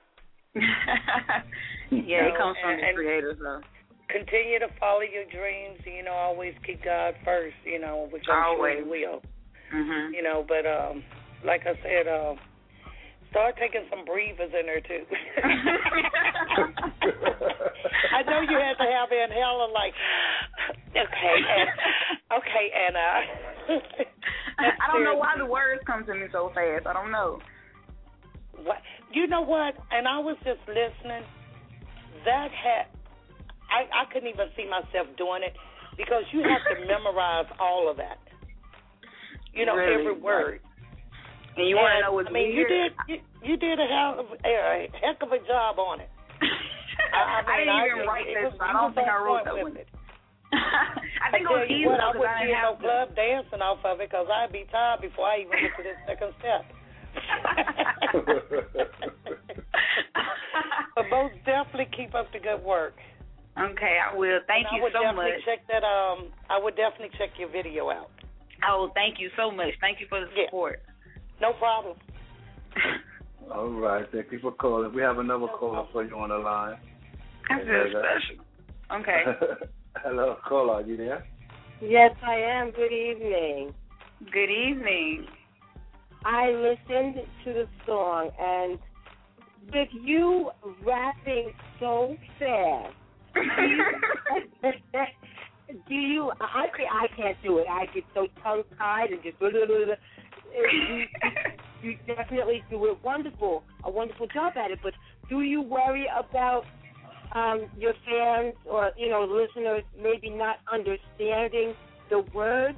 Yeah, you know, it comes from and, the creator, so. Continue to follow your dreams. You know, always keep God first. You know, which I'm always. sure you will. Mhm. You know, but um, like I said, um, start taking some breathers in there too. I know you had to saying hella like, okay, and, okay, and uh, I don't know why the words come to me so fast. I don't know. What you know what? And I was just listening. That had I I couldn't even see myself doing it because you have to memorize all of that. You know, really? every word. And you want to know what's I mean, weird? you did you, you did a hell of a heck of a job on it. I, I, mean, I didn't even I, write it that. Was, I don't think I wrote that one. It. I think I it was easy what, I because wouldn't I be didn't in no have club dancing off of it because I'd be tired before I even get to this second step. But most definitely keep up the good work. Okay, I will. Thank and you I would so definitely much. Check that. Um, I would definitely check your video out. Oh, thank you so much. Thank you for the support. Yeah. No problem. All right, thank you for calling. We have another caller for you on the line. That's very special. Okay. Hello, caller, are you there? Yes, I am. Good evening. Good evening. I listened to the song, and with you rapping so fast, do you, do you I, I can't do it. I get so tongue-tied and just blah, blah, blah, blah. You, you definitely do it wonderful, a wonderful job at it, but do you worry about um, your fans or, you know, listeners maybe not understanding the words?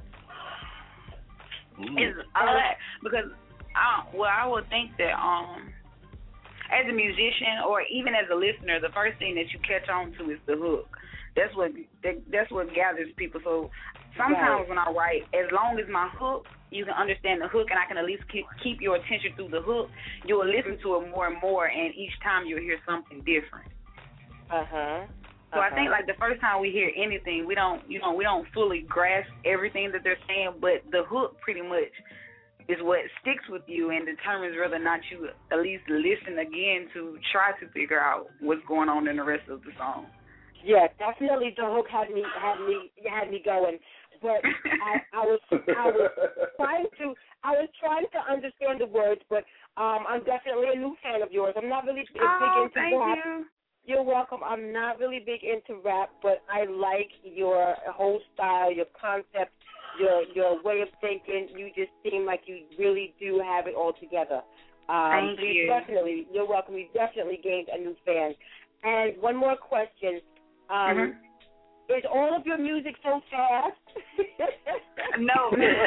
Is uh, because I, well, I would think that um, as a musician or even as a listener, the first thing that you catch on to is the hook. That's what that, that's what gathers people. So sometimes right. when I write, as long as my hook, you can understand the hook, and I can at least keep keep your attention through the hook. You will listen to it more and more, and each time you'll hear something different. Uh huh. So uh-huh. I think like the first time we hear anything, we don't, you know, we don't fully grasp everything that they're saying, but the hook pretty much is what sticks with you and determines whether or not you at least listen again to try to figure out what's going on in the rest of the song. Yeah, definitely the hook had me had me had me going, but I, I was I was trying to I was trying to understand the words, but um, I'm definitely a new fan of yours. I'm not really big, oh, big into thank rap. You. You're welcome. I'm not really big into rap, but I like your whole style, your concept, your your way of thinking. You just seem like you really do have it all together. Um, Thank so you. Definitely, you're welcome. You definitely gained a new fan. And one more question. Um, mm-hmm. Is all of your music so fast? No.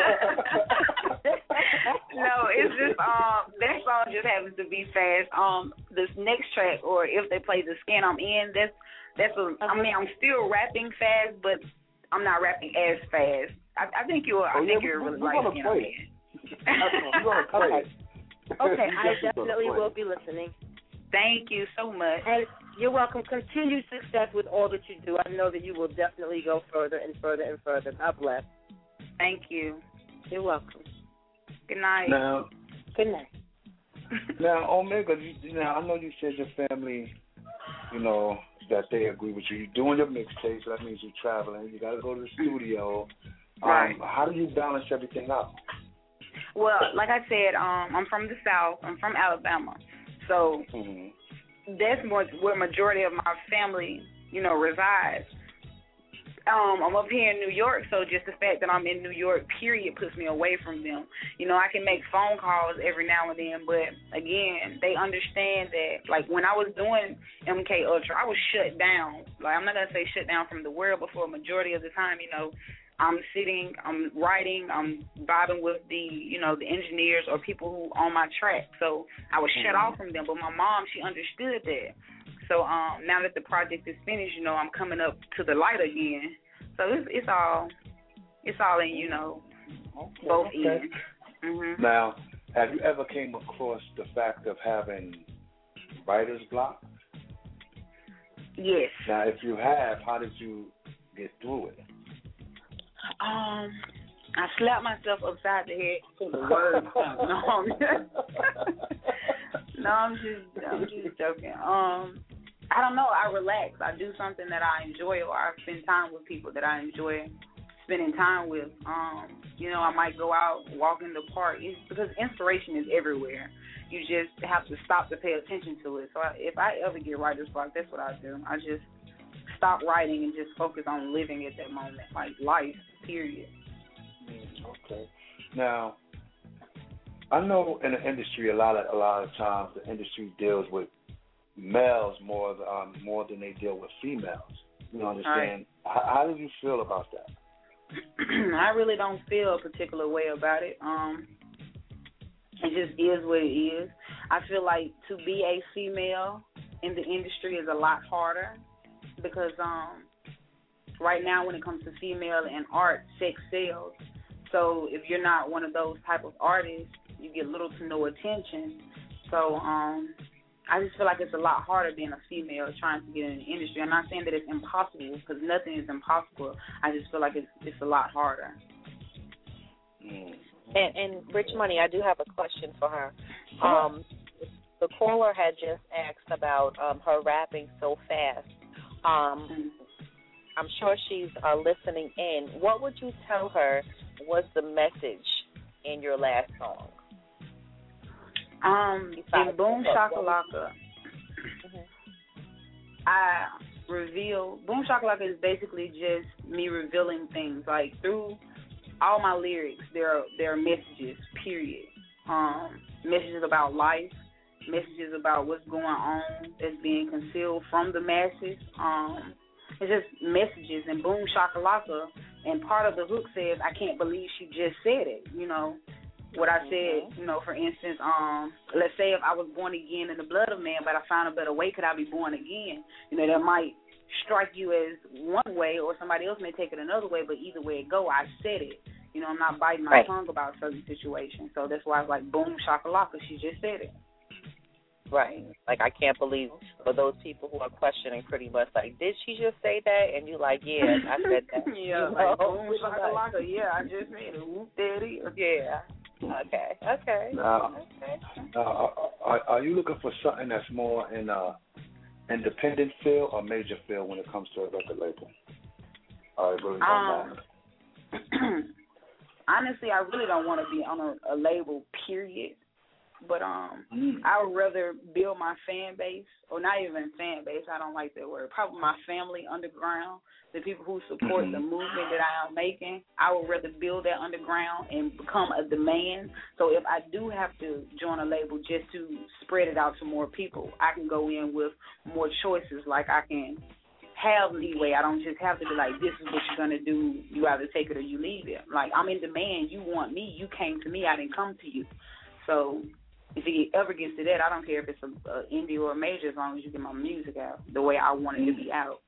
No, it's just um that song just happens to be fast. Um, this next track, or if they play the skin I'm in, that's that's a. I mean, I'm still rapping fast, but I'm not rapping as fast. I, I think you'll. I oh, think yeah, you're we, really we like skin I'm in. Okay. Okay, I definitely will be listening. Thank you so much. And you're welcome. Continued success with all that you do. I know that you will definitely go further and further and further. God bless. Thank you. You're welcome. Good night. Now, Good night. Now, Omega, you, now I know you said your family, you know, that they agree with you. You're doing your mixtape, so that means you're traveling. You got to go to the studio. Right. Um, how do you balance everything out? Well, like I said, um, I'm from the South. I'm from Alabama. So mm-hmm. that's more where majority of my family, you know, resides. Um, I'm up here in New York, so just the fact that I'm in New York, period, puts me away from them. You know, I can make phone calls every now and then, but again, they understand that, like, when I was doing M K Ultra, I was shut down. Like, I'm not going to say shut down from the world, but for a majority of the time, you know, I'm sitting, I'm writing, I'm vibing with the, you know, the engineers or people who on my track. So I was shut off from them. But my mom, she understood that. So um, now that the project is finished, you know, I'm coming up to the light again. So it's, it's all, it's all in, you know, okay, both okay. ends. Mm-hmm. Now, have you ever came across the fact of having writer's block? Yes. Now, if you have, how did you get through it? Um, I slapped myself upside the head for the words. no, I'm just, no, I'm just, I'm just joking. Um, I don't know. I relax. I do something that I enjoy, or I spend time with people that I enjoy spending time with. Um, you know, I might go out, walk in the park. It's because inspiration is everywhere. You just have to stop to pay attention to it. So I, if I ever get writer's block, that's what I do. I just stop writing and just focus on living at that moment, like life, period. Okay. Now, I know in the industry, a lot of a lot of times the industry deals with males more um, more than they deal with females. You know, understand? Right. How, how do you feel about that? I really don't feel a particular way about it. Um, it just is what it is. I feel like to be a female in the industry is a lot harder because um, right now when it comes to female and art, sex sells. So if you're not one of those type of artists, you get little to no attention. So um, I just feel like it's a lot harder being a female trying to get in the industry. I'm not saying that it's impossible because nothing is impossible. I just feel like it's it's a lot harder. Mm. And, and Rich Money, I do have a question for her. Um, the caller had just asked about um, her rapping so fast. Um, I'm sure she's uh, listening in. What would you tell her was the message in your last song? Um, in Boom Shakalaka, mm-hmm. I reveal, Boom Shakalaka is basically just me revealing things. Like, through all my lyrics, there are, there are messages, period. Um, messages about life, messages about what's going on that's being concealed from the masses. Um, it's just messages, and Boom Shakalaka, and part of the hook says, I can't believe she just said it, you know. What I said, you know, for instance, um, let's say if I was born again in the blood of man, but I found a better way, could I be born again? You know, that might strike you as one way, or somebody else may take it another way, but either way it go, I said it. You know, I'm not biting my right. tongue about certain situations. So that's why I was like, boom, shakalaka, she just said it. Right. Like, I can't believe, for those people who are questioning pretty much, like, did she just say that? And you like, yeah, I said that. yeah, you like, know? Boom, shakalaka, yeah, I just said it. Whoop, there it is. Yeah. Okay, okay. Now, okay. Now, are, are you looking for something that's more in a independent field or major field when it comes to a record label? Or it really don't um, matter? Honestly, I really don't want to be on a, a label, period. But um, mm. I would rather build my fan base, or not even fan base, I don't like that word, probably my family underground, the people who support mm-hmm. the movement that I am making. I would rather build that underground and become a demand. So if I do have to join a label just to spread it out to more people, I can go in with more choices. Like, I can have leeway. I don't just have to be like, this is what you're going to do. You either take it or you leave it. Like, I'm in demand. You want me. You came to me. I didn't come to you. So if it ever gets to that, I don't care if it's an indie or a major, as long as you get my music out the way I want it to be out.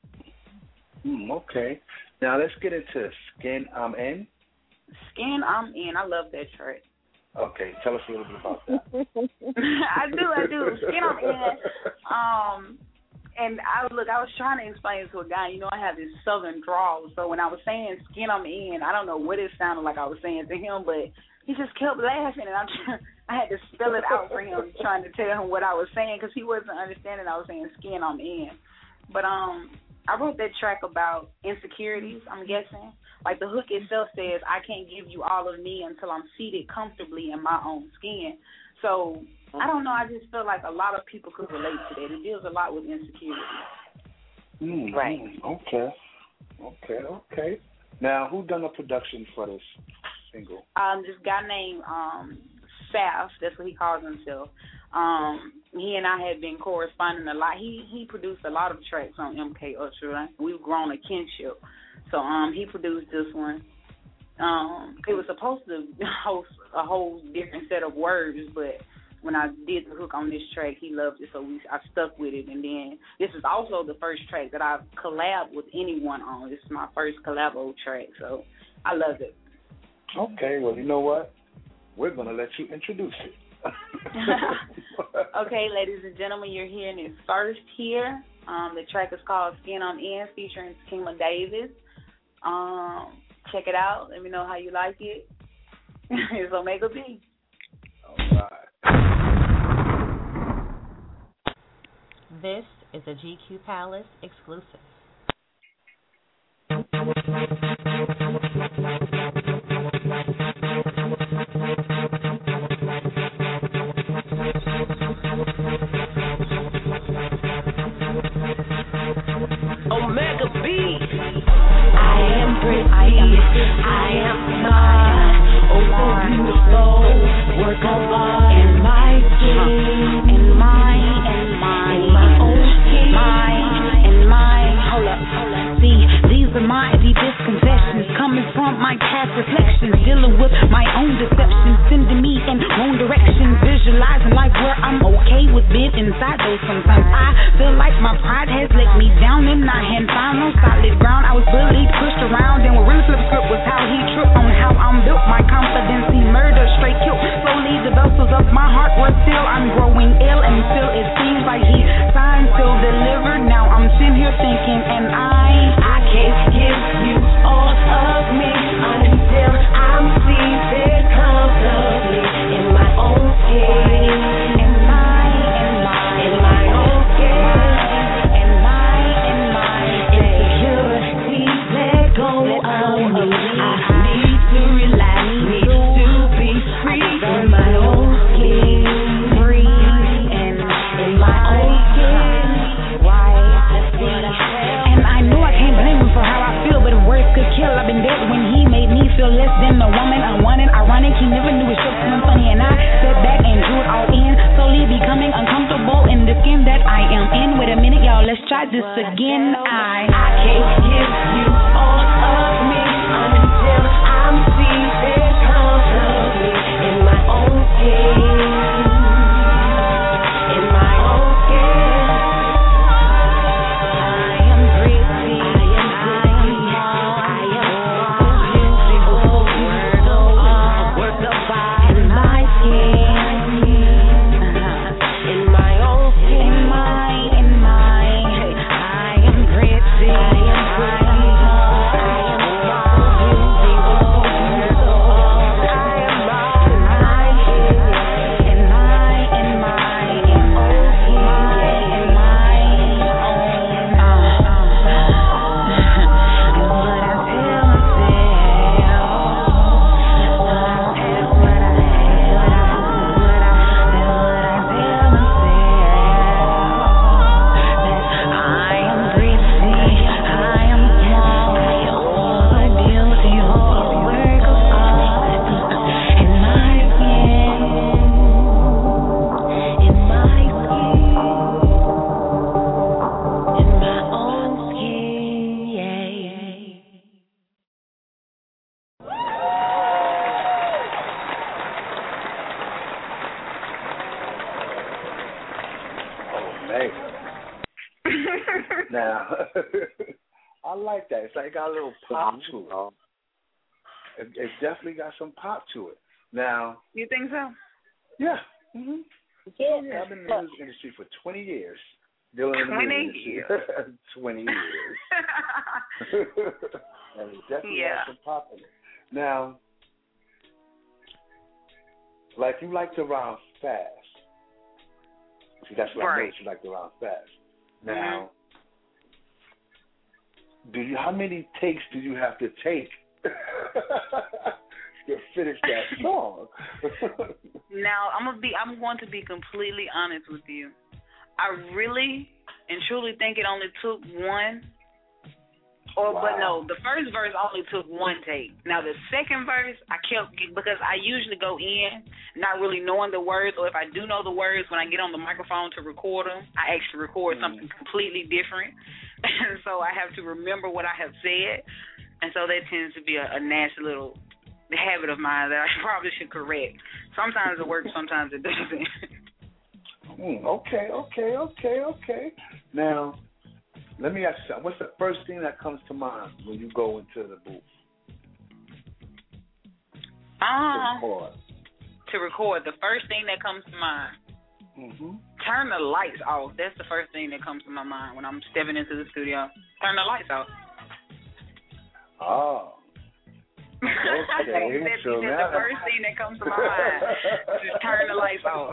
Mm, okay. Now let's get into Skin I'm In. Skin I'm In. I love that track. Okay, tell us a little bit about that. I do, I do. Skin I'm In. Um, and I look, I was trying to explain it to a guy. You know, I have this southern drawl, so when I was saying Skin I'm In, I don't know what it sounded like I was saying to him, but he just kept laughing, and I'm trying, I had to spell it out for him, trying to tell him what I was saying, because he wasn't understanding I was saying skin I'm in. But um, I wrote that track about insecurities, I'm guessing. Like, the hook itself says, I can't give you all of me until I'm seated comfortably in my own skin. So, I don't know, I just feel like a lot of people could relate to that. It deals a lot with insecurity. Mm, right. Okay. Okay, okay. Now, who done the production for this single? Um, this guy named um, Saf, that's what he calls himself. Um, he and I had been corresponding a lot. He he produced a lot of tracks on M K Ultra. We've grown a kinship. So um, he produced this one. Um, it was supposed to host a whole different set of words, but when I did the hook on this track, he loved it, so we I stuck with it. And then this is also the first track that I've collabed with anyone on. This is my first collabo track, so I love it. Okay, well, you know what? We're going to let you introduce it. Okay, ladies and gentlemen, you're hearing it first here. Um, the track is called Skin I'm In, featuring Kima Davis. Um, check it out. Let me know how you like it. It's Omega B. All right. This is a G Q Palace exclusive. Omega in my deepest confessions, coming from my past reflections, dealing with my own deception, sending me in wrong directions, visualizing life where I'm okay with being inside those. Sometimes I feel like my pride has let me down and I hadn't found no solid ground. I was bullied, pushed around, and what really flipped the script was how he tripped on how I'm built. My confidence, he murdered, straight killed. Slowly the vessels of my heart were still. I'm growing ill and still it seems like he signed, still delivered. Now I'm sitting here thinking, and I I can't give you all of me until I'm seated comfortably in my own skin. In my, in my, in my own skin. In my, in my insecurities, let go of me. I need to relax, need to be free in my own skin. Free and in my own skin. Why? And I know I can't blame him for how I feel, but if words could kill, I've been dead when he made me feel less than a woman. Unwanted, ironic, he never knew his jokes were funny, and I sat back and drew it all in, slowly becoming uncomfortable in the skin that I am in. Wait a minute, y'all, let's try this again. I I can't give you all of me until I'm seated comfortably in my own skin. In my own skin. I am pretty, I am pretty, I am beautiful, work of, work of art in my skin. In my own skin. In my, in my, I am pretty, I am pretty, I am beautiful, work of art. I am all in my skin. In my, in my, in own skin. In my own, uh, what I tell myself, that's what I, what I, what I, that's what I tell myself, that I am pretty, I am small, oh, a beautiful work of art, in my skin, in my skin, in my own skin, yeah. Oh, man. Now, I like that. It's like it got a little pop to it. It, it definitely got some pop to it. Now, You think so? yeah. Mm-hmm. Yeah, Yeah, I've been in the music industry for twenty years. Dealing in the twenty music industry. years. twenty years. And it definitely Yeah. has some pop in it. Now, like you like to rhyme fast. See, that's what I Right. noticed. You like to rhyme fast. Now, do you? How many takes do you have to take to finish that song? Now I'm gonna be. I'm going to be completely honest with you. I really and truly think it only took one. Or, Wow. but no, the first verse only took one take. Now the second verse, I kept because I usually go in not really knowing the words, or if I do know the words, when I get on the microphone to record them, I actually record something completely different, and so I have to remember what I have said, and so that tends to be a, a nasty little habit of mine that I probably should correct. Sometimes it works, sometimes it doesn't. Mm, okay, okay, okay, okay. Now, let me ask you something. What's the first thing that comes to mind when you go into the booth? Uh, to record. To record, the first thing that comes to mind, Mm-hmm. turn the lights off. That's the first thing that comes to my mind when I'm stepping into the studio. Turn the lights off. Oh. Okay, That's so just now- the first thing that comes to my mind. Just turn the lights off.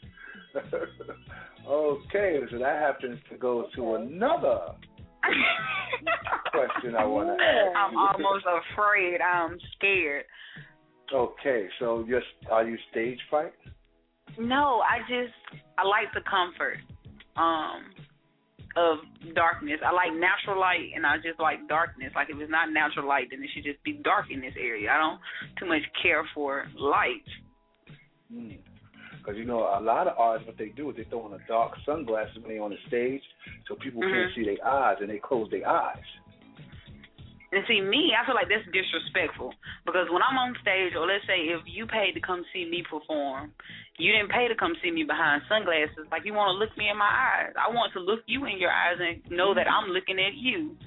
Okay, so that happens to go to another question I want to ask. I'm almost afraid. I'm scared. Okay, so you're, are you stage fright? No, I just I like the comfort um, of darkness. I like natural light, and I just like darkness. Like if it's not natural light, then it should just be dark in this area. I don't too much care for light. Because, you know, a lot of artists, what they do is they throw on a dark sunglasses when they're on the stage so people Mm-hmm. can't see their eyes, and they close their eyes. And see, me, I feel like that's disrespectful because when I'm on stage, or let's say if you paid to come see me perform, you didn't pay to come see me behind sunglasses. Like, you want to look me in my eyes. I want to look you in your eyes and know that I'm looking at you.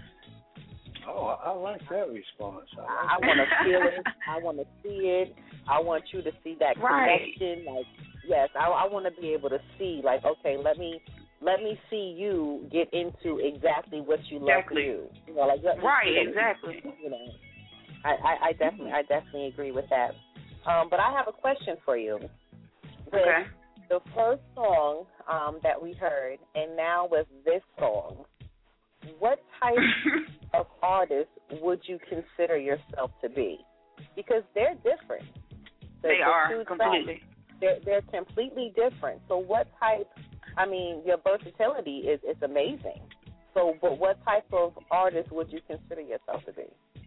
Oh, I like that response. I, like I want to feel it. I want to see it. I want you to see that connection. Right. Like, yes, I, I want to be able to see, like, okay, let me let me see you get into exactly what you exactly. love to do. You know, like, right, exactly. You know, I, I, I definitely, I definitely agree with that. Um, but I have a question for you. With okay. the first song um, that we heard, and now with this song, what type of artist would you consider yourself to be? Because they're different. The, they the are completely. Tracks, they're they're completely different. So what type? I mean, your versatility is is amazing. So, but what type of artist would you consider yourself to be?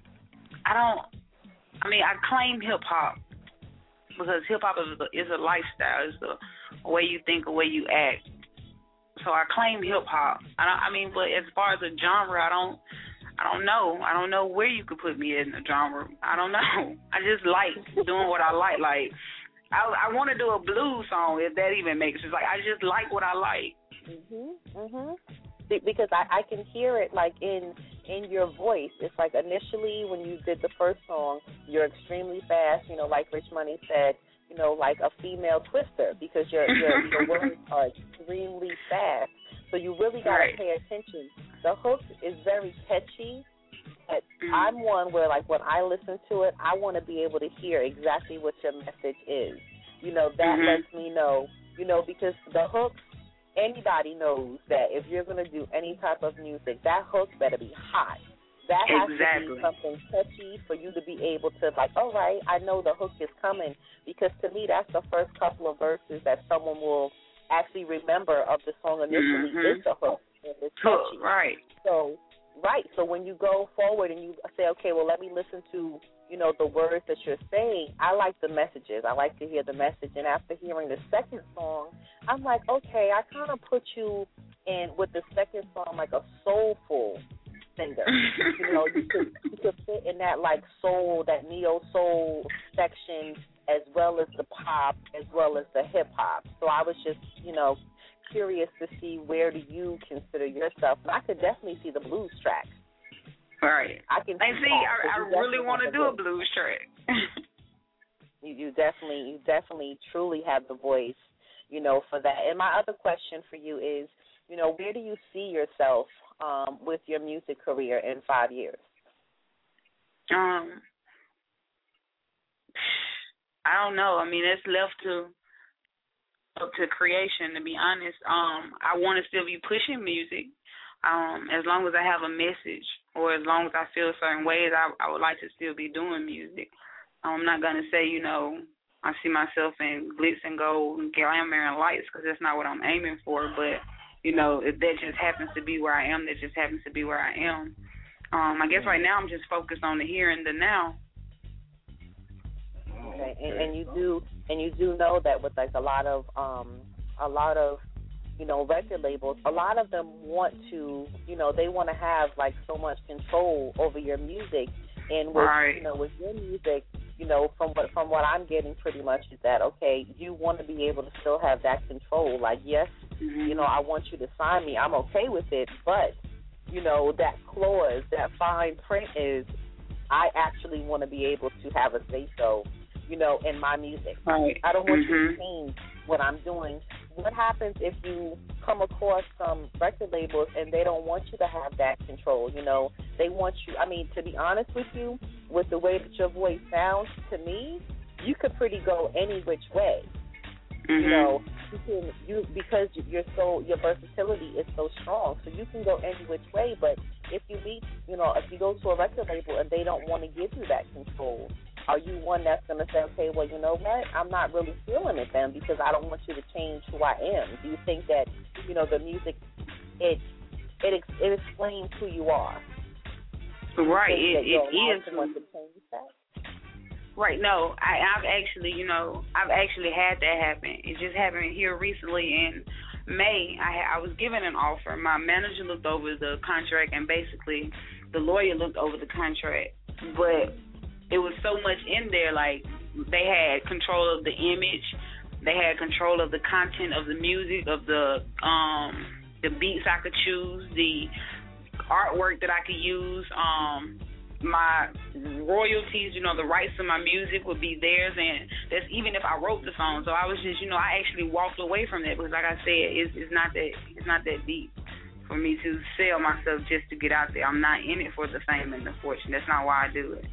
I don't. I mean, I claim hip hop because hip hop is a, is a lifestyle. It's the way you think, the way you act. So I claim hip hop. I, I mean, but as far as a genre, I don't. I don't know. I don't know where you could put me in the genre. I don't know. I just like doing what I like. Like, I, I want to do a blues song, if that even makes sense. Like, I just like what I like. Mhm. Mhm. Because I, I can hear it like in in your voice. It's like initially when you did the first song, you're extremely fast. You know, like Rich Money said, you know, like a female Twister, because your your, your words are extremely fast. So you really got to right. pay attention. The hook is very catchy, but mm-hmm. I'm one where, like, when I listen to it, I want to be able to hear exactly what your message is. You know, that mm-hmm. lets me know, you know, because the hook, anybody knows that if you're going to do any type of music, that hook better be hot. That has exactly. to be something catchy for you to be able to, like, all right, I know the hook is coming, because to me that's the first couple of verses that someone will actually remember of the song initially mm-hmm. is the hook. And it's catchy. Right. So, right. So when you go forward and you say, okay, well, let me listen to, you know, the words that you're saying, I like the messages. I like to hear the message. And after hearing the second song, I'm like, okay, I kind of put you in with the second song like a soulful singer. You know, you could you could fit in that like soul, that neo soul section, as well as the pop, as well as the hip hop. So I was just, you know, curious to see where do you consider yourself. But I could definitely see the blues track. Right. I can. And see, see I, I really want to do a blues track. you, you definitely, you definitely, truly have the voice, you know, for that. And my other question for you is, you know, where do you see yourself um, with your music career in five years? Um. I don't know. I mean, it's left to up to creation, to be honest. Um, I want to still be pushing music. Um, as long as I have a message, or as long as I feel certain ways, I, I would like to still be doing music. I'm not going to say, you know, I see myself in glitz and gold and glamour and lights, because that's not what I'm aiming for. But, you know, if that just happens to be where I am, that just happens to be where I am. Um, I guess right now I'm just focused on the here and the now. Okay, and, and you do, and you do know that with like a lot of, um, a lot of, you know, record labels, a lot of them want to, you know, they want to have like so much control over your music, and with, right. you know, with your music, you know, from what from what I'm getting pretty much is that okay, you want to be able to still have that control. Like, yes, mm-hmm. you know, I want you to sign me, I'm okay with it, but you know, that clause, that fine print is, I actually want to be able to have a say so, you know, in my music. Right. I don't want mm-hmm. you to change what I'm doing. What happens if you come across some record labels and they don't want you to have that control? You know, they want you, I mean, to be honest with you, with the way that your voice sounds to me, you could pretty go any which way. Mm-hmm. You know, you can, you because you're so, your versatility is so strong, so you can go any which way. But if you meet, you know, if you go to a record label and they don't want to give you that control, are you one that's going to say, okay, well, you know what, I'm not really feeling it then because I don't want you to change who I am? Do you think that, you know, the music, it it it explains who you are? Right, it, it is. To change that? Right, no, I, I've actually, you know, I've actually had that happen. It just happened here recently in May. I, I was given an offer. My manager looked over the contract and basically the lawyer looked over the contract, but it was so much in there. Like, they had control of the image, they had control of the content of the music, of the um, the beats I could choose, the artwork that I could use, um, my royalties, you know, the rights to my music would be theirs, and that's even if I wrote the song. So I was just, you know, I actually walked away from that because, like I said, it's, it's not that it's not that deep for me to sell myself just to get out there. I'm not in it for the fame and the fortune. That's not why I do it.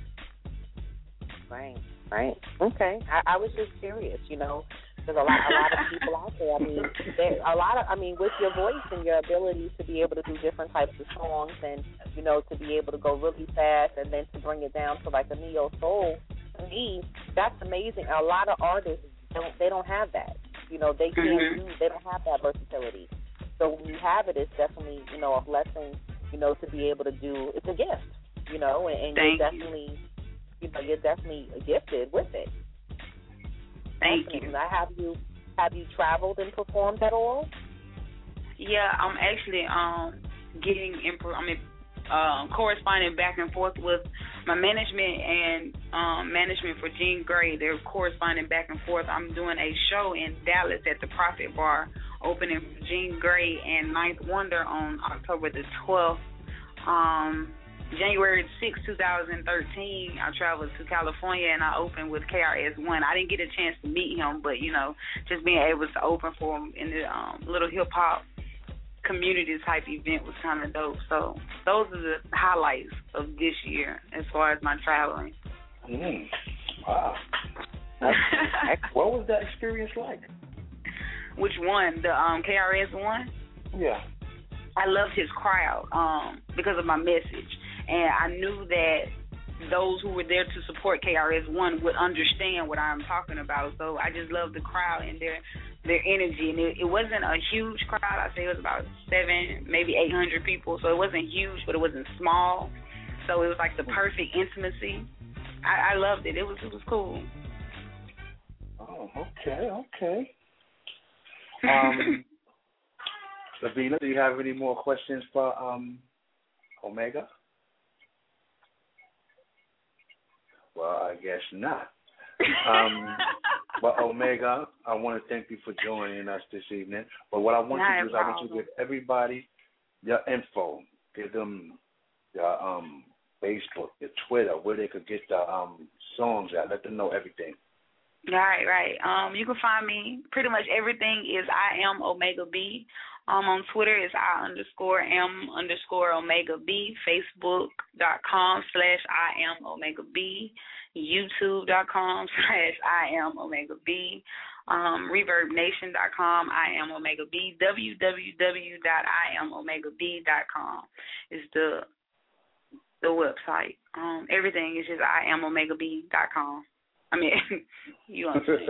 Right, right. Okay. I, I was just curious, you know. There's a lot, a lot of people out there. I mean, there, a lot of, I mean, with your voice and your ability to be able to do different types of songs, and you know, to be able to go really fast, and then to bring it down to like a neo soul. To me, that's amazing. A lot of artists don't, they don't have that. You know, they can't mm-hmm. do, they don't have that versatility. So when you have it, it's definitely, you know, a blessing. You know, to be able to do. It's a gift. You know, and, and you're definitely, you. you know, you're definitely gifted with it. Thank Definitely. you. Have you have you traveled and performed at all? Yeah, I'm actually um getting in. I mean, um, corresponding back and forth with my management and um, management for Jean Grey. They're corresponding back and forth. I'm doing a show in Dallas at the Prophet Bar, opening for Jean Grey and Ninth Wonder on October the twelfth. Um, January sixth, twenty thirteen, I traveled to California and I opened with K R S One. I didn't get a chance to meet him, but, you know, just being able to open for him in the um, little hip-hop community type event was kind of dope. So those are the highlights of this year as far as my traveling. Mm. Wow. What was that experience like? Which one? The um, K R S One? Yeah. I loved his crowd um, because of my message. And I knew that those who were there to support K R S One would understand what I'm talking about. So I just loved the crowd and their their energy. And it, it wasn't a huge crowd. I'd say it was about seven, maybe eight hundred people. So it wasn't huge, but it wasn't small. So it was like the perfect intimacy. I, I loved it. It was it was cool. Oh, okay, okay. Um, Lavina, do you have any more questions for um, Omega? Well, I guess not. Um, but Omega, I want to thank you for joining us this evening. But what I want Not you to do is I want you to give everybody your info. Give them your um, Facebook, your Twitter, where they could get the um, songs at. Let them know everything. Right, right. Um, you can find me. Pretty much everything is I am Omega B. Um, on Twitter is I underscore am underscore Omega B. Facebook.com slash I am Omega B. YouTube.com slash I am Omega B. Um, ReverbNation dot com, I am Omega B. w w w dot I am omega b dot com is the the website. Um, everything is just I am omega b dot com. I mean, you understand.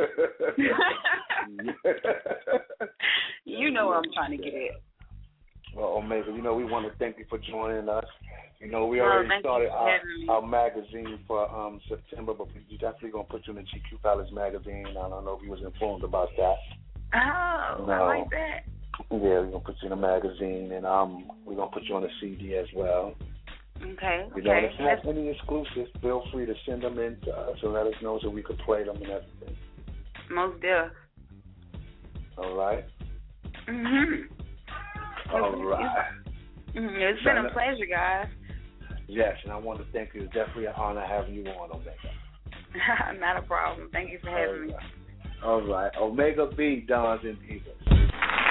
You know what I'm trying to get at. Well, Omega, you know, we want to thank you for joining us. You know, we already oh, started our, our magazine for um, September, but we're definitely going to put you in the G Q Palace magazine. I don't know if you was informed about that. Oh, no. I like that. Yeah, we're going to put you in a magazine, and um, we're going to put you on a C D as well. Okay, You okay. know, if you have any exclusives, feel free to send them in to us and let us know so we can play them and everything. Most def. All right? Mm-hmm. All right. Mm-hmm. It's been a pleasure, guys. Yes, and I want to thank you. It's definitely an honor having you on, Omega. Not a problem. Thank you for having me. All right. Omega B, Dons and Divas.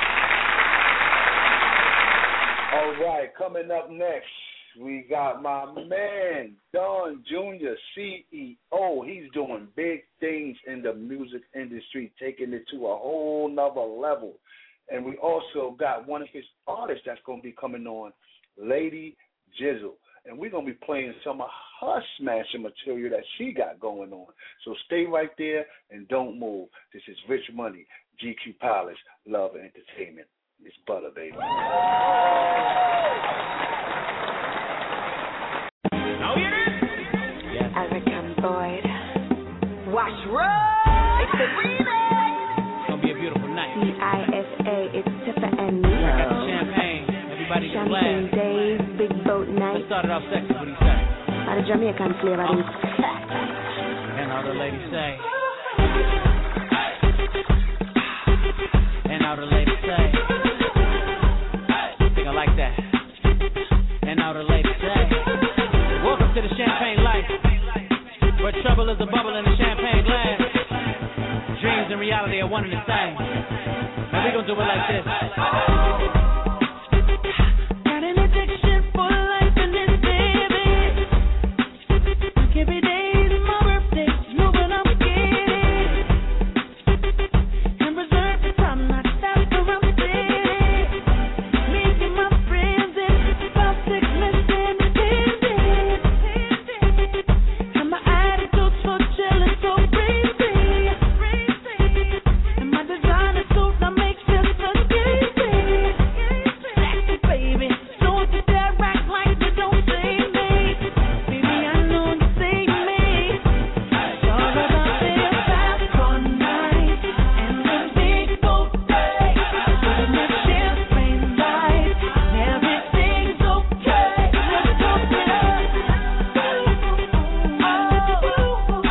All right, coming up next, we got my man, Don Junior, C E O. He's doing big things in the music industry, taking it to a whole nother level. And we also got one of his artists that's going to be coming on, Lady Jizzle. And we're going to be playing some of her smashing material that she got going on. So stay right there and don't move. This is Rich Money, G Q Palace, Love and Entertainment. It's butter, baby. Oh, yeah? African Boyd. Wash road. It's the remix. It's going to be a beautiful night. C I S A, it's Tifa and Neo. Champagne. Everybody get Champagne Days, Big Boat Night. night. Let's start it off sexy. What do you say? By the Jamaican flavor. Oh. And all the ladies say. And all the ladies say. I think I like that. And all the ladies say. Welcome to the champagne life, where trouble is a bubble in the champagne glass. Dreams and reality are one and the same. And we gonna do it like this. Got an addiction for life in this baby. Every day is my birthday, you know what I'm getting. And reserve the time, not after I'm sitting. Me and my friends and about six minutes in the business. And my attitude so chill and so breezy. And my designer suit that makes just look easy. Sexy baby, don't you dare act like you don't see me. Baby, I know you see me. It's all about this fast all night and the big boat day. When the champagne lights and everything's okay. Let's talk it up. Oh, let's talk it up.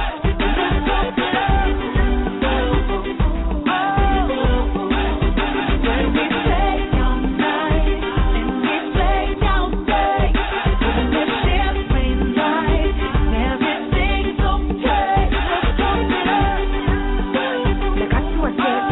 When we play all night and we play all day. When the champagne lights and everything's okay. Let's talk it up. Look at you, I said.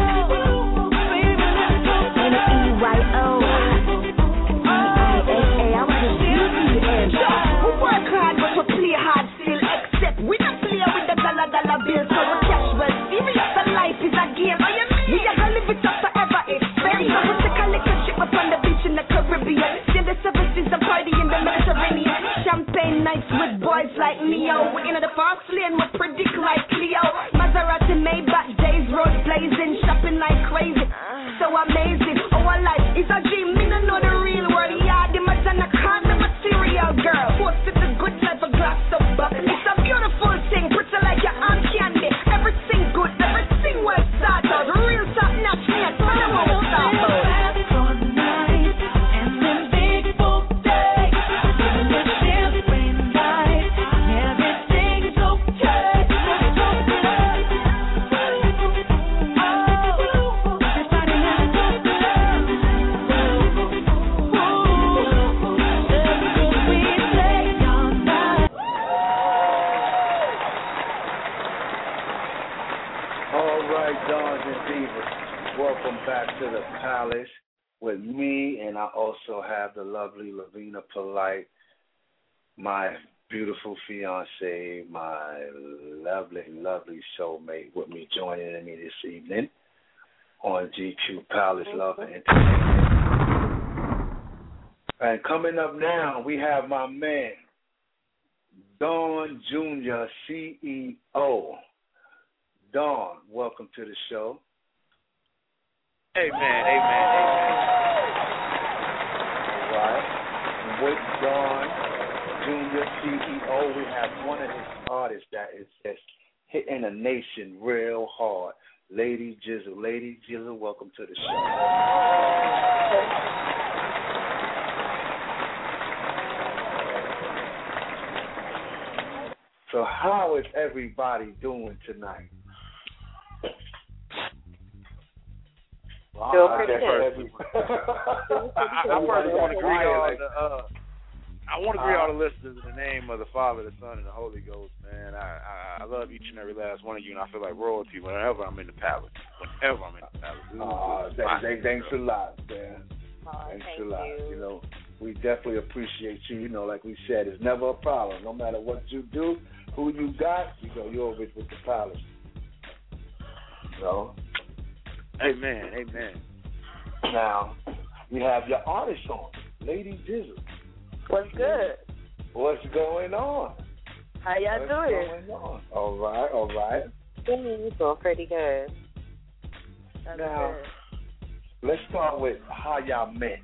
N E Y O. D I S A. I want to see you end. We work hard, but we play hard still. Except we don't play with the dollar dollar bills. So we cash well serious. And life is a game. We are gonna live it up forever. Experience. So we take a little trip up on the beach in the Caribbean. See the seven seas a party in the Mediterranean. Champagne nights with boys like Neo. We in the fast lane, we predict like Cleo. Maserati, Maybach, days, road blazing, shopping like crazy. So amazing. Our life is a dream. Me don't know the real world. Yeah, the imagine I can't the material girl. Posted the good life, a glass of bubble. It's a beautiful thing, pretty like your aunt candy. Everything good, everything well thought out. Real top notch, me and I won't stop. All night and then big boat day. When the champagne lights and everything's okay. Let's talk it up. Oh, everybody let's talk it up. Ooh, we play all night. All right, Dons and Divas, welcome back to the Palace with me, and I also have the lovely Lavina Polite, my beautiful fiance, my lovely, lovely soulmate with me joining me this evening on G Q Palace Love and Entertainment. And coming up now, we have my man, Don Junior, C E O. Don, welcome to the show. Amen, amen, amen. All right. And with Don Junior, C E O, we have one of his artists that is just hitting the nation real hard. Lady Jizzle. Lady Jizzle, welcome to the show. So how is everybody doing tonight? Feel pretty good. I, I, I first want to greet all the uh, I want to greet all the listeners in the name of the Father, the Son, and the Holy Ghost. Man, I, I I love each and every last one of you, and I feel like royalty whenever I'm in the palace. Whenever I'm in the palace. Uh, thanks, thanks, thanks a lot, man. Oh, thanks thank a lot. you. You know, we definitely appreciate you. You know, like we said, it's never a problem. No matter what you do, who you got, you know, you're over with the palace. So. Amen, amen. Now, we have your artist on, Lady Jizzle. What's good? What's going on? How y'all What's doing? Going on? All right, all right. Doing pretty good. That's now, good. let's start with how y'all met.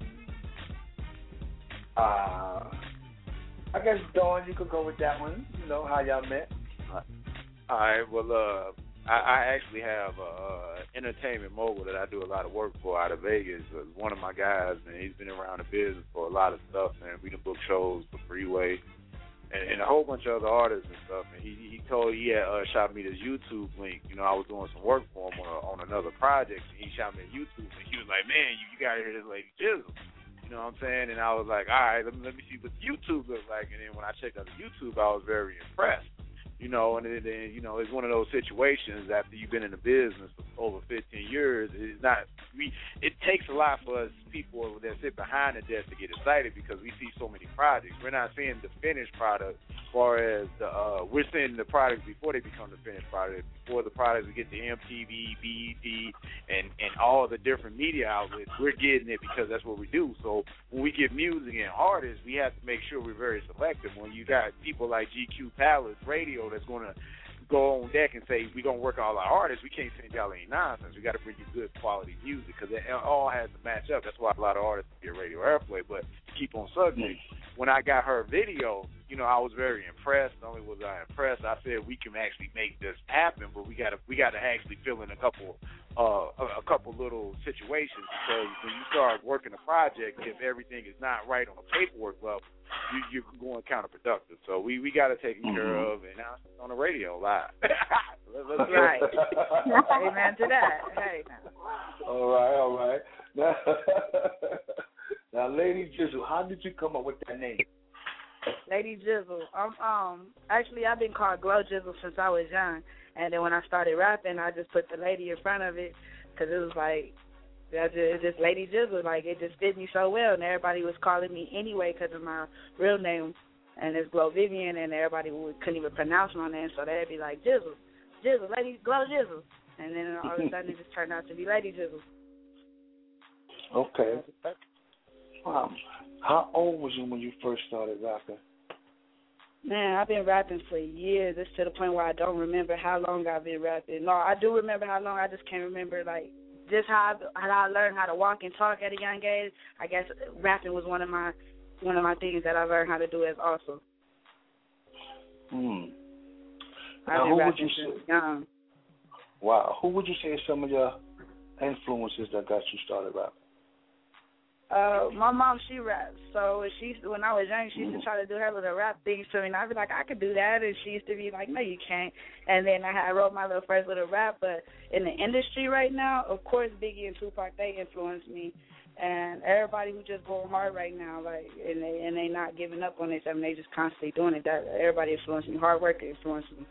Uh, I guess, Dawn, you could go with that one. You know, how y'all met. All right, well, uh, I, I actually have a uh, entertainment mogul that I do a lot of work for out of Vegas. Uh, one of my guys, man, he's been around the business for a lot of stuff, man. We done book shows for Freeway, and, and a whole bunch of other artists and stuff. And he he told he had uh, shot me this YouTube link. You know, I was doing some work for him on a, on another project, and he shot me a YouTube link. He was like, "Man, you, you got to hear this lady Jizzle." You know what I'm saying? And I was like, "All right, let me let me see what YouTube looks like." And then when I checked out the YouTube, I was very impressed. You know, and then, you know, it's one of those situations after you've been in the business for over fifteen years. It's not, we, it takes a lot for us people that sit behind the desk to get excited because we see so many projects. We're not seeing the finished product as far as the, uh, we're seeing the products before they become the finished product. Before the products we get to M T V, B E T, and, and all the different media outlets, we're getting it because that's what we do. So when we get music and artists, we have to make sure we're very selective. When you got people like G Q Palace Radio that's going to go on deck and say, we're going to work all our artists, we can't send y'all any nonsense. We got to bring you good quality music because it all has to match up. That's why a lot of artists get radio airplay. But to keep on subject, when I got her video, you know, I was very impressed. Not only was I impressed, I said we can actually make this happen, but we got to we got to actually fill in a couple uh, a, a couple little situations because when you start working a project, if everything is not right on the paperwork level, you, you're going counterproductive. So we, we got to take mm-hmm. care of, and now it's on the radio live. let's, let's right. Amen to that. Hey. All right, all right. Now, now, Lady Jizzle, how did you come up with that name? Lady Jizzle. Um, um, actually, I've been called Glow Jizzle since I was young, and then when I started rapping, I just put the lady in front of it because it was like, That's just, it's just Lady Jizzle. Like, it just fit me so well, and everybody was calling me anyway because of my real name, and it's Glow Vivian, and everybody would, couldn't even pronounce my name, so they'd be like, Jizzle, Jizzle, Lady Glow Jizzle. And then all of a sudden it just turned out to be Lady Jizzle. Okay. Wow. How old was you when you first started rapping? Man, I've been rapping for years. It's to the point where I don't remember how long I've been rapping. No, I do remember how long. I just can't remember, like, just how I, how I learned how to walk and talk at a young age. I guess rapping was one of my one of my things that I learned how to do as also. Hmm. I've been rapping since young. Wow. Who would you say are some of your influences that got you started rapping? Uh, my mom, she raps. So she, when I was young, she used to try to do her little rap things to me, and I'd be like, I could do that, and she used to be like, no, you can't. And then I, had, I wrote my little first little rap, but in the industry right now, of course, Biggie and Tupac, they influenced me, and everybody who just going hard right now, like, and they and they not giving up on this. I mean, they just constantly doing it. That everybody influenced me. Hard work influenced me.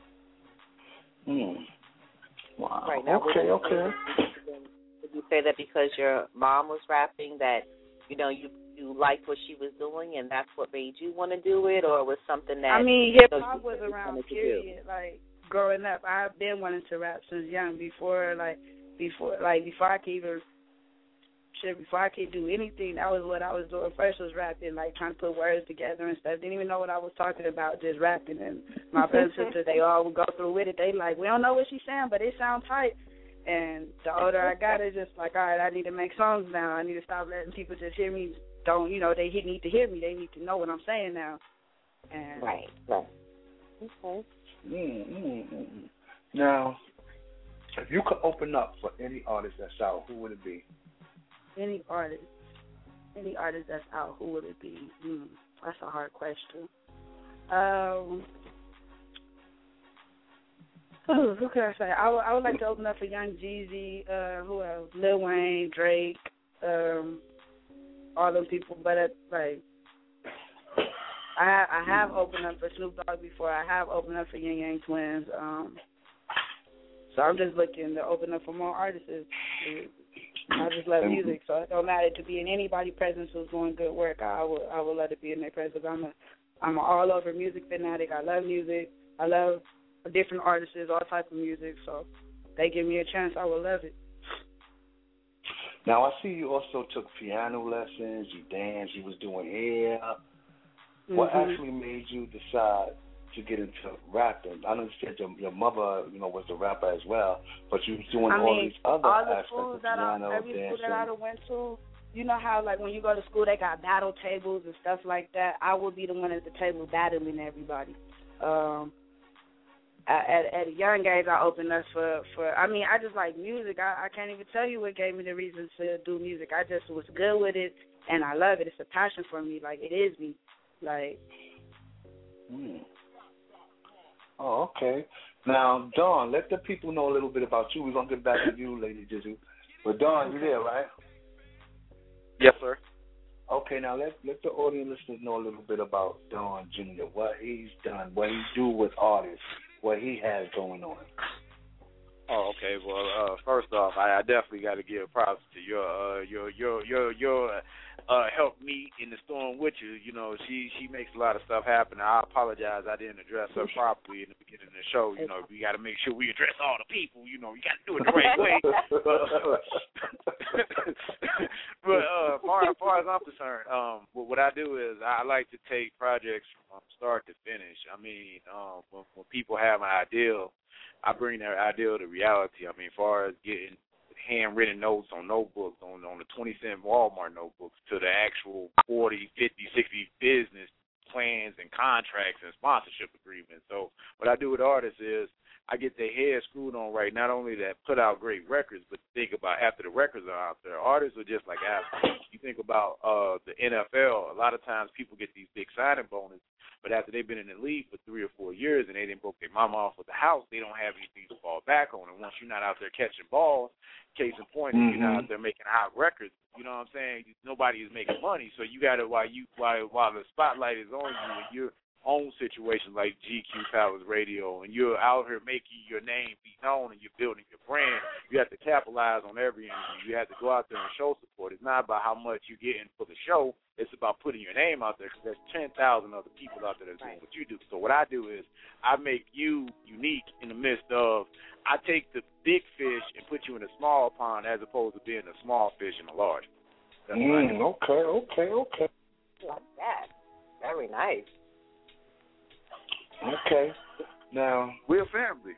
Hmm. Wow. Right now, okay, okay. Would you say that because your mom was rapping that, you know, you you liked what she was doing and that's what made you want to do it, or was something that... I mean, hip hop was around, period. Like, growing up, I've been wanting to rap since young, before, like, before, like, before I could even, shit, before I could do anything, that was what I was doing. First was rapping, like, trying to put words together and stuff. Didn't even know what I was talking about, just rapping. And my brothers and sisters, they all would go through with it. They like, we don't know what she's saying, but it sounds tight. And the older I got, it's just like, all right, I need to make songs now. I need to stop letting people just hear me. Don't, you know, they need to hear me. They need to know what I'm saying now. And right, right. Okay. Mm-hmm. Now, if you could open up for any artist that's out, who would it be? Any artist. Any artist that's out, who would it be? Mm, that's a hard question. Um... Ooh, who can I say? I would, I would like to open up for Young Jeezy, uh, who else? Lil Wayne, Drake, um, all those people. But uh, like, I have, I have opened up for Snoop Dogg before. I have opened up for Ying Yang Twins. Um, so I'm just looking to open up for more artists. I just love music, so it don't matter to be in anybody's presence who's doing good work. I will, I will let it be in their presence. I'm a, I'm an all over music fanatic. I love music. I love different artists, all type of music, so they give me a chance, I will love it. Now, I see you also took piano lessons, you danced, you was doing hair. Mm-hmm. What actually made you decide to get into rapping? I know you said your, your mother, you know, was a rapper as well, but you was doing I all mean, these other all the aspects schools of that piano, I, every dancing. school that I went to, you know how, like, when you go to school, they got battle tables and stuff like that. I would be the one at the table battling everybody. Um, At, at a young age, I opened up for, for, I mean, I just like music. I, I can't even tell you what gave me the reason to do music. I just was good with it, and I love it. It's a passion for me. Like, it is me. Like. Hmm. Oh, okay. Now, Dawn, let the people know a little bit about you. We're gonna get back to you, Lady Jizzle. But Dawn, you there, right? Yes, sir. Okay, now let let the audience listeners know a little bit about Dawn Junior, what he's done, what he do with artists, what he has going on. Oh, okay. Well, uh, first off, I, I definitely got to give props to your uh, your your your your uh, help me in the storm with you. You know, she she makes a lot of stuff happen. I apologize I didn't address her properly in the beginning of the show. You know, we got to make sure we address all the people. You know, you got to do it the right way. But, uh, but uh, far as far as I'm concerned, um, what I do is I like to take projects from start to finish. I mean, um, when, when people have an ideal, I bring their ideal to reality. I mean, as far as getting handwritten notes on notebooks, on, on the twenty cent Walmart notebooks, to the actual forty, fifty, sixty business plans and contracts and sponsorship agreements. So what I do with artists is I get their heads screwed on right, not only that put out great records, but think about after the records are out there. Artists are just like athletes. You think about uh, the N F L, a lot of times people get these big signing bonuses, but after they've been in the league for three or four years and they didn't broke their mama off with the house, they don't have anything to fall back on. And once you're not out there catching balls, case in point, mm-hmm. if you're not out there making hot records, you know what I'm saying? Nobody is making money, so you got to while you while while the spotlight is on you, and you're own situations like G Q Palace Radio, and you're out here making your name be known and you're building your brand, you have to capitalize on every interview. You have to go out there and show support. It's not about how much you're getting for the show. It's about putting your name out there, because there's ten thousand other people out there that's doing what you do. So what I do is I make you unique in the midst of, I take the big fish and put you in a small pond as opposed to being a small fish in a large one. Mm, okay, okay, okay. Like that. Very nice. Okay. Now, we're family.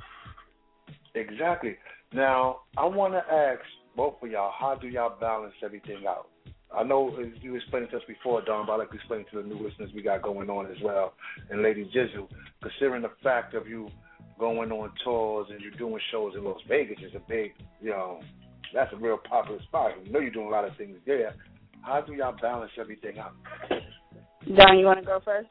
Exactly. Now, I want to ask both of y'all, how do y'all balance everything out? I know you explained it to us before, Don, but I'd like to explain to the new listeners we got going on as well. And Lady Jizzle, considering the fact of you going on tours and you're doing shows in Las Vegas is a big, you know, that's a real popular spot. You know you're doing a lot of things there. How do y'all balance everything out? Don, you want to go first?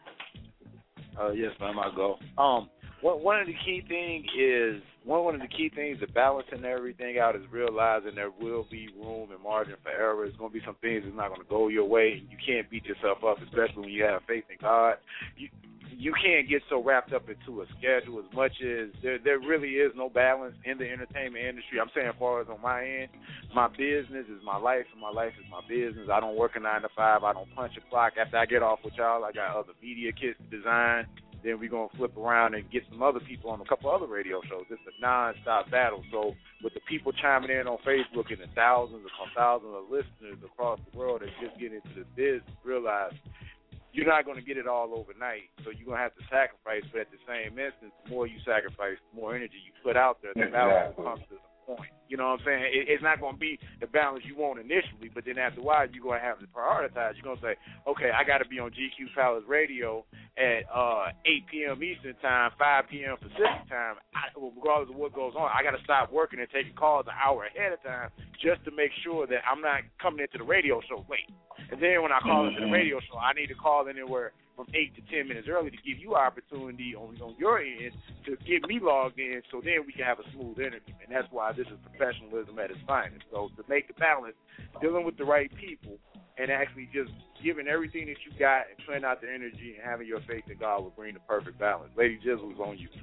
Uh, yes, ma'am, I'll go. Um, one, one of the key things is, one, one of the key things to balancing everything out is realizing there will be room and margin for error. There's going to be some things that's not going to go your way, and you can't beat yourself up, especially when you have faith in God. You you can't get so wrapped up into a schedule as much as there, there really is no balance in the entertainment industry. I'm saying as far as on my end, my business is my life, and my life is my business. I don't work a nine to five. I don't punch a clock. After I get off with y'all, I got other media kits to design. Then we're going to flip around and get some other people on a couple other radio shows. It's a non-stop battle. So with the people chiming in on Facebook and the thousands upon thousands of listeners across the world that just get into this business, realize you're not going to get it all overnight. So you're going to have to sacrifice. But at the same instance, the more you sacrifice, the more energy you put out there, the balance comes to the point. You know what I'm saying? It, it's not going to be the balance you want initially, but then after a while, you're going to have to prioritize. You're going to say, okay, I got to be on G Q Palace Radio at uh, eight p.m. Eastern Time, five p.m. Pacific Time. I, regardless of what goes on, I got to stop working and taking calls an hour ahead of time just to make sure that I'm not coming into the radio show late. And then when I call into the radio show, I need to call anywhere from eight to ten minutes early to give you opportunity on, on your end to get me logged in, so then we can have a smooth interview. And that's why this is professionalism at its finest. So to make the balance, dealing with the right people and actually just giving everything that you got and putting out the energy and having your faith in God will bring the perfect balance. Lady Jizzle is on you.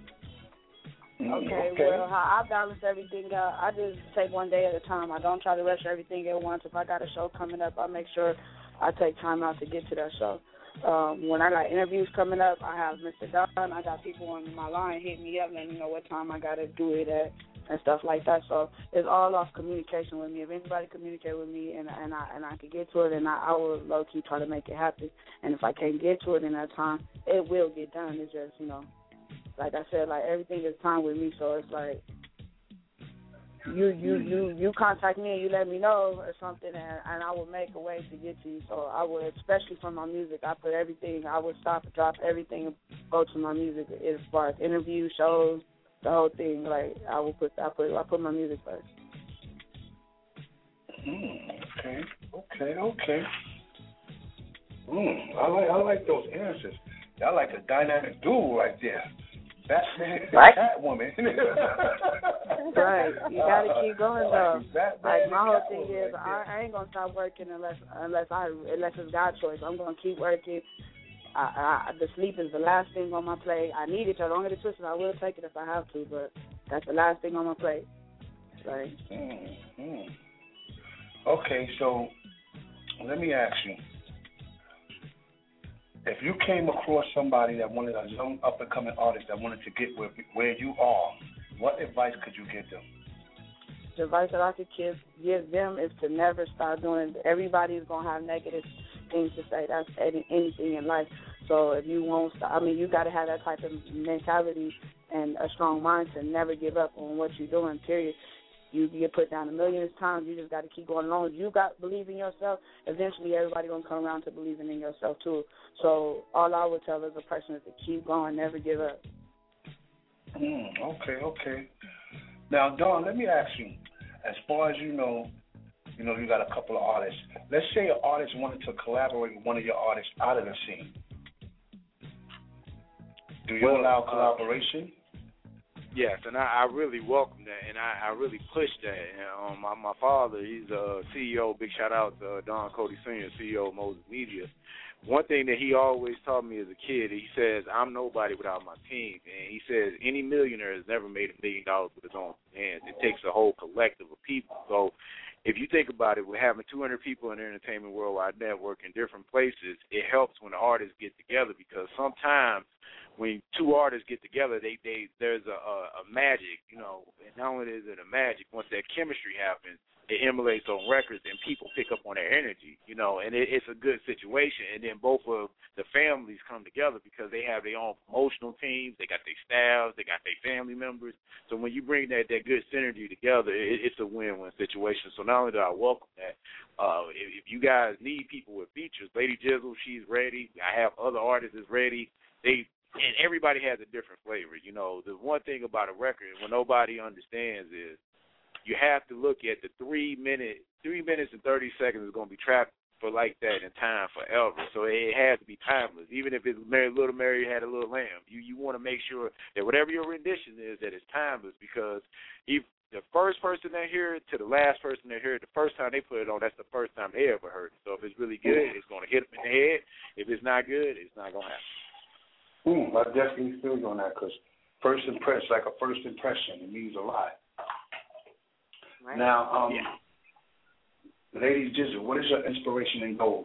Okay, okay, well, how I balance everything out, I just take one day at a time. I don't try to rush everything at once. If I got a show coming up, I make sure I take time out to get to that show. Um, when I got interviews coming up, I have Mister Don. I got people on my line hitting me up, letting me know what time I got to do it at and stuff like that. So it's all off communication with me. If anybody communicate with me and and I and I can get to it, and I, I will low key try to make it happen. And if I can't get to it in that time, it will get done. It's just, you know, like I said, like everything is time with me. So it's like, You you, you you contact me and you let me know or something, and, and I will make a way to get to you. So I would, especially for my music, I put everything, I would stop and drop everything and go to my music as far as interviews, shows, the whole thing. Like I will put I put I put my music first. Mm, okay, okay, okay. Mm, I like I like those answers. Y'all like a dynamic duo right there. Batman, right? Catwoman. Right. You gotta keep going though. Batman, like my whole thing Catwoman is, right I, I ain't gonna stop working unless unless I unless it's God's choice. I'm gonna keep working. I, I, the sleep is the last thing on my plate. I need it. I don't get it twisted. I will take it if I have to, but that's the last thing on my plate. Right. Mm-hmm. Okay, so let me ask you. If you came across somebody that wanted a young up-and-coming artist that wanted to get where, where you are, what advice could you give them? The advice that I could give, give them is to never stop doing it. Everybody's going to have negative things to say. That's any, anything in life. So if you won't stop, I mean, you got to have that type of mentality and a strong mind to never give up on what you're doing, period. You get put down a million times. You just got to keep going along. You got to believe in yourself. Eventually, everybody going to come around to believing in yourself, too. So all I would tell as a person is to keep going, never give up. Mm, okay, okay. Now, Dawn, let me ask you, as far as you know, you know, you got a couple of artists. Let's say an artist wanted to collaborate with one of your artists out of the scene. Do you well, allow collaboration? Uh, Yes, and I, I really welcome that, and I, I really push that. And, um, my, my father, he's a C E O. Big shout out to uh, Don Cody Senior, C E O of Moses Media. One thing that he always taught me as a kid, he says, I'm nobody without my team. And he says, any millionaire has never made a million dollars with his own hands. It takes a whole collective of people. So if you think about it, we're having two hundred people in the Entertainment Worldwide Network in different places. It helps when the artists get together, because sometimes when two artists get together, they, they there's a, a, a magic, you know, and not only is it a magic, once that chemistry happens, it emulates on records and people pick up on their energy, you know, and it, it's a good situation. And then both of the families come together because they have their own promotional teams, they got their staffs, they got their family members. So when you bring that, that good synergy together, it, it's a win-win situation. So not only do I welcome that, uh, if, if you guys need people with features, Lady Jizzle, she's ready. I have other artists that's ready. They And everybody has a different flavor. You know, the one thing about a record, what nobody understands is you have to look at the three minute, three minutes and thirty seconds is going to be trapped for like that in time forever. So it has to be timeless. Even if it's Mary, Little Mary Had a Little Lamb, you you want to make sure that whatever your rendition is, that it's timeless, because if the first person that hear it to the last person that hear it, the first time they put it on, that's the first time they ever heard it. So if it's really good, it's going to hit them in the head. If it's not good, it's not going to happen. Mm, I definitely feel you on that, because first impression, like a first impression, it means a lot. Right. Now, um, yeah. Lady Jizzle, what is your inspiration and goals?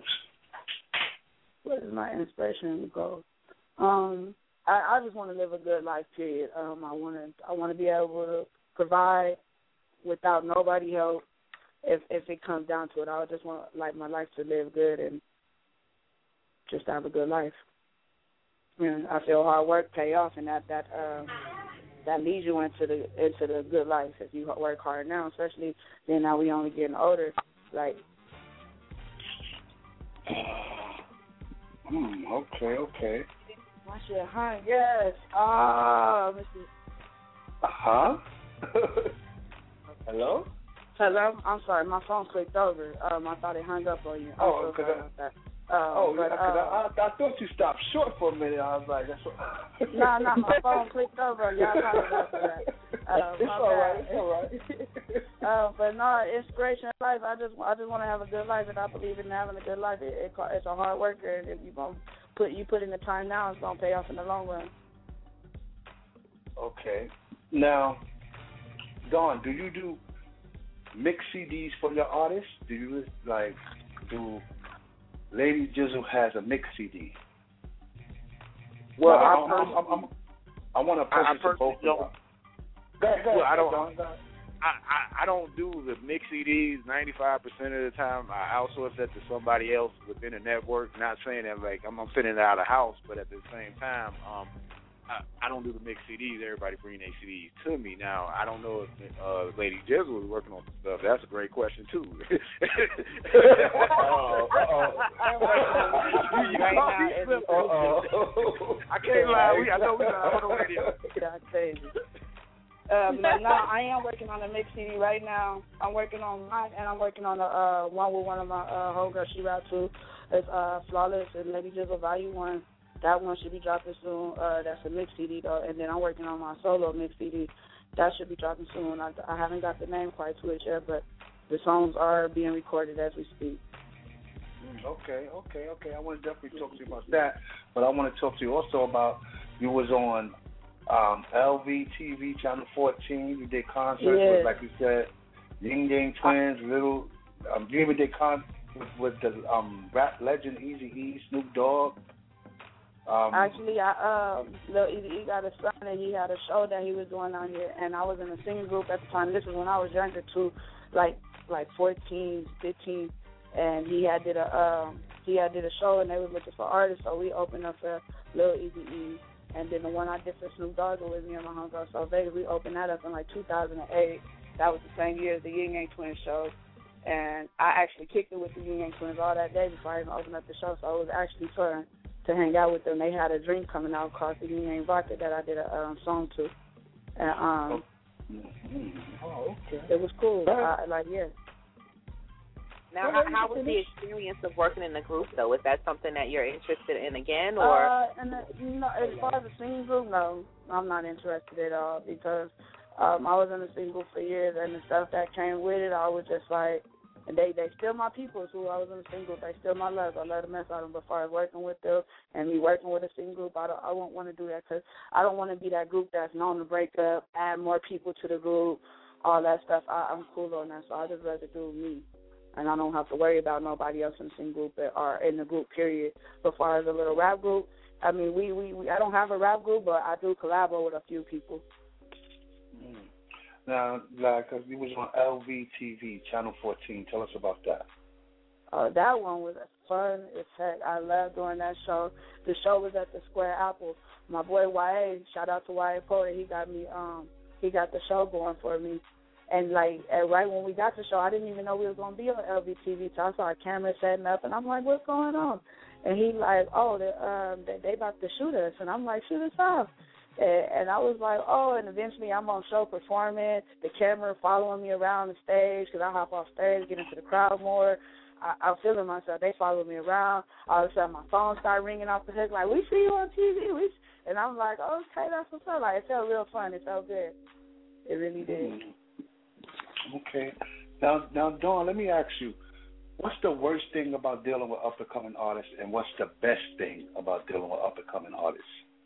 What is my inspiration and goals? Um, I, I just want to live a good life, period. Um, I want to I want to be able to provide without nobody help. If if it comes down to it, I just want like my life to live good and just have a good life. And I feel hard work pay off, and that that uh, that leads you into the into the good life if you work hard now. Especially then, now we only getting older. Like, hmm, okay, okay. My shit, huh? Yes. Ah, oh, Mister Huh? Hello. Hello. I'm sorry, my phone clicked over. Um, I thought it hung up on you. I'm Oh, so sorry I, about that. Um, oh, but, yeah, uh, I, I, I thought you stopped short for a minute. I was like, that's what. no, no, my phone clicked over. Y'all apologize for that. Uh, it's all right. It's all right. uh, but no, inspiration in life. I just, I just want to have a good life, and I believe in having a good life. It, it, it's a hard worker, and if you gonna put you put in the time now, it's gonna pay off in the long run. Okay. Now, Dawn, do you do mix C Ds for your artists? Do you like do? Lady Jizzle has a mix C D. Well, now, I, I'm, I'm, I'm, I want to purchase I, I both of them. Go ahead, well, I don't. I, I, I don't do the mix C Ds ninety-five percent of the time. I outsource that to somebody else within the network. Not saying that like I'm, I'm sending it out of the house, but at the same time, um, I, I don't do the mix C Ds. Everybody bring their C Ds to me. Now, I don't know if uh, Lady Jizzle is working on some stuff. That's a great question, too. uh-oh, uh-oh. I can't lie. We, I know we're not on the radio. That's crazy. Um, but no, I am working on a mix C D right now. I'm working on mine, and I'm working on a uh, one with one of my uh, homegirls. She rap too. It's uh, Flawless and Lady Jizzle Volume One. That one should be dropping soon. Uh, that's a mix C D though, and then I'm working on my solo mix C D. That should be dropping soon. I, I haven't got the name quite to it yet, but the songs are being recorded as we speak. Okay, okay, okay. I want to definitely talk to you about that, but I want to talk to you also about you was on um, L V T V Channel fourteen. You did concerts yeah. with, like you said, Ying Yang Twins, Little. Um, you even did con with, with the um, rap legend Eazy-E, Snoop Dogg. Um, Actually, I um, Lil Eazy-E got a son, and he had a show that he was doing out here, and I was in a singing group at the time. This was when I was younger too, like like fourteen, fifteen. And he had did a um, he had did a show, and they was looking for artists, so we opened up for Lil Eazy-E, and then the one I did for Snoop Dogg was me and my homegirl So Vegas. We opened that up in like two thousand eight. That was the same year as the Yin Yang Twins show, and I actually kicked it with the Yin Yang Twins all that day before I even opened up the show. So it was actually fun to hang out with them. They had a drink coming out called the Yin Yang Vodka that I did a um, song to, and um, oh, okay, it was cool. I, like yeah. Now, how, how was the experience of working in the group, though? Was that something that you're interested in again, or? Uh, and the, you know, as far as the singing group, no, I'm not interested at all because um, I was in the singing group for years, and the stuff that came with it, I was just like, and they they still my people. Who I was in the singing group, they still my love. I love the mess out of them. But as far as working with them and me working with a singing group, I don't, I won't want to do that because I don't want to be that group that's known to break up, add more people to the group, all that stuff. I, I'm cool on that, so I just rather do me. And I don't have to worry about nobody else in the same group or in the group, period. But as far as a little rap group, I mean, we, we, we I don't have a rap group, but I do collaborate with a few people. Mm. Now, like, cause you was on L V T V, Channel fourteen. Tell us about that. Uh, that one was fun as heck. I loved doing that show. The show was at the Square Apple. My boy Y A, shout out to Y A Poet, he got me, um, he got the show going for me. And, like, uh, right when we got the show, I didn't even know we was going to be on L V T V. So I saw a camera setting up, and I'm like, what's going on? And he like, oh, they, um, they, they about to shoot us. And I'm like, shoot us off. And, and I was like, oh, and eventually I'm on show performing, the camera following me around the stage because I hop off stage, get into the crowd more. I, I'm feeling myself. They follow me around. All of a sudden my phone started ringing off the hook, like, we see you on T V. We and I'm like, okay, that's what's up. Like, it felt real fun. It felt good. It really did. Mm-hmm. Okay. Now, now, Dawn, let me ask you, what's the worst thing about dealing with up-and-coming artists, and what's the best thing about dealing with up-and-coming artists?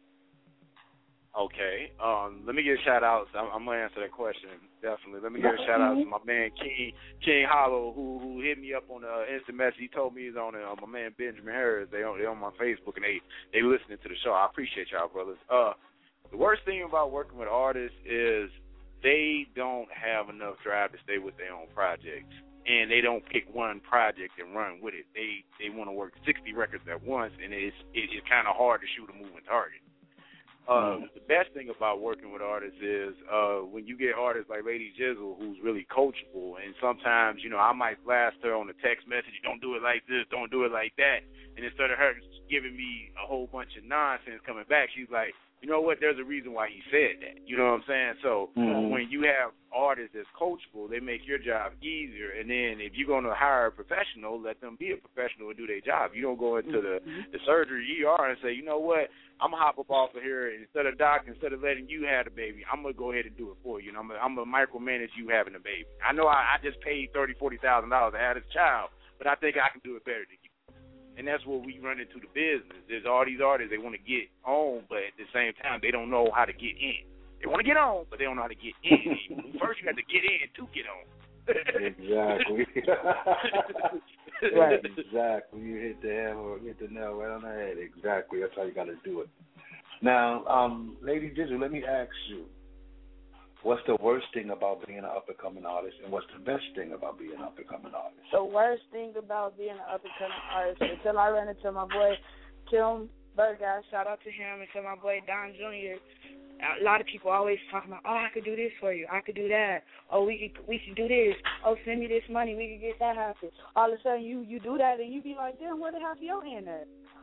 Okay. Um, let me give shout-outs. I'm, I'm going to answer that question, definitely. Let me give a shout-out to my man, King King Hollow, who who hit me up on the instant message. He told me he's on it. Uh, my man, Benjamin Harris. They on, they on my Facebook, and they, they listening to the show. I appreciate y'all, brothers. Uh, the worst thing about working with artists is they don't have enough drive to stay with their own projects, and they don't pick one project and run with it. They they want to work sixty records at once, and it's it, it's kind of hard to shoot a moving target. Uh, mm. The best thing about working with artists is uh, when you get artists like Lady Jizzle, who's really coachable, and sometimes, you know, I might blast her on a text message, don't do it like this, don't do it like that, and instead of her giving me a whole bunch of nonsense coming back, she's like, you know what, there's a reason why he said that. You know what I'm saying? So mm-hmm. when you have artists that's coachable, they make your job easier. And then if you're going to hire a professional, let them be a professional and do their job. You don't go into the, the surgery E R and say, you know what, I'm going to hop up off of here. Instead of doc, instead of letting you have the baby, I'm going to go ahead and do it for you. And I'm going I'm to micromanage you having a baby. I know I, I just paid thirty thousand dollars, forty thousand dollars to have this child, but I think I can do it better than you. And that's where we run into the business. There's all these artists, they want to get on, but at the same time, they don't know how to get in. They want to get on, but they don't know how to get in. First, you have to get in to get on. Exactly. Right, exactly. You hit the hammer, hit the nail right on the head. Exactly. That's how you got to do it. Now, um, Lady Jizzle, let me ask you, what's the worst thing about being an up-and-coming artist, and what's the best thing about being an up-and-coming artist? The worst thing about being an up-and-coming artist, until I ran into my boy Kim Burgess, shout out to him, and to my boy Don Junior A lot of people always talking about, oh, I could do this for you, I could do that, oh, we could we should do this, oh, send me this money, we could get that happen. All of a sudden, you, you do that, and you be like, damn, where the hell your hand at?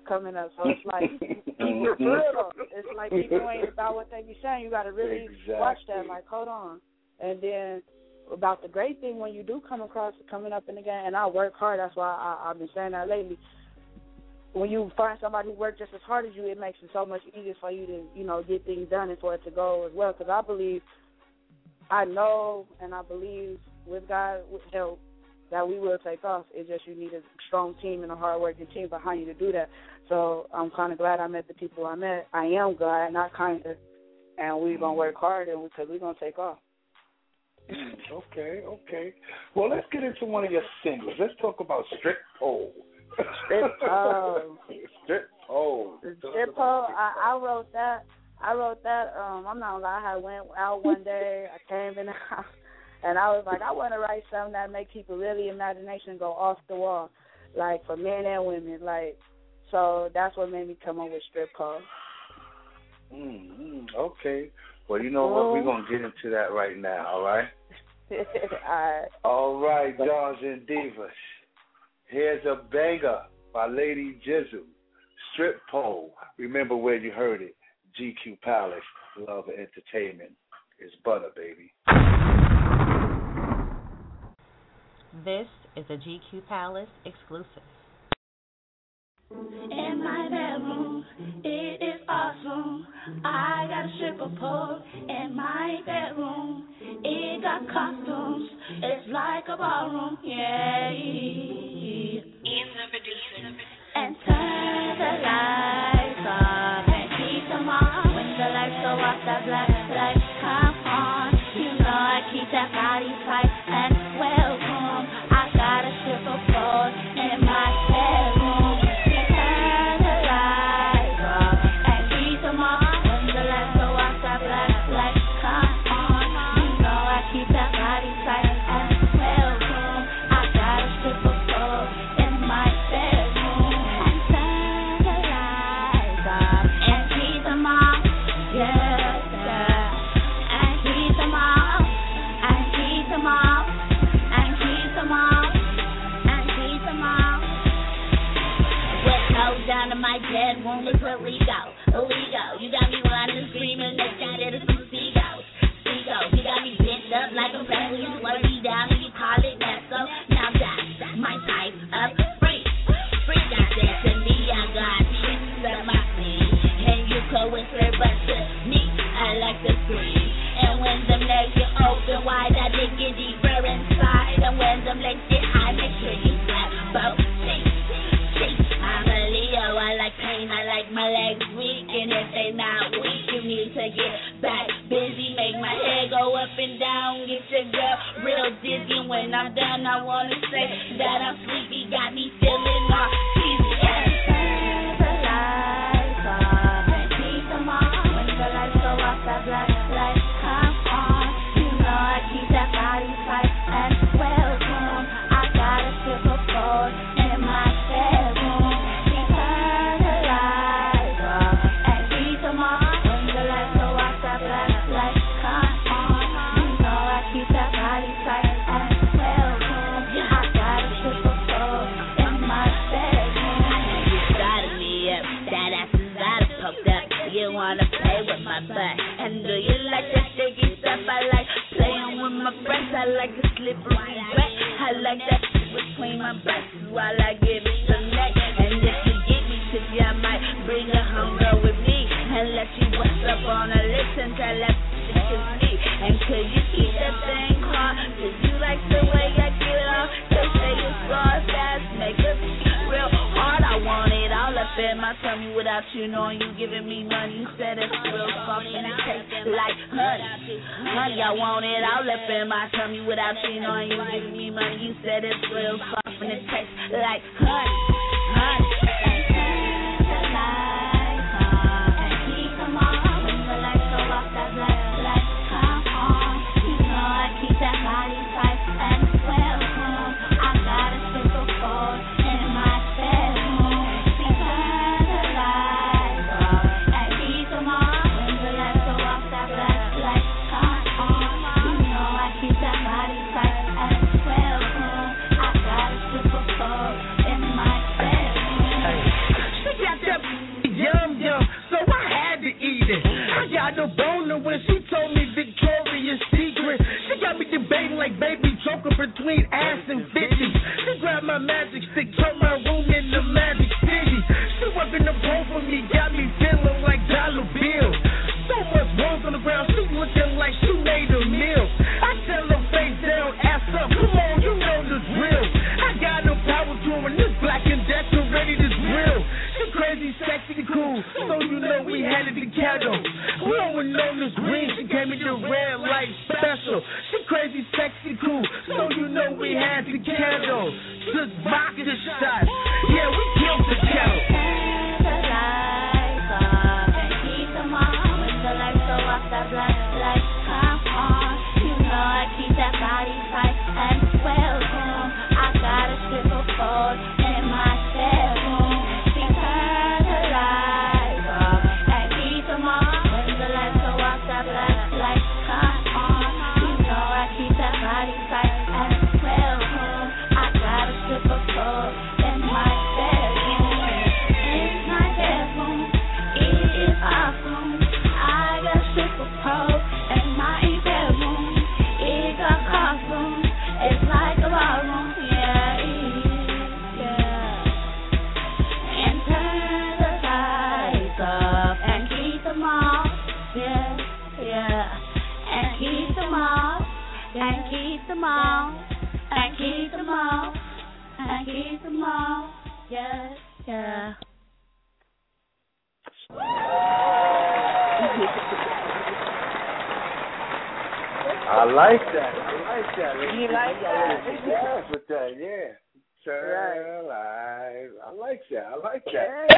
coming up. So it's like people for real though. It's like people ain't about what they be saying. You got to really exactly. watch that. Like, hold on. And then about the great thing when you do come across coming up in the game, and I work hard. That's why I, I've been saying that lately. When you find somebody who works just as hard as you, it makes it so much easier for you to, you know, get things done and for it to go as well. Because I believe, I know, and I believe with God, with help, that we will take off. It's just you need a strong team and a hard-working team behind you to do that. So I'm kind of glad I met the people I met. I am glad, not kind of. And we're going to work hard because we're going to take off. Okay, okay. Well, let's get into one of your singles. Let's talk about Strip Pole. Strip Pole. Strip Pole. Strip Pole, I, I wrote that. I wrote that. Um, I'm not going to lie. I went out one day. I came in the house. And I was like, I want to write something that make people really imagination go off the wall, like for men and women. Like, so that's what made me come up with Strip Pole. Mm-hmm. Okay. Well, you know what? We're going to get into that right now, all right? all right. All right, Dons and Divas. Here's a banger by Lady Jizzle, Strip Pole. Remember where you heard it. G Q Palace, Love and Entertainment. It's butter, baby. This is a G Q Palace exclusive. In my bedroom, it is awesome. I got a stripper pole in my bedroom. It got costumes. It's like a ballroom, yeah. In the producer. And turn the lights off and keep them on. When the lights go off, that black light come on. You know I keep that body tight and welcome. I got a stripper pole in my bedroom. Down to my bedroom is illegal, illegal. You got me running, screaming, they got it as some seagulls, seagulls. You got me bent up like a rebel. You slow me down and you call it that. So now that's my type of freak. Freak got that to me. I got tricks up my sleeve, and you could whisper, but to me, I like to scream. And when them legs get open wide, I dig it deeper inside. And when them legs get high, make sure you clap both cheeks. I'm a Leo, I like pain, I like my legs weak. And if they not weak, you need to get back busy. Make my head go up and down, get your girl real dizzy. And when I'm done, I wanna say that I'm sleepy. Got me feeling all easy. And turn the lights off and keep them on. When the lights go off, that black light come on. You know I keep that body tight and welcome. I got a stripper pole in my bedroom. Butt. And do you like the sticky stuff? I like playing with my breasts. I like the slippery wet. I like that between my breasts while I give it some neck. And if you get me tipsy, I might bring her home girl with me and let you what's up on her lips until that kiss me. And could you keep that thing hard? Cause you like the way I get off. They say it's raw fast, make it real hard. I want it all up in my tummy without you knowing you giving me money. You said it's real soft and it tastes like honey. Honey, I want it all up in my tummy without you knowing you giving me money. You said it's real soft and it tastes like honey. Honey. And turn the lights on and keep them on. When the lights go off, that black light come on. You know I keep that body tight and welcome. I got a stripper pole in my bedroom. Turn the lights off and keep them on. When the lights go off, that black light come on. You know I keep that body tight and welcome. I got a stripper pole in my bedroom. cheating. I got no boner when she told me Victoria's Secret. She got me debating like baby joker between ass and bitches. She grabbed my magic stick, turned my room into Magic City. She working the pole for me, got me feeling like dollar bills. So much rolls on the ground, she looking like she made a meal. I tell her face down, ass up, come on, you know the drill. I got no power to her, and this black and decorated is real. She crazy, sexy, cool, so you know we had it together. We always known this green, she gave me the red light special. She crazy, sexy, cool, so you know we had it together. Just rock the shot, yeah, we killed the kettle. That black light, come on. You know I keep that body tight and well room. I got a stripper pole in my bedroom. She turn the lights off and keep them on. When the lights go off, that black light, come on. You know I keep that body tight and well room. I got a stripper pole in my bedroom. In my bedroom, it is awesome. I got stripper pole in my bedroom. It got costumes. It's like a ballroom. Yeah, it is. Yeah. And turn the lights off and keep them off. Yeah, yeah. And keep them off. And keep them off. And keep them off. And keep them off. Yeah, yeah. I like that. I like that. You like that? Yes, with that, yeah. Turn live. I like that. I like that.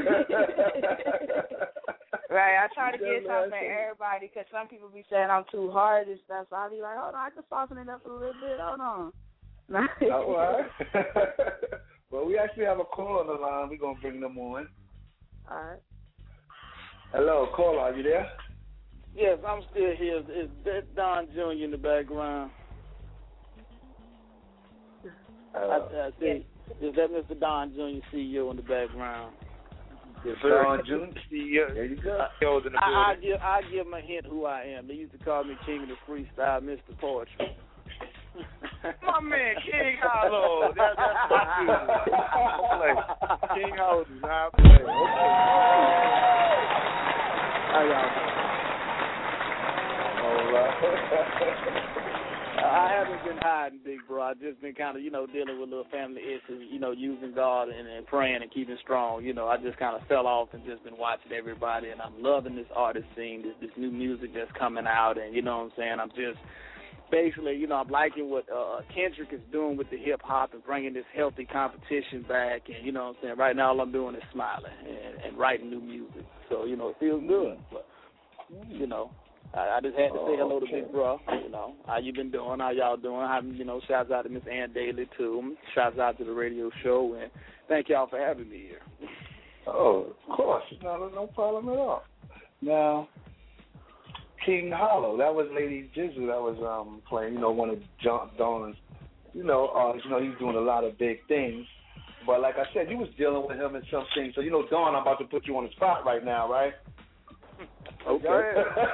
Right, I try to get something for everybody because some people be saying I'm too hard and stuff. So I'll be like, hold on, I can soften it up a little bit. Hold on. All right. Well, we actually have a call on the line. We're going to bring them on. All right. Hello, caller, are you there? Yes, I'm still here. Is that Don Junior in the background? Uh, I, I see. Is that Mister Don Junior C E O in the background? Yes, sir. Don Junior C E O. There you go. In the I, I building. give I give them a hint who I am. They used to call me King of the Freestyle, Mister Poetry. My man, King Hollow. That, that's my dude. I play. King Hollow does not play. Okay. How y'all doing? All right. I haven't been hiding, big bro. I've just been kind of, you know, dealing with little family issues, you know, using God and, and praying and keeping strong. You know, I just kind of fell off and just been watching everybody, and I'm loving this artist scene, this, this new music that's coming out, and you know what I'm saying? I'm just basically, you know, I'm liking what uh, Kendrick is doing with the hip-hop and bringing this healthy competition back, and you know what I'm saying? Right now all I'm doing is smiling and, and writing new music. So, you know, it feels good. But, you know, I, I just had to say hello to Big Bro. You know, how you been doing? How y'all doing? How, you know, shouts out to Miss Ann Daly, too. Shouts out to the radio show, and thank y'all for having me here. Oh, of course. No, no problem at all. Now, King Hollow, that was Lady Jizzle that was um, playing, you know, one of John Dawn's, you know, artists. You know, he's doing a lot of big things. But like I said, you was dealing with him in some things. So, you know, Dawn, I'm about to put you on the spot right now, right? Okay.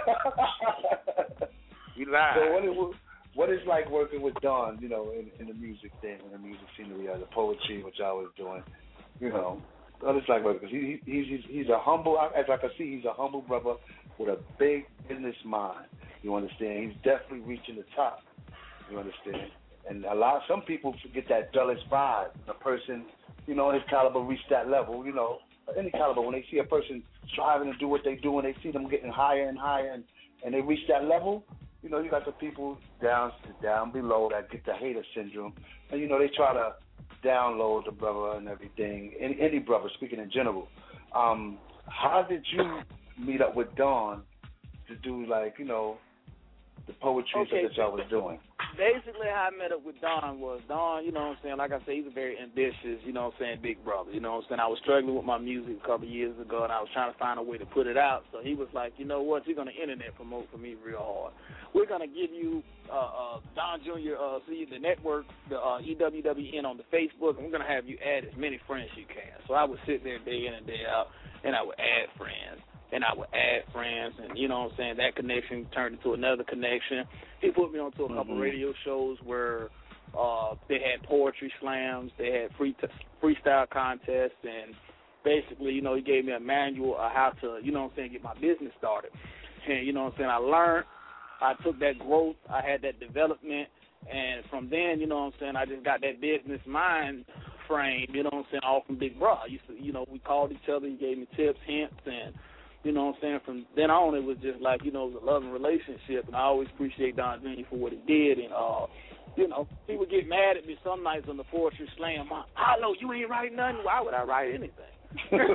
You lied. So what is, what is like working with Dawn, you know, in, in the music thing, in the music scenery, or the poetry, which I was doing, you know? What is like working? Because he, he, he's, he's a humble, as I can see, he's a humble brother with a big business mind. You understand? He's definitely reaching the top. You understand? And a lot, some people get that jealous vibe. A person, you know, his caliber reach that level, you know, any caliber, when they see a person striving to do what they do and they see them getting higher and higher and, and they reach that level, you know, you got the people down down below that get the hater syndrome. And, you know, they try to download the brother and everything, any, any brother, speaking in general. Um, how did you meet up with Dawn to do, like, you know, the poetry okay, that y'all was doing? Basically, how I met up with Don was, Don, you know what I'm saying, like I said, he's a very ambitious, you know what I'm saying, big brother. You know what I'm saying? I was struggling with my music a couple of years ago, and I was trying to find a way to put it out. So he was like, you know what, you're going to internet promote for me real hard. We're going to give you uh, uh, Don Junior, uh, see the network, the uh, E W W N on the Facebook, and we're going to have you add as many friends you can. So I would sit there day in and day out, and I would add friends. And I would add friends, and you know what I'm saying, that connection turned into another connection. He put me onto a couple Mm-hmm. radio shows where uh, they had poetry slams, they had free t- freestyle contests, and basically, you know, he gave me a manual of how to, you know what I'm saying, get my business started. And, you know what I'm saying, I learned, I took that growth, I had that development, and from then, you know what I'm saying, I just got that business mind frame, you know what I'm saying, all from Big Bro. I used to, you know, we called each other, he gave me tips, hints, and, you know what I'm saying, from then on, it was just like, you know, it was a loving relationship, and I always appreciate Don Junior for what he did, and, uh, you know, he would get mad at me some nights on the poetry slam. I know you ain't writing nothing. Why would I write anything?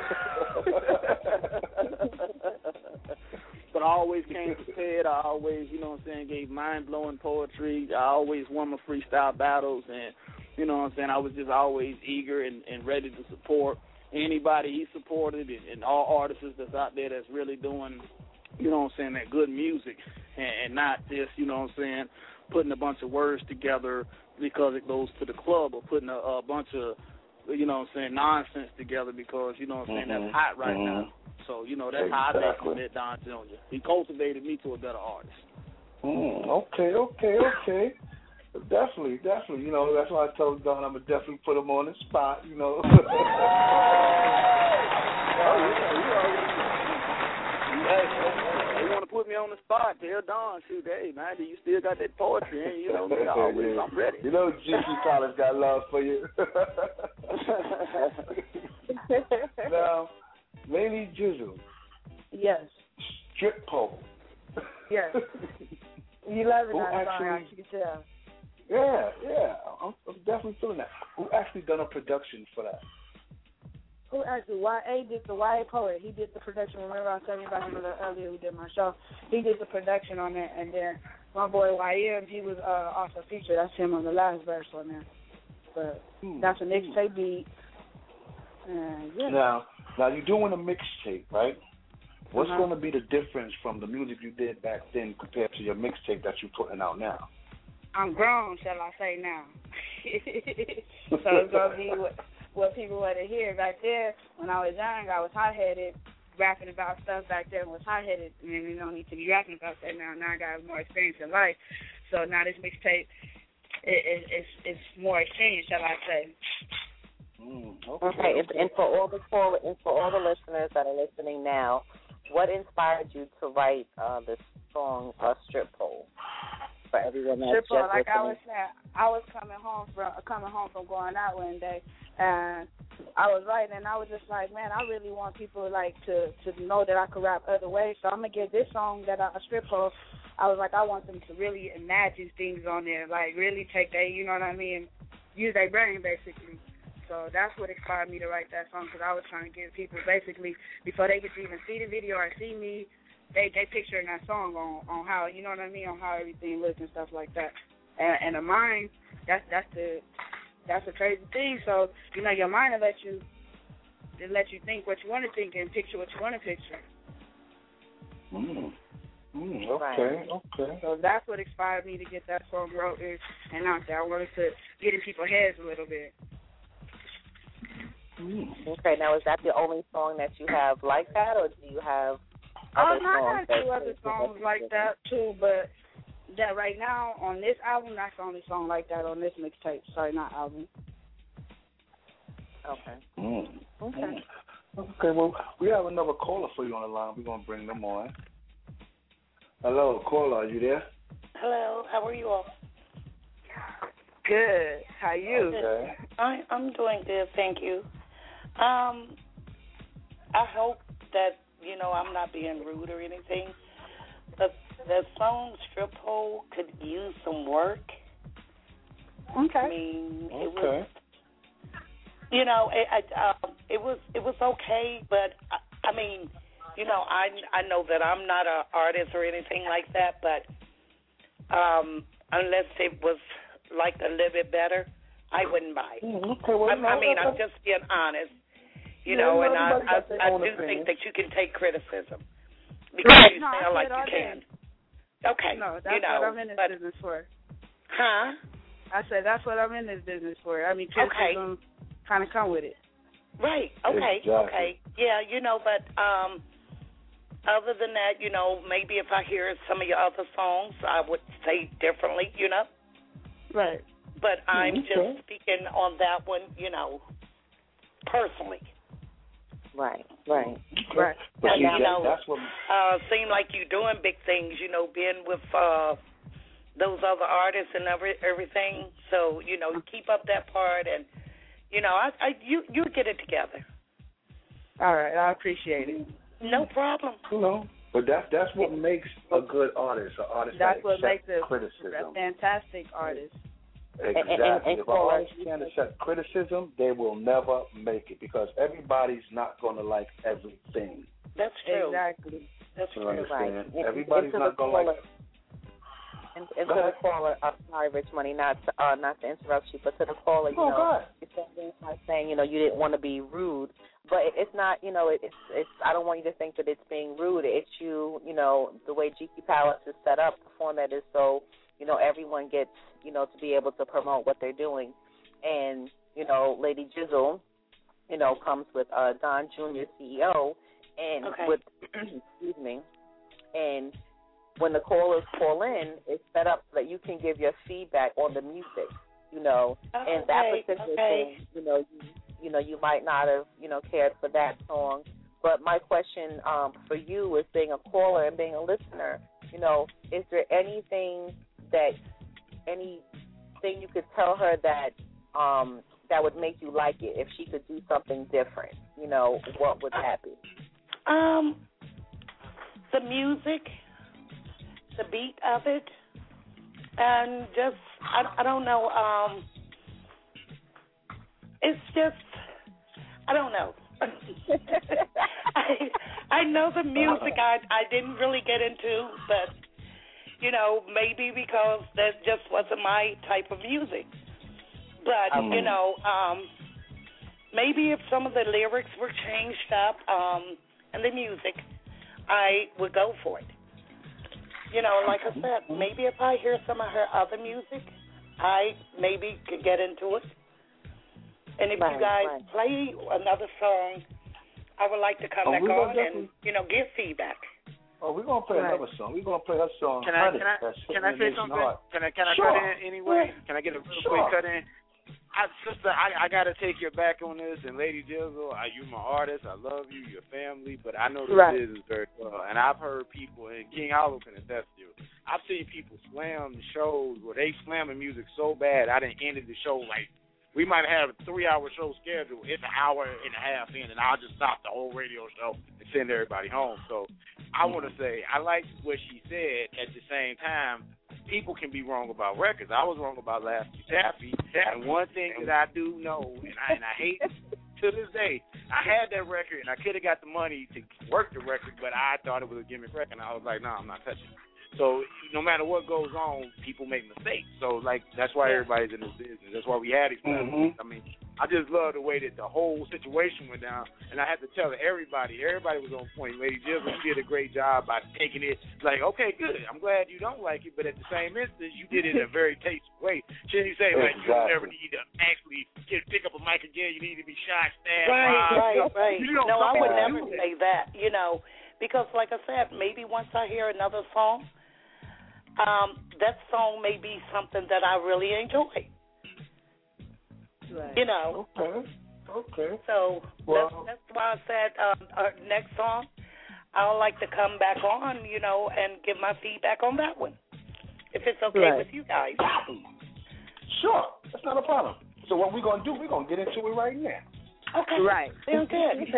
But I always came prepared. I always, you know what I'm saying, gave mind-blowing poetry. I always won my freestyle battles, and, you know what I'm saying, I was just always eager and, and ready to support anybody he supported, and, and all artists that's out there that's really doing, you know what I'm saying, that good music, and, and not just, you know what I'm saying, putting a bunch of words together because it goes to the club, or putting a, a bunch of, you know what I'm saying, nonsense together because, you know what I'm saying, Mm-hmm. that's hot right mm-hmm. now. So, you know, that's exactly. how I met Don Junior He cultivated me to a better artist. Mm, okay, okay, okay. Definitely, definitely. You know, that's why I told Don I'm going to definitely put him on the spot, you know. Oh, They want to put me on the spot. Tell Don, shoot, hey, man, you still got that poetry, and you know, man, always, I'm ready. You know, G Q College got love for you. Now, Lady Jizzle. Yes. Strip pole. Yes. You love it, Who that actually, song, you can tell. Yeah, yeah. I'm, I'm definitely feeling that. Who actually done a production for that? Who actually? Y A did the Y A Poet. He did the production. Remember I was telling you about him a little earlier who did my show. He did the production on that, and then my boy Y M, he was uh, also featured. That's him on the last verse on there. But hmm. that's a mixtape beat. And yeah. Now, now you're doing a mixtape, right? What's Uh-huh. going to be the difference from the music you did back then compared to your mixtape that you're putting out now? I'm grown, shall I say now. So it's going to be what, what people want to hear. Back there, when I was young, I was hot-headed, rapping about stuff back then was hot-headed, and you don't need to be rapping about that now. Now I got more experience in life. So now this mixtape, it, it, it's, it's more exchange, shall I say. Mm, Okay, okay. and, and for all the for, and for all the listeners that are listening now, what inspired you to write uh, this song, uh, "Strip Pole"? For everyone that's Strip pole, just like listening. I was saying, I was coming home from coming home from going out one day, and I was writing, and I was just like, man, I really want people like to to know that I could rap other ways. So I'm gonna get this song that I, a strip pole. I was like, I want them to really imagine things on there, like really take their, you know what I mean, use their brain basically. So that's what inspired me to write that song, because I was trying to give people basically, before they could even see the video or see me, they they picturing that song on, on how, you know what I mean, on how everything looks and stuff like that. And, and the mind, that's that's the that's the crazy thing. So, you know, your mind will let you it let you think what you want to think and picture what you want to picture. Mm. Mm, okay, okay. So that's what inspired me to get that song wrote and, and out there. I wanted to get in people's heads a little bit. Mm. Okay, now is that the only song that you have like that, or do you have Oh, other no, I songs? got two other songs like that too, but that right now on this album, that's the only song like that on this mixtape. Sorry, not album. Okay. Mm. Okay. Mm. Okay, well, we have another caller for you on the line. We're going to bring them on. Hello, caller, are you there? Hello, how are you all? Good. How you? Okay. I, I'm doing good, thank you. Um, I hope that, you know, I'm not being rude or anything, but the song Strip Pole could use some work. Okay. I mean, it Okay. was, you know, it, I, uh, it was it was okay, but I, I mean, you know, I I know that I'm not an artist or anything like that, but um, unless it was like a little bit better, I wouldn't buy it. Okay, well, I, no, I mean, no, I'm just being honest, you Yeah, know, no, and I everybody I, got their I own do opinion. think that you can take criticism because you No, I sound like said you I can. did. Okay, No, that's you know, what I'm in this but, business for. huh? I said that's what I'm in this business for. I mean, Okay. criticism kind of come with it. Right. Okay. Exactly. Okay. Yeah. You know, but um, other than that, you know, maybe if I hear some of your other songs, I would say differently, you know. Right. But I'm Okay. just speaking on that one, you know, personally. Right, right, right. But And, see, you that, know, that's what. uh, seem like you're doing big things, you know, being with uh, those other artists and every, everything. So, you know, keep up that part, and you know, I, I you you get it together. All right, I appreciate it. No problem. You know, but that's that's what makes a good artist. An artist That's that what makes accepts a, criticism. a fantastic artist. Exactly. And, and, and if an artist can't accept criticism, they will never make it because everybody's not going to like everything. That's true. Exactly. That's You true. understand? Right. Everybody's And- not going to like. And, and to the caller, I'm sorry, Rich Money, not to, uh, not to interrupt you, but to the caller, you Oh, know, God. you started by saying, you know, you didn't want to be rude, but it, it's not, you know, it, it's, it's. I don't want you to think that it's being rude. It's you, you know, the way G Q Palace is set up, the format is so, you know, everyone gets, you know, to be able to promote what they're doing, and you know, Lady Jizzle, you know, comes with uh, Don Junior C E O, and Okay. with, excuse me, and when the callers call in, it's set up so that you can give your feedback on the music, you know. Oh, and that okay, particular okay. thing, you know, you, you know, you might not have, you know, cared for that song. But my question um, for you is, being a caller and being a listener, you know, is there anything that, anything you could tell her that um, that would make you like it if she could do something different? You know, what would that be? Um, the music, the beat of it, and just I, I don't know. Um, it's just I don't know. I I know the music I I didn't really get into, but you know, maybe because that just wasn't my type of music. But Um, you know, um, maybe if some of the lyrics were changed up, um, and the music, I would go for it. You know, like I said, maybe if I hear some of her other music, I maybe could get into it. And if Right, you guys right. play another song, I would like to come Oh, back we on gonna and, you know, give feedback. Oh, we're gonna play Right. another song. We're gonna play her song. Can I Honey. can I That's can I Hitting say the Nation something? Hard. Can I can I Sure. cut in anyway? Can I get a real Sure. quick cut in? I, sister, I, I gotta take your back on this. And Lady Jizzle, I, you my artist. I love you, your family. But I know this Right. business very well, and I've heard people, and King Hollow can attest to it. I've seen people slam the shows where they slamming music so bad I done ended the show like. We might have a three-hour show scheduled. It's an hour and a half in, and I'll just stop the whole radio show and send everybody home. So I want to say I like what she said. At the same time, people can be wrong about records. I was wrong about Lassie Taffy. And one thing that I do know, and I, and I hate to this day, I had that record, and I could have got the money to work the record, but I thought it was a gimmick record, and I was like, no, nah, I'm not touching it. So no matter what goes on, people make mistakes. So, like, that's why everybody's in this business. That's why we had these Mhm. I mean, I just love the way that the whole situation went down. And I had to tell everybody, everybody was on point. Lady Jill, you did a great job by taking it. Like, okay, good. I'm glad you don't like it. But at the same instance, you did it in a very tasteful way. Shouldn't you say, like, you Exactly. never need to actually get pick up a mic again. You need to be shot, stabbed. Right, robbed. right, You know, right. You know, No, some I would people never do that. say that, you know, because like I said, maybe once I hear another song, um, that song may be something that I really enjoy. Right. You know. Okay. Okay. So Well- that's, that's why I said um, our next song, I would like to come back on, you know, and give my feedback on that one, if it's okay Right. with you guys. Sure. That's not a problem. So what we're gonna do? We're gonna get into it right now. Okay. Right. Sounds good.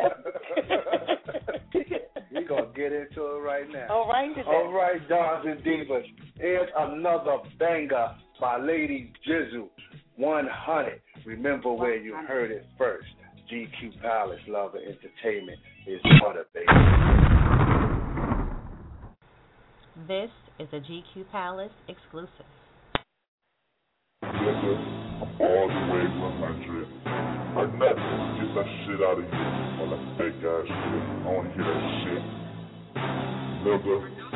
We're gonna get into it right now. All right. then. All right, Dons and Divas. Here's another banger by Lady Jizzle. one hundred. Remember where you heard it first. G Q Palace, Love and Entertainment is butter, baby. This is a G Q Palace exclusive. Nigga, I'm all the way one hundred. Like nothing, get that shit out of you. All that fake ass shit. I wanna hear that shit. Nigga.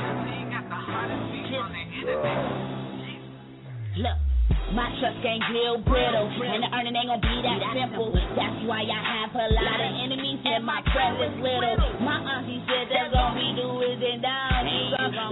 Yeah. Look, my trust ain't real brittle, and the earning ain't gonna be that simple. That's why I have a lot of enemies and my friends is little. My auntie said there's gonna be do it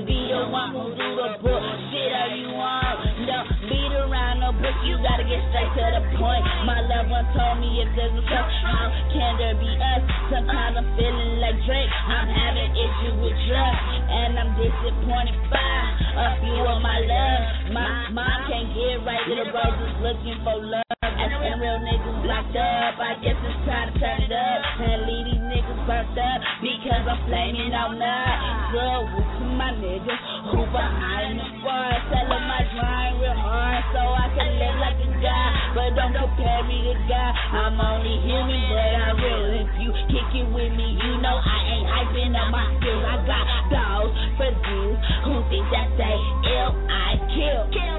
gon' be the one who do the bullshit or you won't. Don't beat around no bush, you gotta get straight to the point. My loved one told me if there's no trust, how can there be us? Sometimes I'm feeling like Drake, I'm having issues with drugs, and I'm disappointed by a few of my love. My mom can't get right with the bros just looking for love. And real niggas locked up, I guess it's time to turn it up and leave these niggas burnt up because I'm flaming on up. Girl, whoop to my niggas who behind the bar, tell them I grind real hard so I can live like a guy, but don't compare me to God. I'm only human, but I'm real. If you kick it with me, you know I ain't hyping on my skills. I got dogs for dudes who think that they ill, I kill. kill.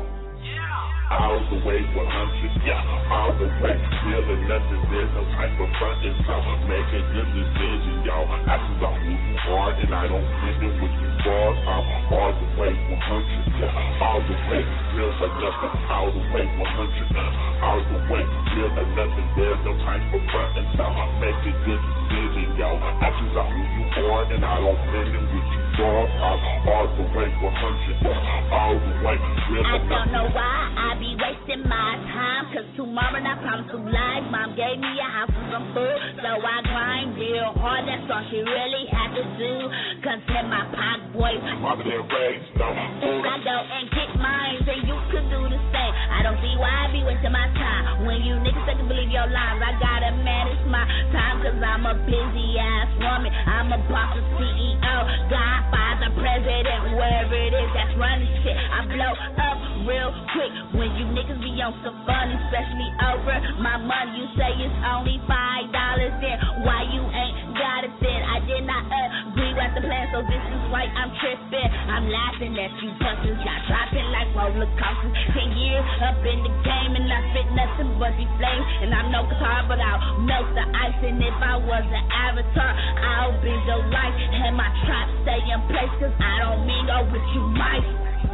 All the way one hundred, yeah, all the way. Feeling nothing, there's no type of frontin', so making good decisions, y'all. Actions are who you are, and I don't fit in with you bars. I'm all the way one hundred, yeah, all the way. Feels like nothing, all the way one hundred, all the way. Feel like nothing, there's no type of frontin', so making good decisions, y'all. Actions are who you are, and I don't fit in with you bars. I'm all the way one hundred, yeah, all the way. Feel like I don't know why I be wasting my time, cause tomorrow I promise to life. Mom gave me a house and some food, so I grind real hard. That's all she really had to do, cause in my pocket, boy, mama didn't raise no food. I go and get mine, and you could do the same. I don't see why I be wasting my time when you niggas take to believe your lies. I gotta manage my time, cause I'm a busy ass woman. I'm a boss of C E O, Godfather, president, wherever it is that's running shit. I blow up real quick when you niggas be on some fun, especially over my money. You say it's only five dollars, then why you ain't got it then? I did not agree with the plan, so this is why I'm tripping. I'm laughing at you pussies, y'all dropping like roller coasters. Ten years up in the game and I spit nothing but these flames. And I'm no guitar, but I'll melt the ice. And if I was an avatar, I'll bend your life and my trap stay in place, cause I don't mean go with you, Mike.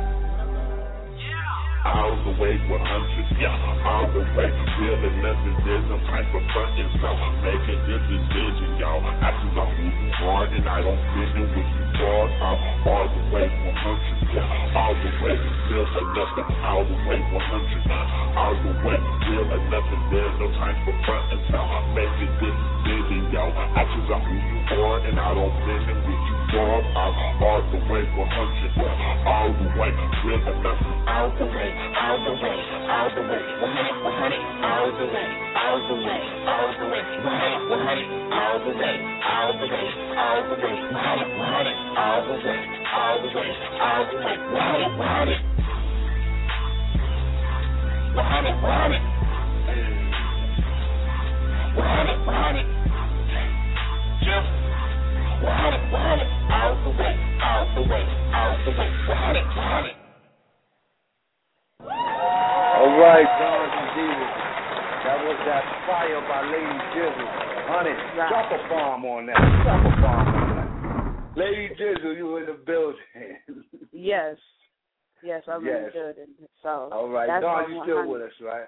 All the way one hundred, yeah, all the way. Feeling nothing, there's no type of frontin', so making good decisions, y'all. Actions are who you are, and I don't fit in with you bars. I'm all the way one hundred, yeah, all the way. Feel like nothing, all the way one hundred, all the way. Feel like nothing, there's no time for frontin', so making good decisions, y'all. Actions are who you are, and I don't fit in with you bars. I'm all the way one hundred, yeah, all the way. Feel like nothing, all the way. All the way, all the way, one hundred, one hundred, all the way, all the way, all the way, one hundred, one hundred, all the way, all the way, all the way, one hundred, one hundred, all the way, all the way, all the way, one hundred, one hundred, one hundred, one hundred, one hundred, one hundred, just one hundred, one hundred, all the way, all the way, all the way, one hundred, one hundred. All right, John and David. That was that fire by Lady Jizzle. Honey, drop a bomb on that. Drop a bomb on that. Lady Jizzle, you in the building. Yes. Yes, I'm yes. in the building. So, all right, that's Don, you still one hundred. with us, right?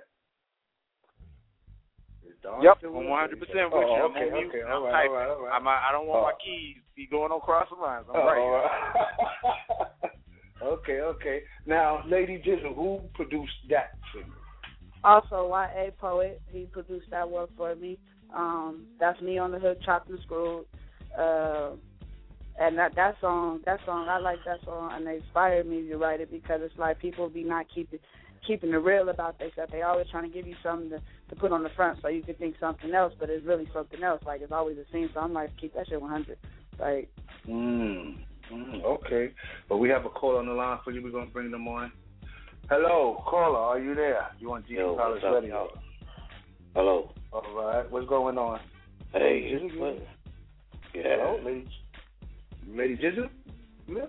Don yep, still I'm with one hundred percent us? with you. Oh, I'm okay, on mute. okay, I'm all right, typing. all right, all right. I'm, I don't want oh. my keys to be going across the lines. I'm oh, right. All right. Okay, okay. Now, Lady Jizzle, who produced that for you? Also, Y A Poet, he produced that work for me. Um, that's me on the hook, chopped and screwed. Uh, and that that song, that song, I like that song, and it inspired me to write it because it's like people be not keeping keeping it real about themselves. They always trying to give you something to, to put on the front so you can think something else, but it's really something else. Like it's always the same. So I'm like, keep that shit one hundred. Like. Mm. Mm, okay. But we have a caller on the line for you. We're going to bring them on. Hello, caller. Are you there? You on G Q Palace Radio? Hello. All right. What's going on? Hey. Lady Jizzle? Yeah. Hello, Lady, Lady Jizzle? Yeah.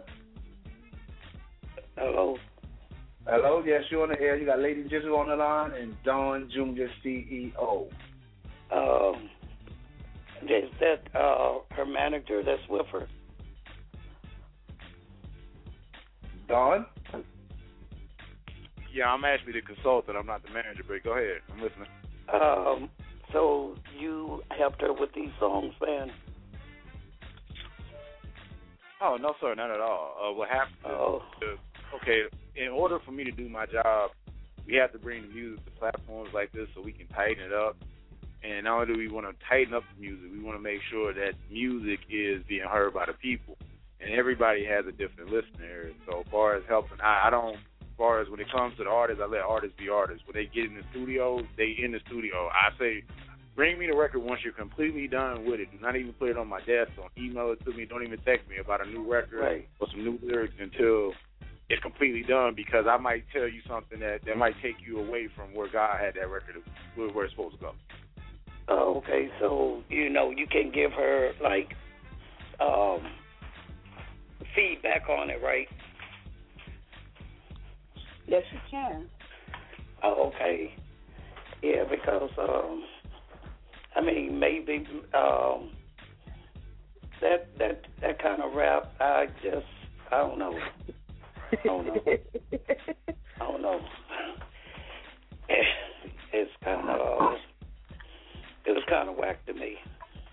Hello. Hello. Yes, you're on the air. You got Lady Jizzle on the line and Don Junior C E O. Um, is that uh, her manager that's with her? Don? Yeah, I'm actually the consultant. I'm not the manager, but go ahead. I'm listening. Um, so you helped her with these songs, man? Oh, no, sir, not at all. Uh, what happens oh. is, uh, okay, in order for me to do my job, we have to bring the music to platforms like this so we can tighten it up. And not only do we want to tighten up the music, we want to make sure that music is being heard by the people. And everybody has a different listener. So as far as helping, I, I don't, as far as when it comes to the artists, I let artists be artists. When they get in the studio, they in the studio. I say, bring me the record once you're completely done with it. Do not even put it on my desk. Don't email it to me. Don't even text me about a new record right. or some new lyrics until it's completely done, because I might tell you something that, that might take you away from where God had that record, where it's supposed to go. Oh, okay. So, you know, you can give her, like, um, feedback on it, right? Yes, you can. Oh, okay. Yeah, because, um, I mean, maybe um, that that that kind of rap, I just, I don't know. I don't know. I don't know. It's kind of, uh, it was kind of whack to me.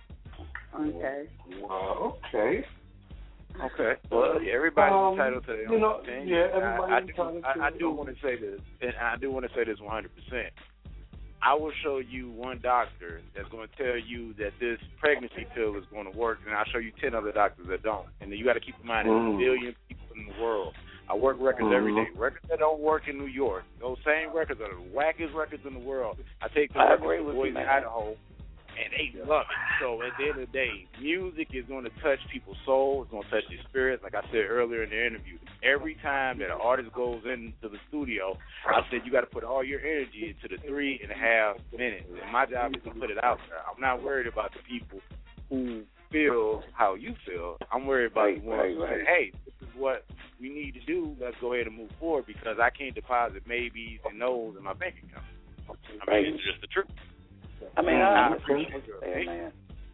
Okay. Well, okay. Okay. Well, yeah, everybody's um, entitled to their you own know, opinion. Yeah, everybody's I, I do, entitled I, to I do want to say this, and I do want to say this one hundred percent. I will show you one doctor that's going to tell you that this pregnancy pill is going to work, and I'll show you ten other doctors that don't. And then you got to keep in mind, there's Mm. a billion people in the world. I work records every day. Records that don't work in New York. Those same records are the wackest records in the world. I take the I records agree to with Boise, you, man. Idaho, and they love it. So at the end of the day, music is going to touch people's souls. It's going to touch their spirits. Like I said earlier in the interview, every time that an artist goes into the studio, I said you got to put all your energy into the three and a half minutes. And my job is to put it out there. I'm not worried about the people who feel how you feel. I'm worried about Right, the ones right, who right. say, hey, this is what we need to do. Let's go ahead and move forward, because I can't deposit maybes and no's in my bank account. I mean, Right. it's just the truth. I mean, I I appreciate understand. your Yeah, opinion. man.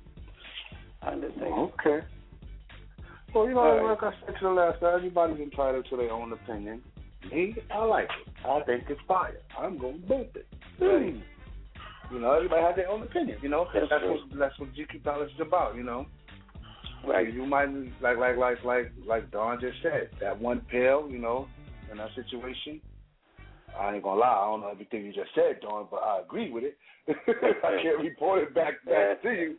I understand. Okay. Well, you know, All right. like I said to the last guy, everybody's entitled to their own opinion. Me, I like it. I think it's fire. I'm going to bump it. Right. You know, everybody has their own opinion, you know. That's That's, true. what that's what G Q Palace is about, you know. Right. You might like like like like like Don just said, that one pill, you know, in that situation. I ain't gonna lie, I don't know everything you just said, Don, but I agree with it. I can't report it back back to you.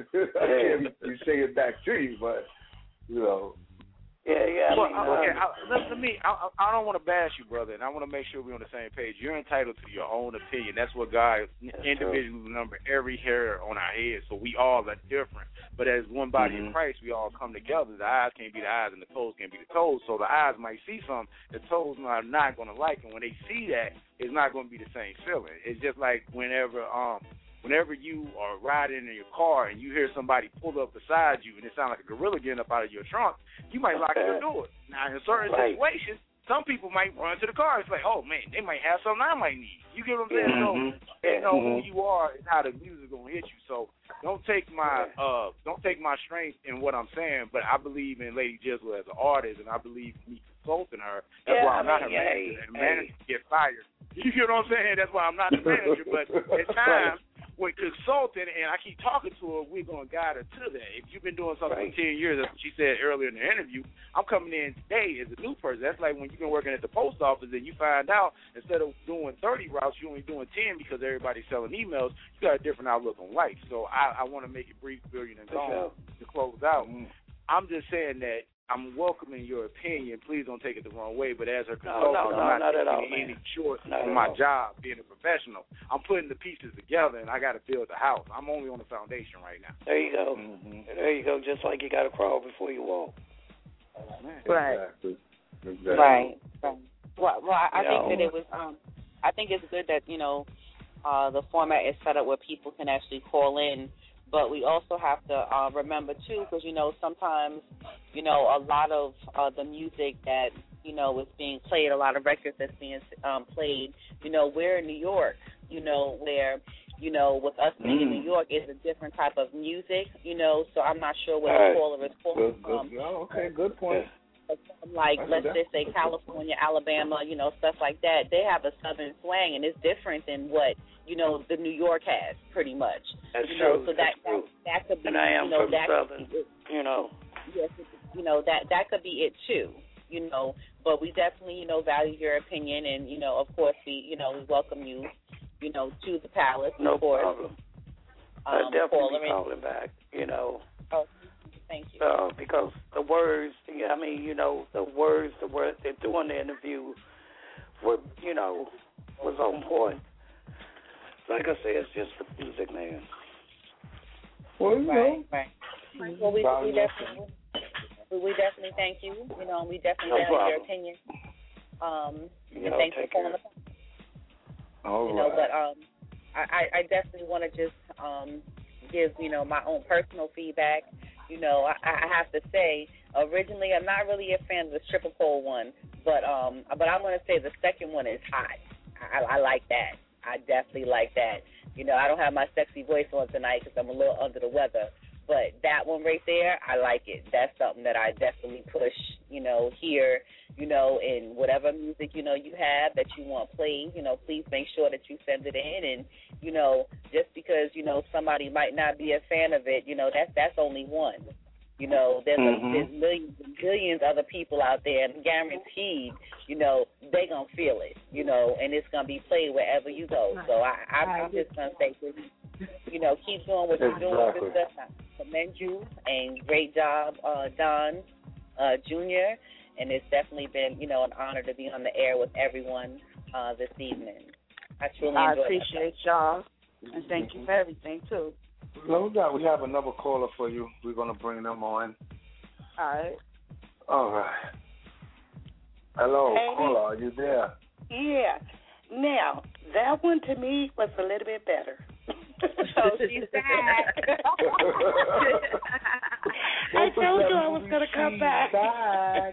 I can't re- say it back to you, but you know. Yeah, yeah. I Well, mean, I- uh, okay, I, listen to me. I, I don't want to bash you, brother, and I want to make sure we're on the same page. You're entitled to your own opinion. That's what God individually number every hair on our head, so we all are different. But as one body Mhm. of Christ, we all come together. The eyes can't be the eyes, and the toes can't be the toes. So the eyes might see something the toes are not going to like, and when they see that, it's not going to be the same feeling. It's just like whenever um. Whenever you are riding in your car and you hear somebody pull up beside you and it sounds like a gorilla getting up out of your trunk, you might lock your door. Now, in certain Right. situations, some people might run to the car. It's like, oh, man, they might have something I might need. You get what I'm saying? Mhm. So, you know, who Mhm. you are is how the music going to hit you. So don't take my uh, don't take my strength in what I'm saying, but I believe in Lady Jizzle as an artist, and I believe in me consulting her. That's Yeah, why I I'm not mean, her yeah, manager, hey, and manager get fired. You get what I'm saying? That's why I'm not the manager, but at times, with consulting, and I keep talking to her, we're going to guide her to that. If you've been doing something Right. for ten years, as she said earlier in the interview, I'm coming in today as a new person. That's like when you've been working at the post office and you find out instead of doing thirty routes, you're only doing ten because everybody's selling emails. You got a different outlook on life. So I, I want to make it brief, brilliant, and gone to close out. I'm just saying that I'm welcoming your opinion. Please don't take it the wrong way. But as a No, consultant, no, no, I'm not, not at all, taking man. any short Not on at my all. job being a professional. I'm putting the pieces together, and I got to build the house. I'm only on the foundation right now. There you go. Mhm. There you go. Just like you got to crawl before you walk. Right. Exactly. Exactly. Right. Right. Well, well, I, I You think know. that it was. Um, I think it's good that you know uh, the format is set up where people can actually call in, but we also have to uh, remember too, because you know sometimes you know a lot of uh, the music that you know is being played, a lot of records that's being um, played. You know, we're in New York. You know where. You know, with us being in Mm. New York, is a different type of music. You know, so I'm not sure what All right. the caller is calling Good, from. good. Oh, okay, good point. Like, I see let's that. just say California, Alabama, you know, stuff like that. They have a southern swang, and it's different than what, you know, the New York has, pretty much. That's you know, true. So that, That's true. that that could be, And I am you know, from that Southern, you know. Yes, you know, that that could be it too, you know. But we definitely, you know, value your opinion, and you know, of course, we, you know, we welcome you, you know, to the palace. No of course. problem. Um, I definitely be Paula, calling back, you know. Oh, thank you. Uh, because the words, I mean, you know, the words, the words they're doing the interview were, you know, was on point. Like I said, it's just the music, man. Well, you know. Right, right. Well, we, we definitely, we, we definitely thank you. You know, and we definitely No value your problem. opinion. Um, You and know, thanks take for calling care. the All you know, right. but um, I, I I definitely want to just um give you know my own personal feedback. You know, I, I have to say, originally I'm not really a fan of the stripper pole one, but um, but I'm gonna say the second one is hot. I, I like that. I definitely like that. You know, I don't have my sexy voice on tonight because I'm a little under the weather. But that one right there, I like it. That's something that I definitely push, you know, here, you know, in whatever music, you know, you have that you want played, you know, please make sure that you send it in. And, you know, just because, you know, somebody might not be a fan of it, you know, that's, that's only one. You know, there's, Mm-hmm. a, there's millions and billions other people out there, and guaranteed, you know, they going to feel it, you know, and it's going to be played wherever you go. So I, I, I'm just going to say, you know, keep doing what you're doing with this stuff. I commend you, and great job, uh, Don uh, Junior And it's definitely been, you know, an honor to be on the air with everyone uh, this evening. I truly I enjoyed appreciate y'all, and thank you for everything, too. No doubt. We have another caller for you. We're going to bring them on. All right. All right. Hello, Hey. caller. Are you there? Yeah. Now, that one to me was a little bit better. Oh, she's back. I told you I was going to come back. back.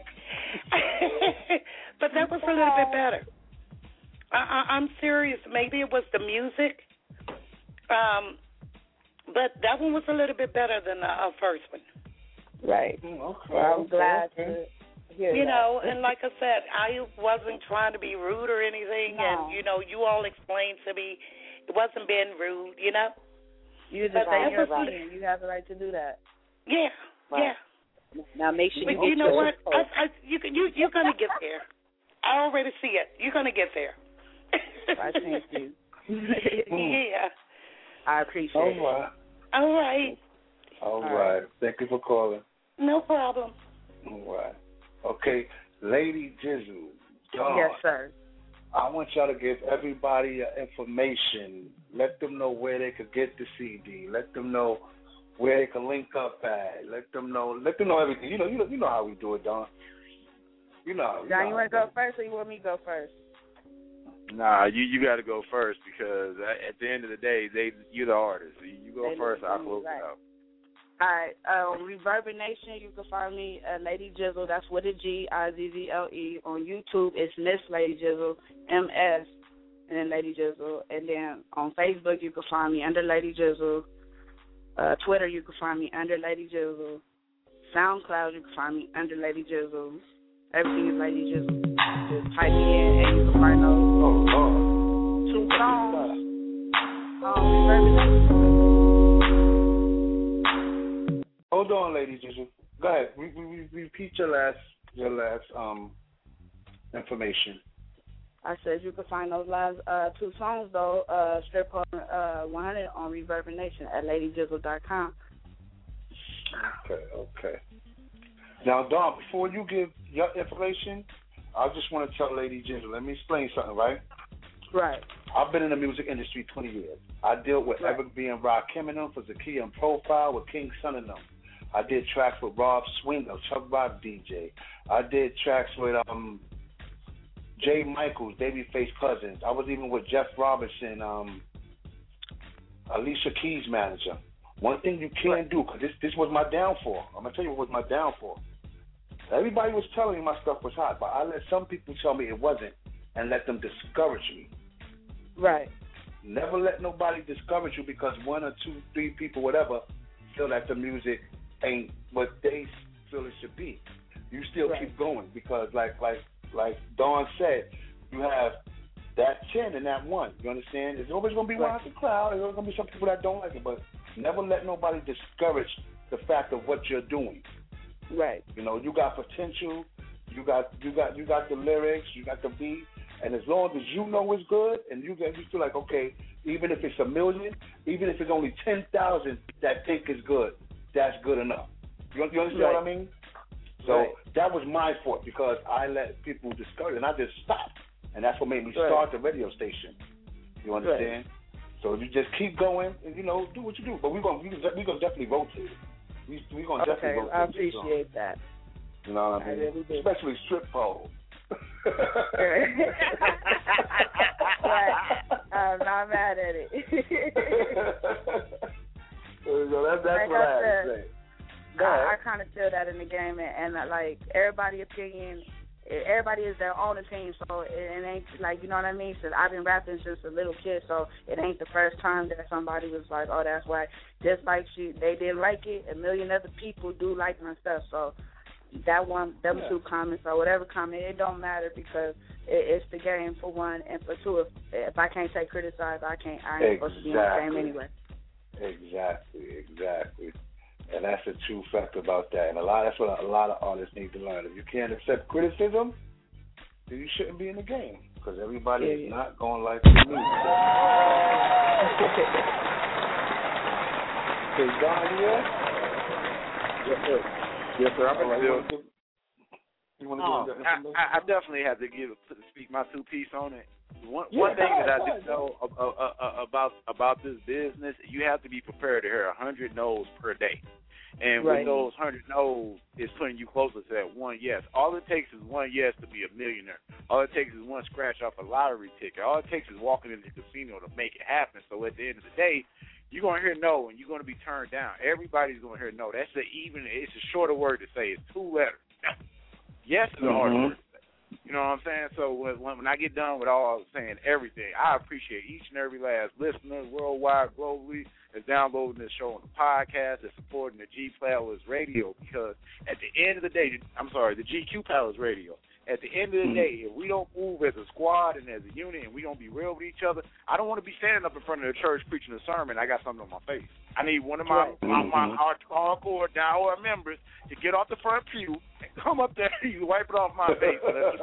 But that was a little bit better. I, I, I'm serious. Maybe it was the music. Um, but that one was a little bit better than the uh, first one. Right. Okay. Well, I'm glad okay. to hear You that. know, and like I said, I wasn't trying to be rude or anything, No. and, you know, you all explained to me it wasn't being rude, you know? You just But say that your was- opinion. You have the right to do that. Yeah, Right. yeah. Now make sure But you get you know your what? I, I, you, you, you're going to get there. I already see it. You're going to get there. I thank you. Yeah. I appreciate All it. right. All right. All All right. Thank you for calling. No problem. All right. Okay, Lady Jizzle. Dawn, Yes, sir. I want y'all to give everybody uh, information. Let them know where they could get the C D. Let them know where they can link up at. Let them know. Let them know everything. You know. You know. You know how we do it, Don. You know. You John, know you want to go first, or you want me to go first? Nah, you you got to go first because at the end of the day, they you're the artist. So you go They first, know I'll me, close right. it out. All right. Uh, Reverberation, you can find me at Lady Jizzle. That's with a G, I Z Z L E. On YouTube, it's Miss Lady Jizzle, M S, and then Lady Jizzle. And then on Facebook, you can find me under Lady Jizzle. Uh, Twitter, you can find me under Lady Jizzle. SoundCloud, you can find me under Lady Jizzle. Everything is Lady Jizzle. Just type me in, and you can find those Oh, Lord. two songs. Um, Reverberation. Hold on, Lady Jizzle. Go ahead. Re- re- re- repeat your last your last um information. I said you can find those last uh, two songs, though, uh, Strip Club uh, one hundred on Reverb Nation at lady jizzle dot com. Okay, okay. Now, Dawn, before you give your information, I just want to tell Lady Jizzle, let me explain something, right? Right. I've been in the music industry twenty years. I dealt with Right. Eric B. and Rakim and them for Zakiya and Profile with King Son and them. I did tracks with Rob Swingle, Chuck Rock D J. I did tracks with um Jay Michaels, Babyface Cousins. I was even with Jeff Robinson, um, Alicia Keys' manager. One thing you can't do, because this, this was my downfall. I'm going to tell you what was my downfall. Everybody was telling me my stuff was hot, but I let some people tell me it wasn't and let them discourage me. Right. Never let nobody discourage you because one or two, three people, whatever, feel that the music ain't what they feel it should be. You still Right. keep going because, like, like, like Dawn said, you have that ten and that one. You understand? There's always going to be one out the crowd. There's always going to be some people that don't like it, but never let nobody discourage the fact of what you're doing. Right. You know, you got potential. You got you got you got the lyrics. You got the beat. And as long as you know it's good, and you get you feel like, okay, even if it's a million, even if it's only ten thousand that think it's good, that's good enough. You, you understand Right. what I mean? So Right. that was my fault because I let people discourage, and I just stopped, and that's what made me Right. start the radio station. You understand? So you just keep going, and you know, do what you do. But we're gonna we gonna, we gonna definitely vote to it. We we gonna definitely Okay, vote to I it. appreciate that. You know what I I mean? really do. Especially strip pole. Right. I'm not mad at it. So that's that's Like what I I had said, to say. I, I kind of feel that in the game, and, and uh, like everybody opinion, everybody is their own opinion. So it, it ain't like, you know what I mean. So I've been rapping since a little kid, so it ain't the first time that somebody was like, "Oh, that's why." Just like she, they didn't like it. A million other people do like my stuff. So that one, them Yeah. two comments or whatever comment, it don't matter because it, it's the game for one, and for two, if if I can't take criticized, I can't. I ain't supposed to be in the game anyway. Exactly, exactly. And that's the true fact about that. And a lot that's what a lot of artists need to learn. If you can't accept criticism, then you shouldn't be in the game because everybody Yeah, is yeah. not going to like your music. Okay, Don, you there? Yes, sir. Yes, sir. I'm All right, still. you wanna give- You want to Um, give I, I, I definitely have to give to speak my two piece on it. One Yeah, one thing go that I ahead, do go know uh, uh, uh, about about this business, you have to be prepared to hear a hundred no's per day. And Right. with those hundred no's, it's putting you closer to that one yes. All it takes is one yes to be a millionaire. All it takes is one scratch off a lottery ticket. All it takes is walking into the casino to make it happen. So at the end of the day, you're going to hear no and you're going to be turned down. Everybody's going to hear no. That's a even, it's a shorter word to say. It's two letters. Yes is a harder Mhm. word to say. You know what I'm saying? So when, when I get done with all saying everything, I appreciate each and every last listener worldwide, globally, that's downloading this show on the podcast, that's supporting the G Palace Radio, because at the end of the day, I'm sorry, the G Q Palace Radio, at the end of the day, if we don't move as a squad and as a unit and we don't be real with each other, I don't want to be standing up in front of the church preaching a sermon. I got something on my face. I need one of my, Right. my, my hard, hardcore downward members to get off the front pew and come up there and wipe it off my face.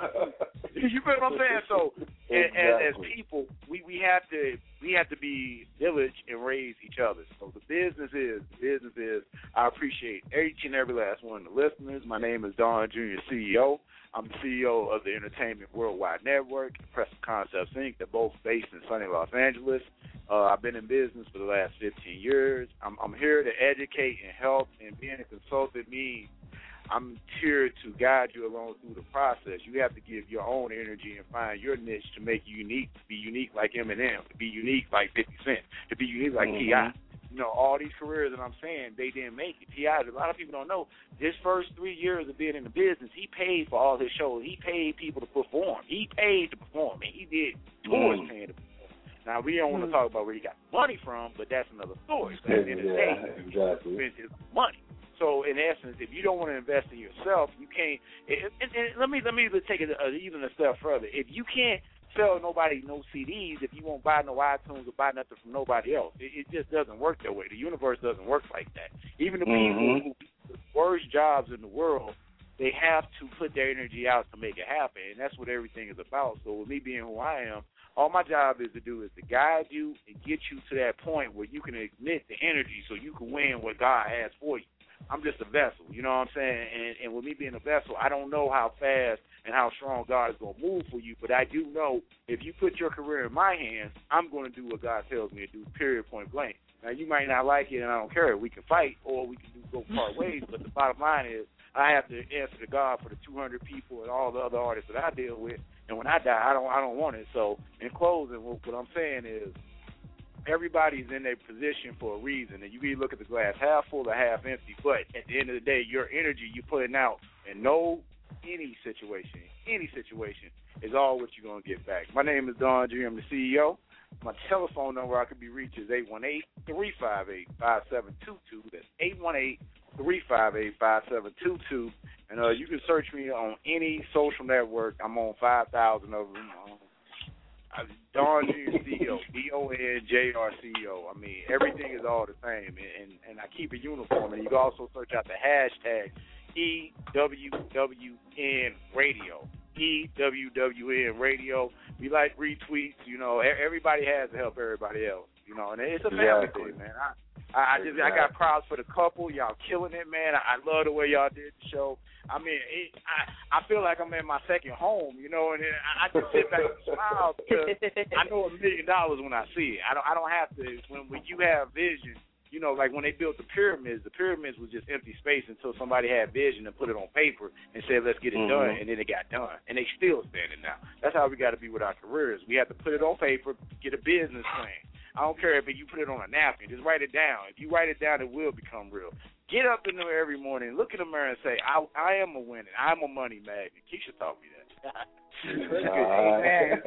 You feel what I'm saying? So, and, and as people, we, we have to we have to be village and raise each other. So the business is the business is. I appreciate each and every last one of the listeners. My name is Don Junior C E O. I'm the C E O of the Entertainment Worldwide Network, Impressive Concepts Incorporated. They're both based in sunny Los Angeles. Uh, I've been in business for the last fifteen years. I'm, I'm here to educate and help, and being a consultant means I'm here to guide you along through the process. You have to give your own energy and find your niche to make you unique, to be unique like Eminem, to be unique like fifty Cent, to be unique like Mhm. T I You know, all these careers that I'm saying, they didn't make it. T I, a lot of people don't know, his first three years of being in the business, he paid for all his shows. He paid people to perform. He paid to perform, and he did tours Mm. paying to perform. Now, we don't want to Mm. talk about where he got money from, but that's another story. So at the end of the day, Yeah, exactly. he spent his money. So in essence, if you don't want to invest in yourself, you can't. And, and, and let me let me take it uh, even a step further. If you can't sell nobody no C Ds, if you won't buy no iTunes or buy nothing from nobody else, it, it just doesn't work that way. The universe doesn't work like that. Even the Mhm. people who do the worst jobs in the world, they have to put their energy out to make it happen, and that's what everything is about. So with me being who I am, all my job is to do is to guide you and get you to that point where you can emit the energy so you can win what God has for you. I'm just a vessel, you know what I'm saying? And, and with me being a vessel, I don't know how fast and how strong God is going to move for you, but I do know if you put your career in my hands, I'm going to do what God tells me to do, period, point blank. Now, you might not like it, and I don't care. We can fight, or we can do go part ways, but the bottom line is I have to answer to God for the two hundred people and all the other artists that I deal with, and when I die, I don't I don't want it. So, in closing, what, what I'm saying is, everybody's in their position for a reason, and you either look at the glass half full or half empty, but at the end of the day, your energy you're putting out in no, any situation, any situation, is all what you're going to get back. My name is Don G. I'm the C E O. My telephone number I can be reached is eight one eight, three five eight, five seven two two. That's eight one eight, three five eight, five seven two two. And uh, you can search me on any social network. I'm on five thousand of them. Um, Don Junior C E O, D O N J R C E O. I mean, everything is all the same, and, and I keep it uniform. And you can also search out the hashtag E W W N Radio. E W W N Radio. We like retweets. You know, everybody has to help everybody else. You know, and it's a family Exactly. thing, man. I, I, I just I got props for the couple. Y'all killing it, man. I, I love the way y'all did the show. I mean, it, I I feel like I'm in my second home, you know, and I, I just sit back and smile because I know a million dollars when I see it. I don't I don't have to when when you have vision. You know, like when they built the pyramids, the pyramids was just empty space until somebody had vision and put it on paper and said, let's get it Mm-hmm. done, and then it got done. And they still standing now. That's how we got to be with our careers. We have to put it on paper, get a business plan. I don't care if you put it on a napkin. Just write it down. If you write it down, it will become real. Get up in there every morning, look in the mirror and say, I, I am a winner. I'm a money magnet. Keisha taught me that. Amen.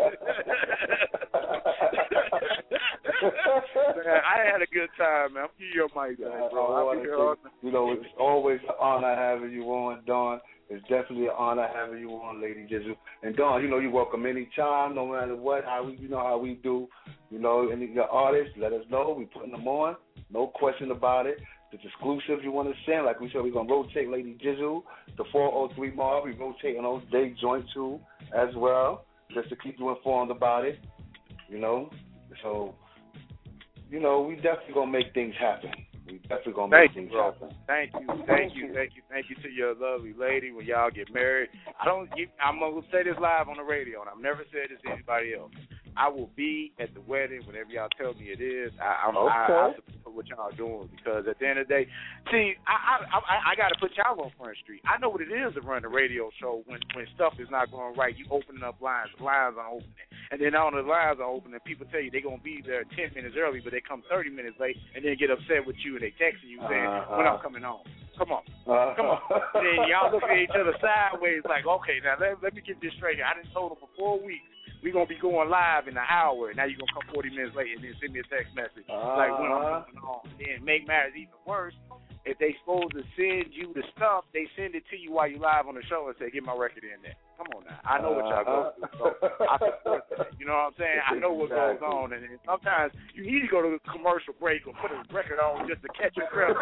Man, I had a good time, man. I'm giving you your mic back, bro. I'll be here all You know, it's always an honor having you on, Dawn. It's definitely an honor having you on, Lady Jizzle. And Dawn, you know, you're welcome anytime, no matter what. How we, you know how we do. You know, any of your artists, let us know. We putting them on. No question about it. If it's exclusive you want to send, like we said, we're going to rotate Lady Jizzle, the four oh three Mob. We rotate on those day joint too as well, just to keep you informed about it. You know, so, you know, we definitely going to make things happen. We definitely going to make Thank you, things bro. happen. Thank you, thank you, thank you, thank you to your lovely lady when y'all get married. I don't. You, I'm gonna say this live on the radio, and I've never said this to anybody else. I will be at the wedding whenever y'all tell me it is. I, I'm, Okay. I, I support what y'all doing because at the end of the day, see, I I, I, I got to put y'all on Front Street. I know what it is to run a radio show when when stuff is not going right. You opening up lines, the lines are opening, and then all the lines are opening. People tell you they're gonna be there ten minutes early, but they come thirty minutes late, and then get upset with you and they texting you saying Uh-huh. when I'm coming home. Come on, Uh-huh. come on. And then y'all look at each other sideways like, okay, now let, let me get this straight. I done told them for four weeks. We're going to be going live in an hour. Now you're going to come forty minutes late and then send me a text message. Uh-huh. Like, when I'm going on. And make matters even worse, if they supposed to send you the stuff, they send it to you while you live on the show and say, get my record in there. Come on now. I know what y'all go through. So I support that. You know what I'm saying? I know what goes on. And, and sometimes you need to go to a commercial break or put a record on just to catch your breath.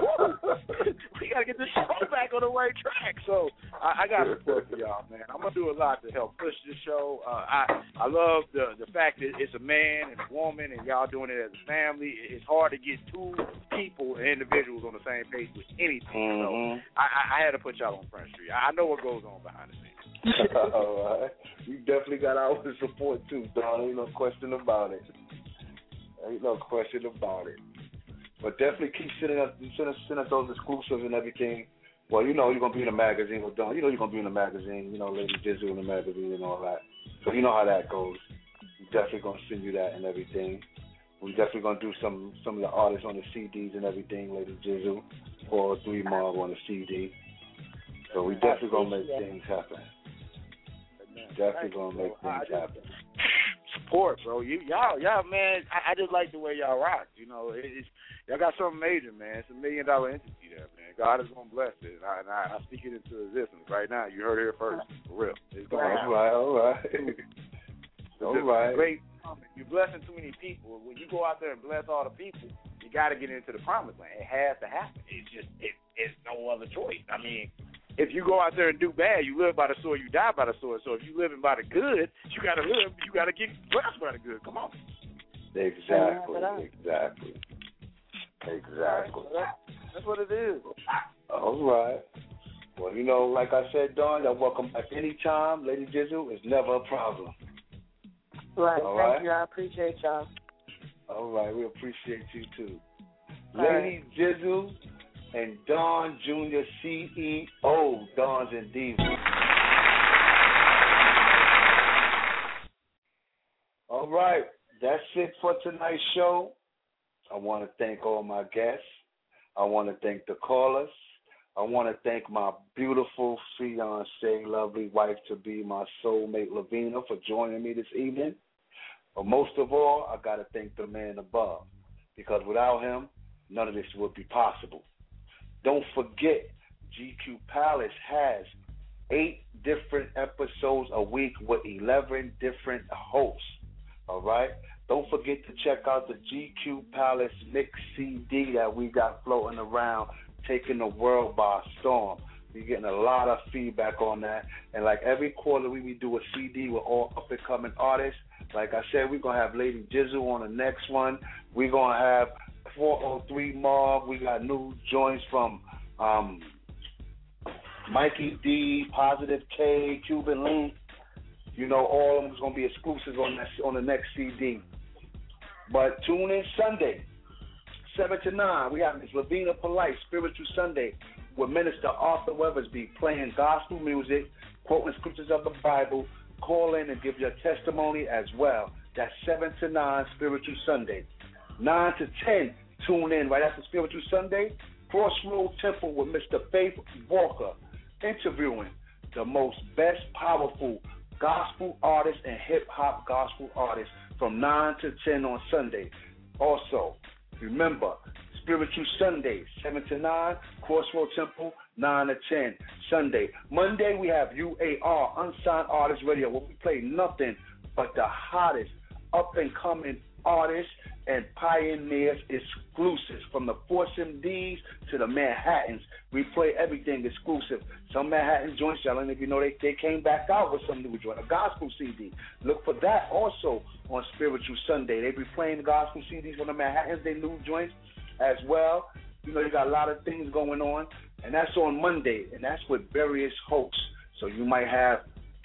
We got to get this show back on the right track. So I, I got support for y'all, man. I'm going to do a lot to help push this show. Uh, I I love the, the fact that it's a man and a woman and y'all doing it as a family. It's hard to get two people and individuals on the same page with anything. Mm-hmm. So I, I, I had to put y'all on Front Street. I know what goes on behind the scenes. All right. You definitely got our support too, Don. Ain't no question about it. Ain't no question about it. But definitely keep sending us, send us, send us those exclusives and everything. Well, you know you're gonna be in the magazine with Don. You know you're gonna be in the magazine. You know, Lady Jizzle in the magazine and all that. So you know how that goes. We definitely gonna send you that and everything. We definitely gonna do some some of the artists on the C Ds and everything. Lady Jizzle, four oh three Mob on the C D. So we definitely gonna make things happen. Definitely gonna make things happen. Support, bro. You y'all, y'all, man. I, I just like the way y'all rock. You know, it, it's y'all got something major, man. It's a million dollar entity there, man. God is gonna bless it. And I, and I, I speak it into existence right now. You heard it here first, for real. It's going all right, all right, all right. Great. You're blessing too many people. When you go out there and bless all the people, you got to get into the promised land. It has to happen. It's just it, it's no other choice. I mean. If you go out there and do bad, you live by the sword, you die by the sword. So if you living by the good, you gotta live, you gotta get blessed by the good. Come on. Exactly, exactly, exactly. That's what it is. All right. Well, you know, like I said, Dawn, you're welcome back anytime. Lady Jizzle, it's never a problem. Right. All Thank right? you. I appreciate y'all. All right. We appreciate you, too. All Lady right. Jizzle and Dawn Junior C E O, Dawns and Divas. All right. That's it for tonight's show. I want to thank all my guests. I want to thank the callers. I want to thank my beautiful fiancée, lovely wife-to-be, my soulmate, Lavina, for joining me this evening. But most of all, I got to thank the man above, because without him, none of this would be possible. Don't forget, G Q Palace has eight different episodes a week with eleven different hosts, all right? Don't forget to check out the G Q Palace Mix C D that we got floating around, taking the world by storm. We're getting a lot of feedback on that. And like every quarter, we, we do a C D with all up-and-coming artists. Like I said, we're going to have Lady Jizzle on the next one. We're going to have four oh three Mob. We got new joints from um, Mikey D, Positive K, Cuban Link. You know, all of them is going to be exclusives on that, on the next C D. But tune in Sunday, seven to nine. We have Miss Lavina Polite, Spiritual Sunday, with Minister Arthur Weathersby playing gospel music, quoting scriptures of the Bible. Call in and give your testimony as well. That's seven to nine, Spiritual Sunday. nine to ten, tune in right after Spiritual Sunday, Crossroad Temple with Mister Faith Walker, interviewing the most best powerful gospel artists and hip-hop gospel artists from nine to ten on Sunday. Also, remember, Spiritual Sunday, seven to nine, Crossroad Temple, nine to ten, Sunday. Monday, we have U A R, Unsigned Artist Radio, where we play nothing but the hottest up-and-coming artists and pioneers exclusives. From the Force M Ds to the Manhattans, we play everything exclusive. Some Manhattan joints, y'all, and if you know, they, they came back out with some new joint, a gospel C D. Look for that also on Spiritual Sunday. They be playing gospel C Ds from the Manhattans, they new joints as well. You know, you got a lot of things going on, and that's on Monday, and that's with various hosts. So you might have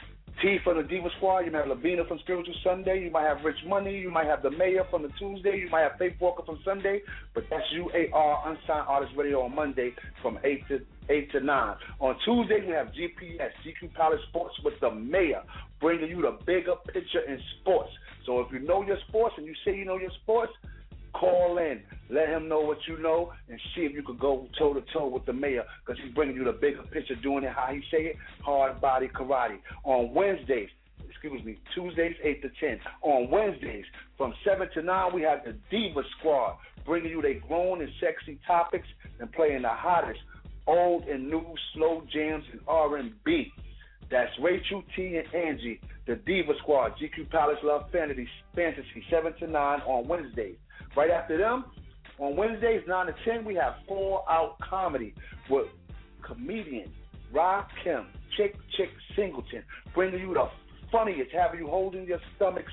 T from the Diva Squad, you might have Lavina from Spiritual Sunday, you might have Rich Money, you might have the Mayor from the Tuesday, you might have Faith Walker from Sunday, but that's U A R, Unsigned Artist Radio, on Monday from eight to eight to nine. On Tuesday, we have G P S, G Q Palace Sports with the Mayor, bringing you the bigger picture in sports. So if you know your sports and you say you know your sports, call in, let him know what you know, and see if you could go toe-to-toe with the Mayor, because he's bringing you the bigger picture, doing it how he say it, hard body karate. On Wednesdays, excuse me, Tuesdays, eight to ten. On Wednesdays, from seven to nine, we have the Diva Squad, bringing you their grown and sexy topics and playing the hottest old and new slow jams and R and B. That's Rachel, T, and Angie, the Diva Squad, G Q Palace Love Fantasy, Fantasy, seven to nine on Wednesdays. Right after them, on Wednesdays, nine to ten, we have Full Out Comedy with comedian Rob Kim, Chick Chick Singleton, bringing you the funniest, having you holding your stomachs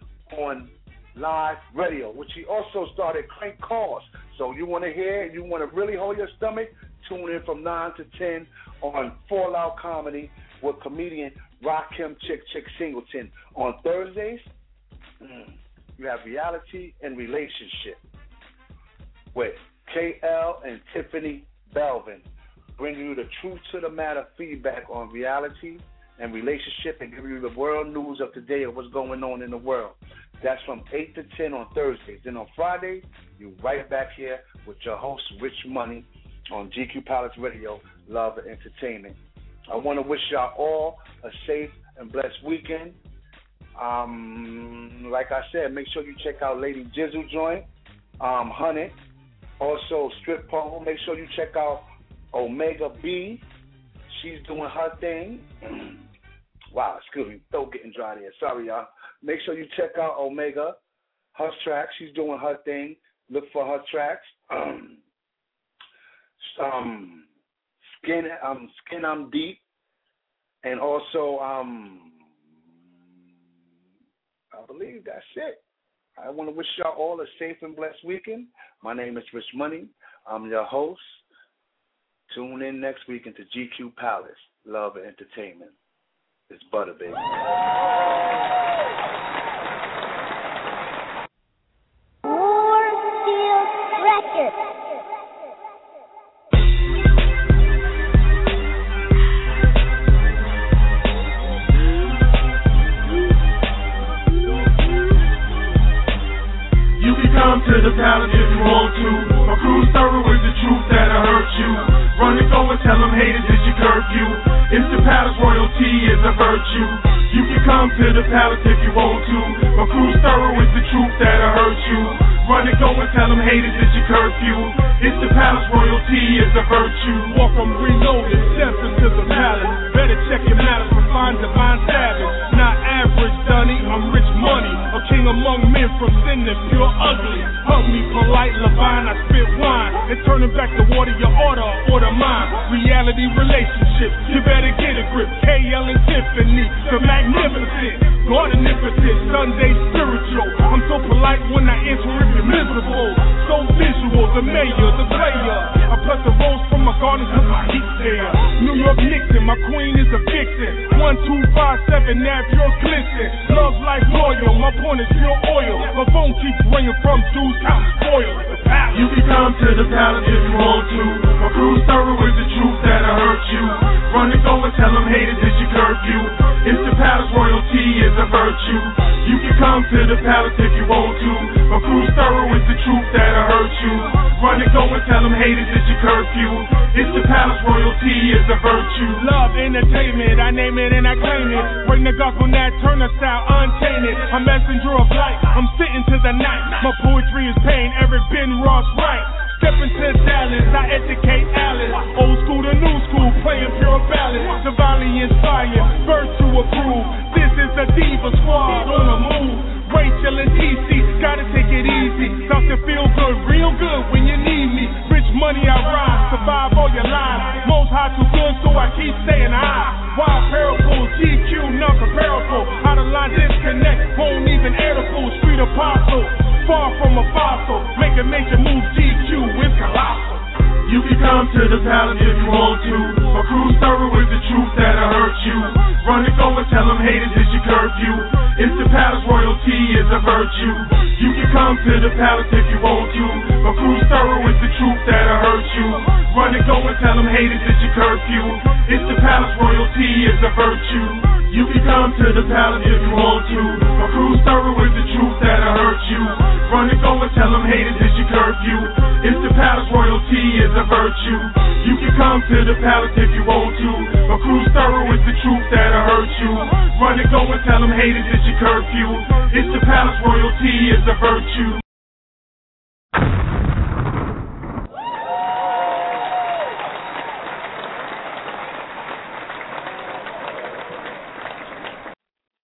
on live radio, which he also started Crank Calls. So you want to hear, you want to really hold your stomach, tune in from nine to ten on Full Out Comedy with comedian Rob Kim, Chick Chick Singleton. On Thursdays, mm, you have Reality and Relationship with K L and Tiffany Belvin, bringing you the truth to the matter feedback on reality and relationship and giving you the world news of today of what's going on in the world. That's from eight to ten on Thursdays. Then on Friday, you right back here with your host, Rich Money, on G Q Palace Radio, Love and Entertainment. I want to wish y'all all a safe and blessed weekend. Um, like I said, make sure you check out Lady Jizzle joint, um, Honey. Also, Strip Pole. Make sure you check out Omega B. She's doing her thing. Wow, excuse me, throat getting dry there. Sorry, y'all. Make sure you check out Omega, her tracks. She's doing her thing. Look for her tracks. Um, um, Skin, um, Skin I'm Deep, and also, um, I believe that's it. I want to wish y'all all a safe and blessed weekend. My name is Rich Money. I'm your host. Tune in next week into G Q Palace, Love and Entertainment. It's Butter, baby. Warfield Records. Come to the palace if you want to. My crew's thorough with the truth that'll hurt you. Run and go and tell them haters it's your curfew. It's the palace, royalty is a virtue. You can come to the palace if you want to. My crew's thorough with the truth that'll hurt you. Run and go and tell them haters it's your curfew. It's the palace, royalty is a virtue. Welcome reloaded, steps into the palace. Better check your manners for fine divine savage. Not average, Dunny, I'm Rich Money. A king among men from sin and pure ugly. Hug me polite, Levine, I spit wine. And Turning back the water, your order, order mine. Reality relationship, you better get a grip. K L and Tiffany, the magnificent, God omnipotent, Sunday spiritual. I'm so polite when I enter if you're miserable. So visual, the mayor, the player. I pluck the rose from my garden cause my heat's there. New York Nixon, my queen is a vixen. One, two, five, seven, now pure glisten. Love life loyal, my point is pure oil. My phone keeps ringing from dudes out spoiled. You can come to the palace if you want to. My crew's thorough with the truth that'll hurt you. Run and go and tell them haters it's your curfew. It's the palace, royalty is a virtue. You can come to the palace if you want to. My crew's thorough with the truth that'll hurt you. Run and go and tell them haters it's your curfew. It's the palace, royalty is a virtue. Love, entertainment, I name it and I claim it. Bring the gospel, that Turner style, untainted. A messenger of light, I'm sitting to the night. My poetry is pain, Eric Ben Ross right. Step into Dallas, I educate Alice. Old school to new school, playing pure ballads. Divinely inspired, birth to approve. This is the Diva Squad on the move. Rachel and T C, gotta take it easy. Start to feel good, real good when you need me. Rich money I ride, survive all your lives. Most high too good, so I keep saying I. Wild parable, G Q, non comparable. Out of line disconnect, won't even air the full street apostle. Far from a fossil, making major moves, G Q is colossal. You can come to the palace if you want to. My crew's thorough with the truth that'll hurt you. Run and go and tell them haters it's your curfew. It's the palace, royalty is a virtue. You can come to the palace if you want to. My crew's thorough with the truth that'll hurt you. Run and go and tell them haters it's your curfew. It's the palace, royalty is a virtue. You can come to the palace if you want to. My crew's thorough with the truth that'll hurt you. Run and go and tell them haters it's your curfew. It's the palace, royalty is a virtue. You can come to the palace if you want to. My crew's thorough with the truth that'll hurt you. Run and go and tell them haters it's your curfew. It's the palace, royalty is a virtue.